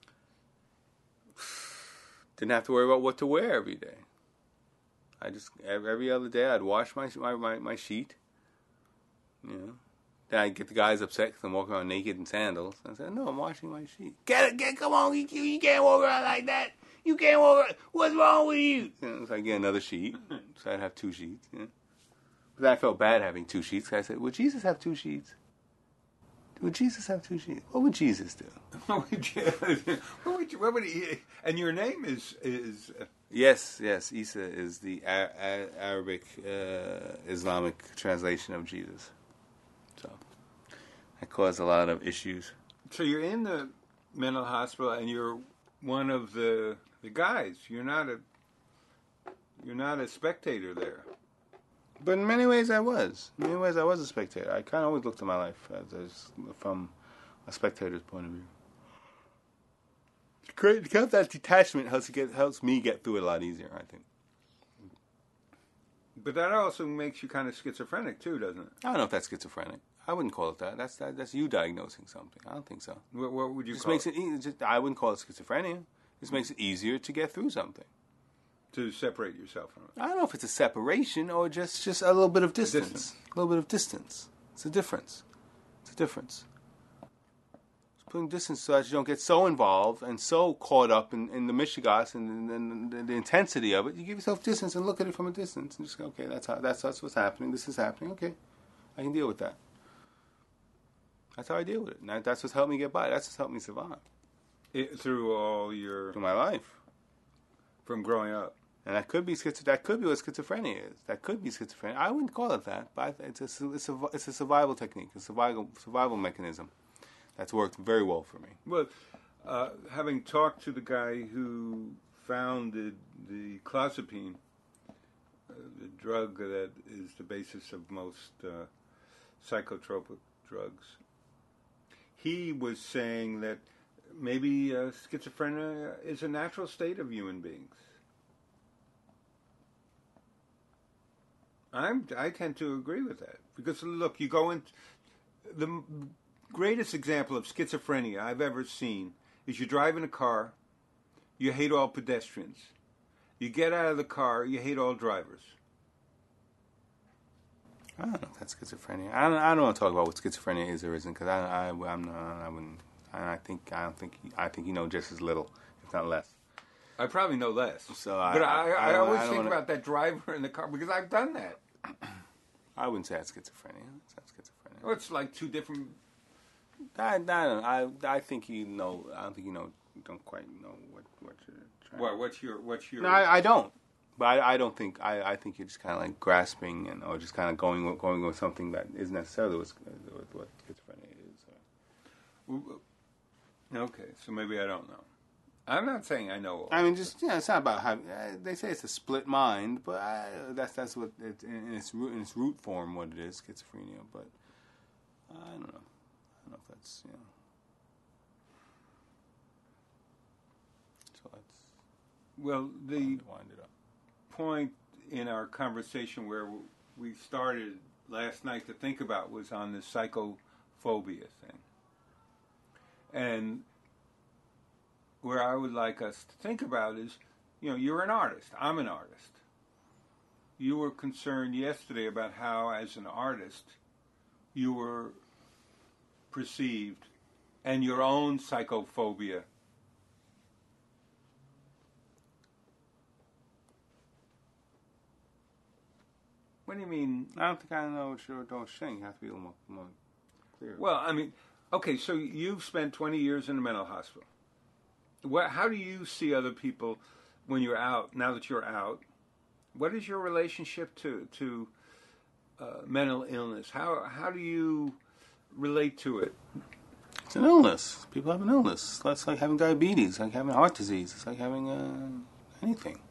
Didn't have to worry about what to wear every day. I just every, every other day I'd wash my my my, my sheet. You know. Then I'd get the guys upset because I'm walking around naked in sandals. I said, "No, I'm washing my sheet." Get it, get come on, you, you can't walk around like that. You can't walk around. What's wrong with you? You know, so I get another sheet. So I'd have two sheets. You know? But then I felt bad having two sheets. I said, "Would Jesus have two sheets? Would Jesus have two sheets? What would Jesus do?" What would you, what would, you, what would he, and your name is, is uh, Yes, yes. Isa is the a- a- Arabic uh, Islamic translation of Jesus. So that caused a lot of issues. so you're in the mental hospital and you're one of the the guys. You're not a you're not a spectator there. But in many ways, I was. In many ways, I was a spectator. I kind of always looked at my life as, as from a spectator's point of view. Great, to have that detachment helps you get helps me get through it a lot easier, I think. But that also makes you kind of schizophrenic too, doesn't it? I don't know if that's schizophrenic. I wouldn't call it that. That's that, that's you diagnosing something. I don't think so. What, what would you Just call makes it? it, e- just, I wouldn't call it schizophrenia. This makes it easier to get through something. To separate yourself from it. I don't know if it's a separation or just, just a little bit of distance. A, distance. a little bit of distance. It's a difference. It's a difference. It's putting distance so that you don't get so involved and so caught up in, in the mishigas and, and, and the intensity of it. You give yourself distance and look at it from a distance and just go, okay, that's how that's, that's what's happening. This is happening. Okay, I can deal with that. That's how I deal with it. And that, that's what's helped me get by. That's what's helped me survive. It, through all your... Through my life. From growing up. And that could be schizo- That could be what schizophrenia is. That could be schizophrenia. I wouldn't call it that, but it's a it's a it's a survival technique, a survival survival mechanism that's worked very well for me. Well, uh, having talked to the guy who founded the clozapine, uh, the drug that is the basis of most uh, psychotropic drugs, he was saying that maybe uh, schizophrenia is a natural state of human beings. I'm, I tend to agree with that. Because, look, you go in... The greatest example of schizophrenia I've ever seen is you drive in a car, you hate all pedestrians. You get out of the car, you hate all drivers. I don't know if that's schizophrenia. I don't, I don't want to talk about what schizophrenia is or isn't, because I, I, I'm not, I wouldn't... I think I don't think I think you know just as little, if not less. I probably know less. So I, but I, I, I, I always I think wanna, about that driver in the car because I've done that. I wouldn't say that's schizophrenia. That's schizophrenia. Well, it's like two different. I, I don't know. I I think you know. I don't think you know. You don't quite know what what you're trying. What what's your what's your? No, I, I don't. But I, I don't think. I, I think you're just kind of like grasping and or just kind of going going with something that isn't necessarily what, what schizophrenia is. Or. Okay, so maybe I don't know. I'm not saying I know. I mean, just yeah, it's not about how uh, they say it's a split mind, but I, that's that's what it, in its root in its root form what it is, schizophrenia. But I don't know. I don't know if that's you know. So that's well the wind it up. Point in our conversation where we started last night to think about was on the psychophobia thing. And where I would like us to think about is, you know, you're an artist. I'm an artist. You were concerned yesterday about how, as an artist, you were perceived and your own psychophobia. What do you mean? I don't think I know what you're don't saying. You have to be a little more, more clear. Well, I mean, okay, so you've spent twenty years in a mental hospital. What, how do you see other people when you're out, now that you're out? What is your relationship to to uh, mental illness? How how do you relate to it? It's an illness. People have an illness. It's like having diabetes, like having heart disease. It's like having uh, anything.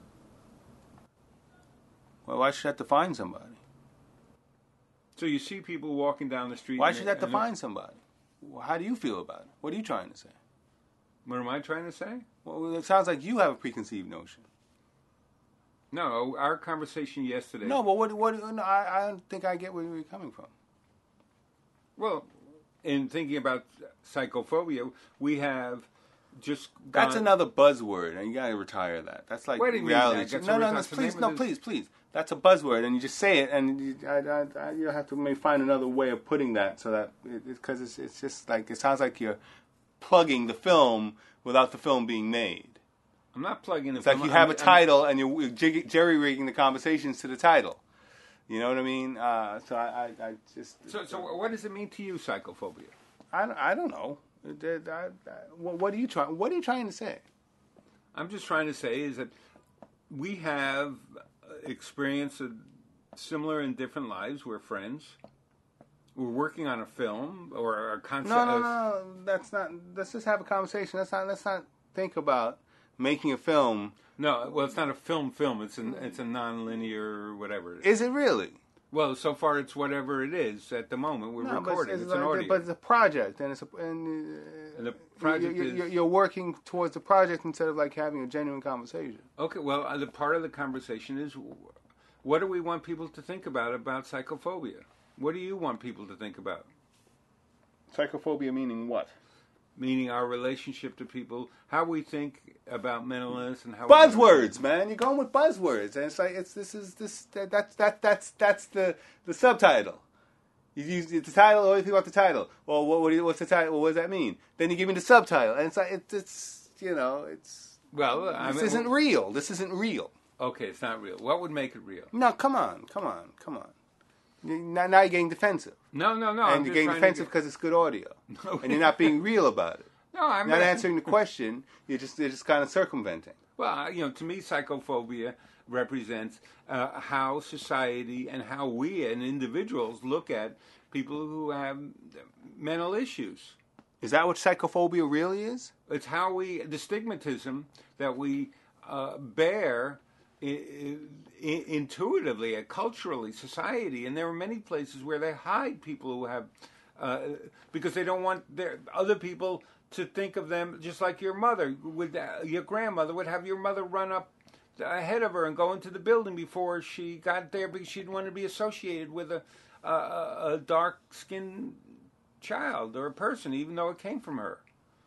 Well, why should that define somebody? So you see people walking down the street. Why should that define somebody? How do you feel about it? What are you trying to say? What am I trying to say? Well, it sounds like you have a preconceived notion. No, our conversation yesterday. No, but what? What? No, I, I don't think I get where you're coming from. Well, in thinking about psychophobia, we have just gone... That's another buzzword, and you gotta retire that. That's like what do you reality. Mean? No, no, no, please, no, please, please. That's a buzzword, and you just say it, and you, I, I, I, you have to maybe find another way of putting that, so that because it, it's, it's just like it sounds like you're plugging the film without the film being made. I'm not plugging the it's film. It's like you have I'm, a title, I'm, and you're jerry rigging the conversations to the title. You know what I mean? Uh, so I, I, I just. So, so what does it mean to you, psychophobia? I, I don't know. I, I, I, what are you trying? What are you trying to say? I'm just trying to say is that we have experienced a similar in different lives. We're friends. We're working on a film or a concept. No, no, no, no. That's not. Let's just have a conversation. Let's not. Let's not think about making a film. No, well, it's not a film. Film. It's an it's a non-linear whatever. It is. Is it really? Well, so far it's whatever it is at the moment. We're No, but recording. it's, It's, it's an like- audio. But it's a project, and it's a, and, uh, And the project you're, is- you're, you're working towards the project instead of like having a genuine conversation. Okay, well, uh, the part of the conversation is, what do we want people to think about about psychophobia? What do you want people to think about? Psychophobia meaning what? Meaning our relationship to people, how we think about mental illness, and how Buzzwords, man. You're going with buzzwords, and it's like it's this is this that, that's that that's that's the the subtitle. You use the title. What do you think about the title? Well, what, what do you, what's the title? Well, what does that mean? Then you give me the subtitle, and it's like it, it's you know it's Well, I this mean, isn't real. This isn't real. Okay, it's not real. What would make it real? No, come on, come on, come on. You- Now, now you're getting defensive, No, no, no. and I'm you're just getting trying to defensive get- because it's good audio, No. and you're not being real about it. No, I'm You're not answering the question. You're just you're just kind of circumventing. Well, you know, to me, psychophobia represents uh, how society and how we and individuals look at people who have mental issues. Is that what psychophobia really is? It's how we, the stigmatism that we uh, bear I- I- intuitively, uh, culturally, society, and there are many places where they hide people who have, uh, because they don't want their other people to think of them just like your mother would, uh, your grandmother would have your mother run up ahead of her and go into the building before she got there because she didn't want to be associated with a, a, a dark-skinned child or a person, even though it came from her.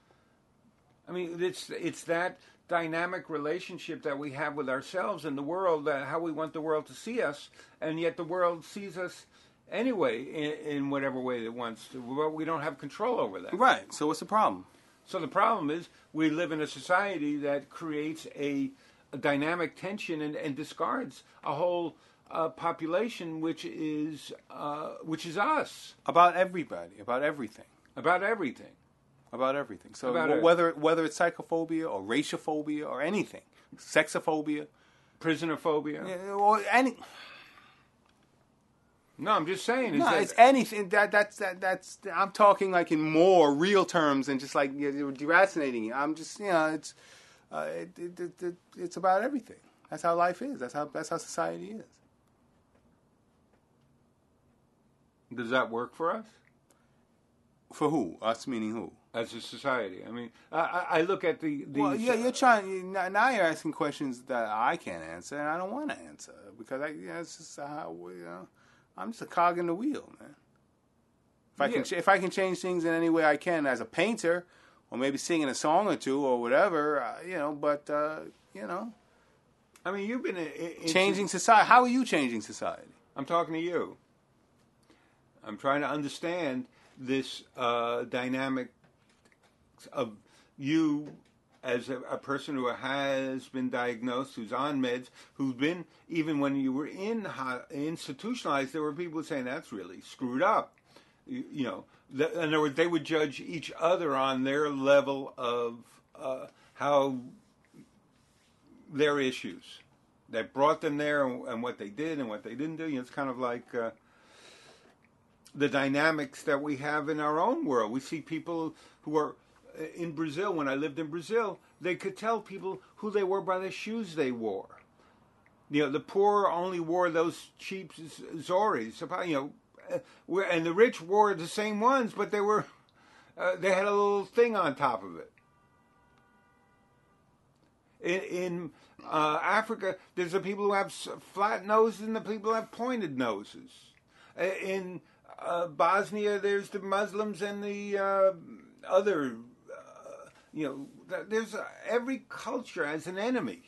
I mean, it's it's that dynamic relationship that we have with ourselves and the world, uh, how we want the world to see us, and yet the world sees us anyway in, in whatever way it wants to. But we don't have control over that. Right. So what's the problem? So the problem is we live in a society that creates a, a dynamic tension and, and discards a whole uh, population, which is uh, which is us, About everybody, about everything, about everything. about everything. So About wh- it. whether whether it's psychophobia or racial or anything, sexophobia, Prisoner-phobia. yeah, or any. No, I'm just saying. No, that- it's anything. That that's that that's. I'm talking like in more real terms and just like you're deracinating it. I'm just you know it's uh, it, it, it, it, it's about everything. That's how life is. That's how that's how society is. Does that work for us For who? Us meaning who? as a society? I mean, I, I I look at the the. Well, yeah, you're trying. you- Now now you're asking questions that I can't answer, and I don't want to answer because I, you know, it's just how you know. I'm just a cog in the wheel, man. If I Yeah. can, ch- if I can change things in any way I can as a painter, or maybe singing a song or two or whatever, uh, you know. But uh, you know, I mean, you've been in, in, changing society. How are you changing society? I'm talking to you. I'm trying to understand this uh, dynamic of you as a, a person who has been diagnosed, who's on meds, who's been, even when you were in ho- institutionalized, there were people saying that's really screwed up. You, you know, the, in other words, they would judge each other on their level of uh, how their issues that brought them there and, and what they did and what they didn't do. You know, it's kind of like uh, the dynamics that we have in our own world. We see people who are in Brazil. When I lived in Brazil, they could tell people who they were by the shoes they wore. You know, the poor only wore those cheap Z- Zoris. You know, uh, where- and the rich wore the same ones, but they were uh, they had a little thing on top of it. In, in uh, Africa, there's the people who have s- flat noses and the people who have pointed noses. Uh, In uh, Bosnia, there's the Muslims and the uh, other. Uh, you know, th- there's uh, every culture has an enemy,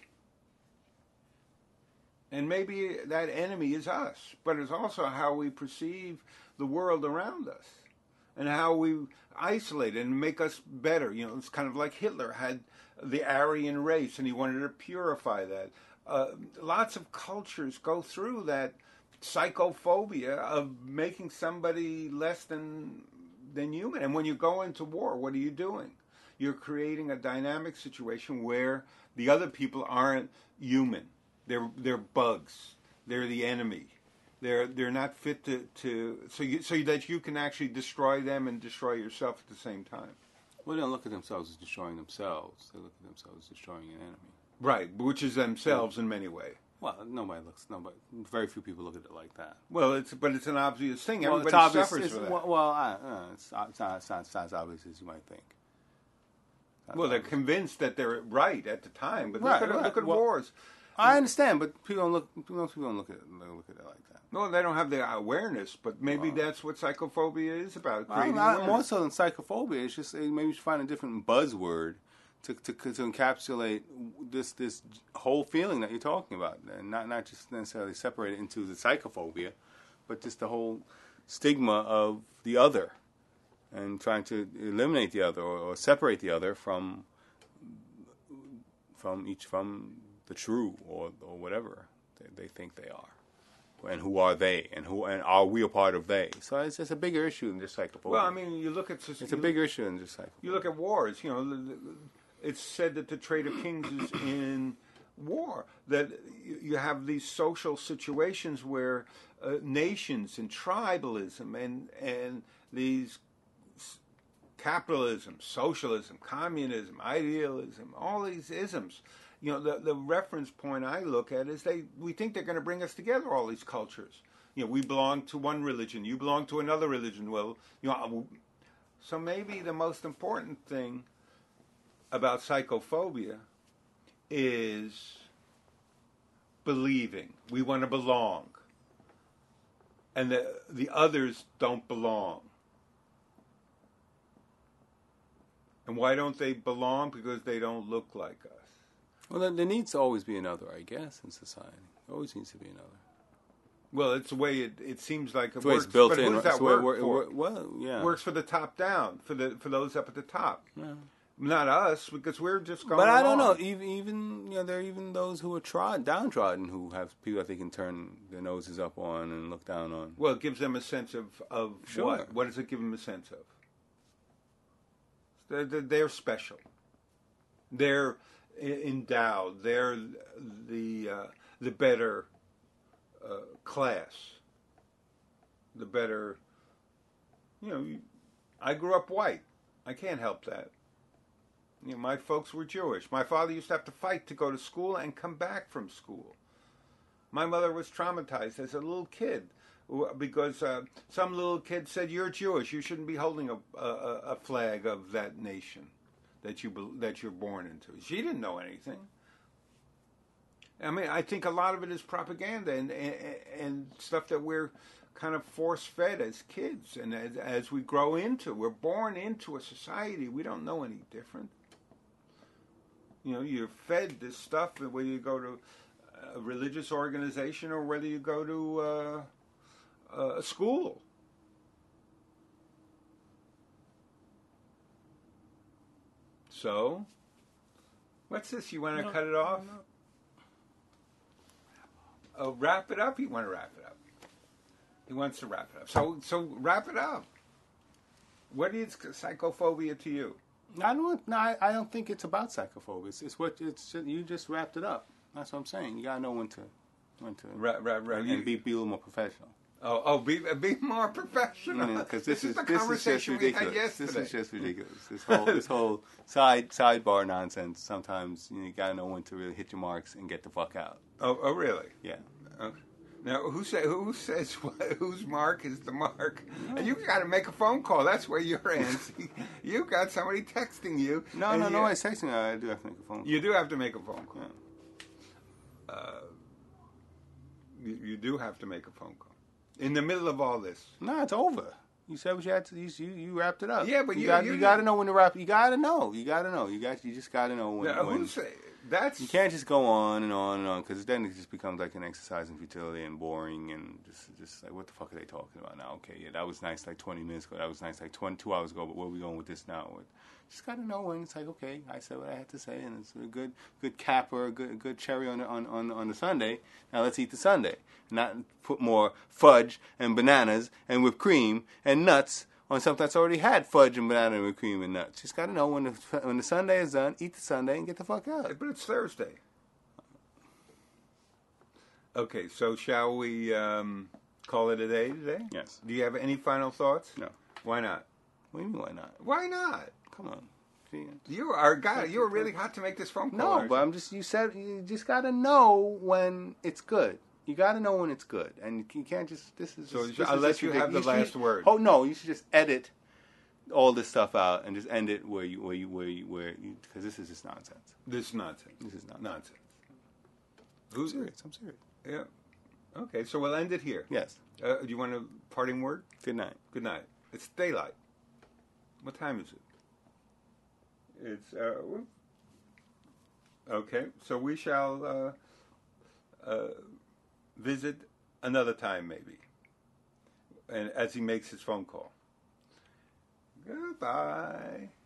and maybe that enemy is us. But it's also how we perceive the world around us, and how we isolate it and make us better. You know, it's kind of like Hitler had the Aryan race, and he wanted to purify that. Uh, lots of cultures go through that psychophobia of making somebody less than than human. And when you go into war, what are you doing? You're creating a dynamic situation where the other people aren't human. They're they're bugs. They're the enemy. They're they're not fit to, to so you, so that you can actually destroy them and destroy yourself at the same time. Well, they don't look at themselves as destroying themselves. They look at themselves as destroying an enemy. Right, which is themselves in many ways. Well, nobody looks. Nobody. Very few people look at it like that. Well, it's but it's an obvious thing. Well, Everybody it's obvious, suffers it's, for that. Well, well I, uh, it's, it's, not, it's, not, it's not as obvious as you might think. Not well, they're obvious. convinced that they're right at the time, but Right, look at right. look at Well, wars. I understand, but people don't look. Most people don't look at it, look at it like that. No, they don't have the awareness, but maybe Well, that's what psychophobia is about. I, Creating I, awareness. more so than psychophobia, it's just uh, maybe you should find a different buzzword to, to to encapsulate this this whole feeling that you're talking about, and not not just necessarily separate it into the psychophobia, but just the whole stigma of the other, and trying to eliminate the other or, or separate the other from from each from the true or or whatever they, they think they are. And who are they? And who and are we a part of they? So it's just a bigger issue than just psychophobia. Well, I mean, you look at it's a bigger issue than just psychophobia. You look at wars. You know, the, the, it's said that the trade of kings is in war. That you, you have these social situations where uh, nations and tribalism and and these capitalism, socialism, communism, idealism, all these isms. You know, the the reference point I look at is they we think they're going to bring us together, all these cultures. You know, we belong to one religion, you belong to another religion. Well, you know, so maybe the most important thing about psychophobia is believing. We want to belong. And the the others don't belong. And why don't they belong? Because they don't look like us. Well, there, there needs to always be another, I guess, in society. There always needs to be another. Well, it's the way it, it seems like it It's the way works. it's built but in. who does that It's the way it work wor- for? it wor- well, yeah. Works for the top down, for the for those up at the top. Yeah. Not us, because we're just going But I don't along. know. Even, even you know, there are even those who are trod, downtrodden, who have people that they can turn their noses up on and look down on. Well, it gives them a sense of, of Sure. what? What does it give them a sense of? They're, they're, they're special. They're endowed. They're the uh, the better uh, class. The better. You know, I grew up white. I can't help that. You know, my folks were Jewish. My father used to have to fight to go to school and come back from school. My mother was traumatized as a little kid because uh, some little kid said, "You're Jewish. You shouldn't be holding a, a, a flag of that nation that you that you're born into." She didn't know anything. I mean, I think a lot of it is propaganda and and, and stuff that we're kind of force-fed as kids, and as, as we grow into, we're born into a society. We don't know any different. You know, you're fed this stuff whether you go to a religious organization or whether you go to uh, a school. So, what's this? You want to No, cut it off? no. Oh, wrap it up. You want to wrap it up? He wants to wrap it up. So, so wrap it up. What is psychophobia to you? I don't. No, I, I don't think it's about psychophobia. It's, it's what it's. Just, you just wrapped it up. That's what I'm saying. You gotta know when to, when to, Right, right, right. and, You- and be be a little more professional. Oh, oh, be be more professional. Because this, is the this is just conversation we had ridiculous. yesterday. This is just ridiculous. This whole this whole side sidebar nonsense. Sometimes you, know, you gotta know when to really hit your marks and get the fuck out. Oh, oh, really? Yeah. Okay. Now, who say who says what, whose mark is the mark? And you got to make a phone call. That's where you're antsy. You got somebody texting you. No, and no, you, no. It's texting. I do have to make a phone call. You do have to make a phone call. Yeah. Uh, you, you do have to make a phone call in the middle of all this. No, it's over. You said what you had to. You you, you wrapped it up. Yeah, but you, you- got you- you got to know when to wrap. You got to know. You got to know. You got you just got to know when. Now, when who say that's you can't just go on and on and on because then it just becomes like an exercise in futility and boring and just just like what the fuck are they talking about now? Okay, yeah, that was nice like twenty minutes ago. That was nice like twenty-two hours ago. But where are we going with this now? With, just got to know when it's like okay, I said what I had to say and it's a good good capper, a good a good cherry on the, on on on the sundae. Now let's eat the sundae, not put more fudge and bananas and whipped cream and nuts on something that's already had fudge and banana and whipped cream and nuts. Just got to know when the when the sundae is done, eat the sundae and get the fuck out. But it's Thursday. Okay, so shall we um, call it a day today? Yes. Do you have any final thoughts? No. Why not? What do you mean why not? Why not? Come on. philosophy. You are a guy. You were really hot to make this phone call. No, aren't but you? I'm just, you said, you just got to know when it's good. You got to know when it's good. And you can't just, this is So just, I'll this is let just you have the ridiculous. last should- word. Oh, no, you should just edit all this stuff out and just end it where you, where you, where you, where you, because this is just nonsense. This is nonsense. This is nonsense. Nonsense. I'm Who's serious. I'm serious. Yeah. Okay, so we'll end it here. Yes. Uh, do you want a parting word? Good night. Good night. It's daylight. What time is it? It's uh, okay. So we shall uh, uh, visit another time, maybe. And as he makes his phone call. Goodbye.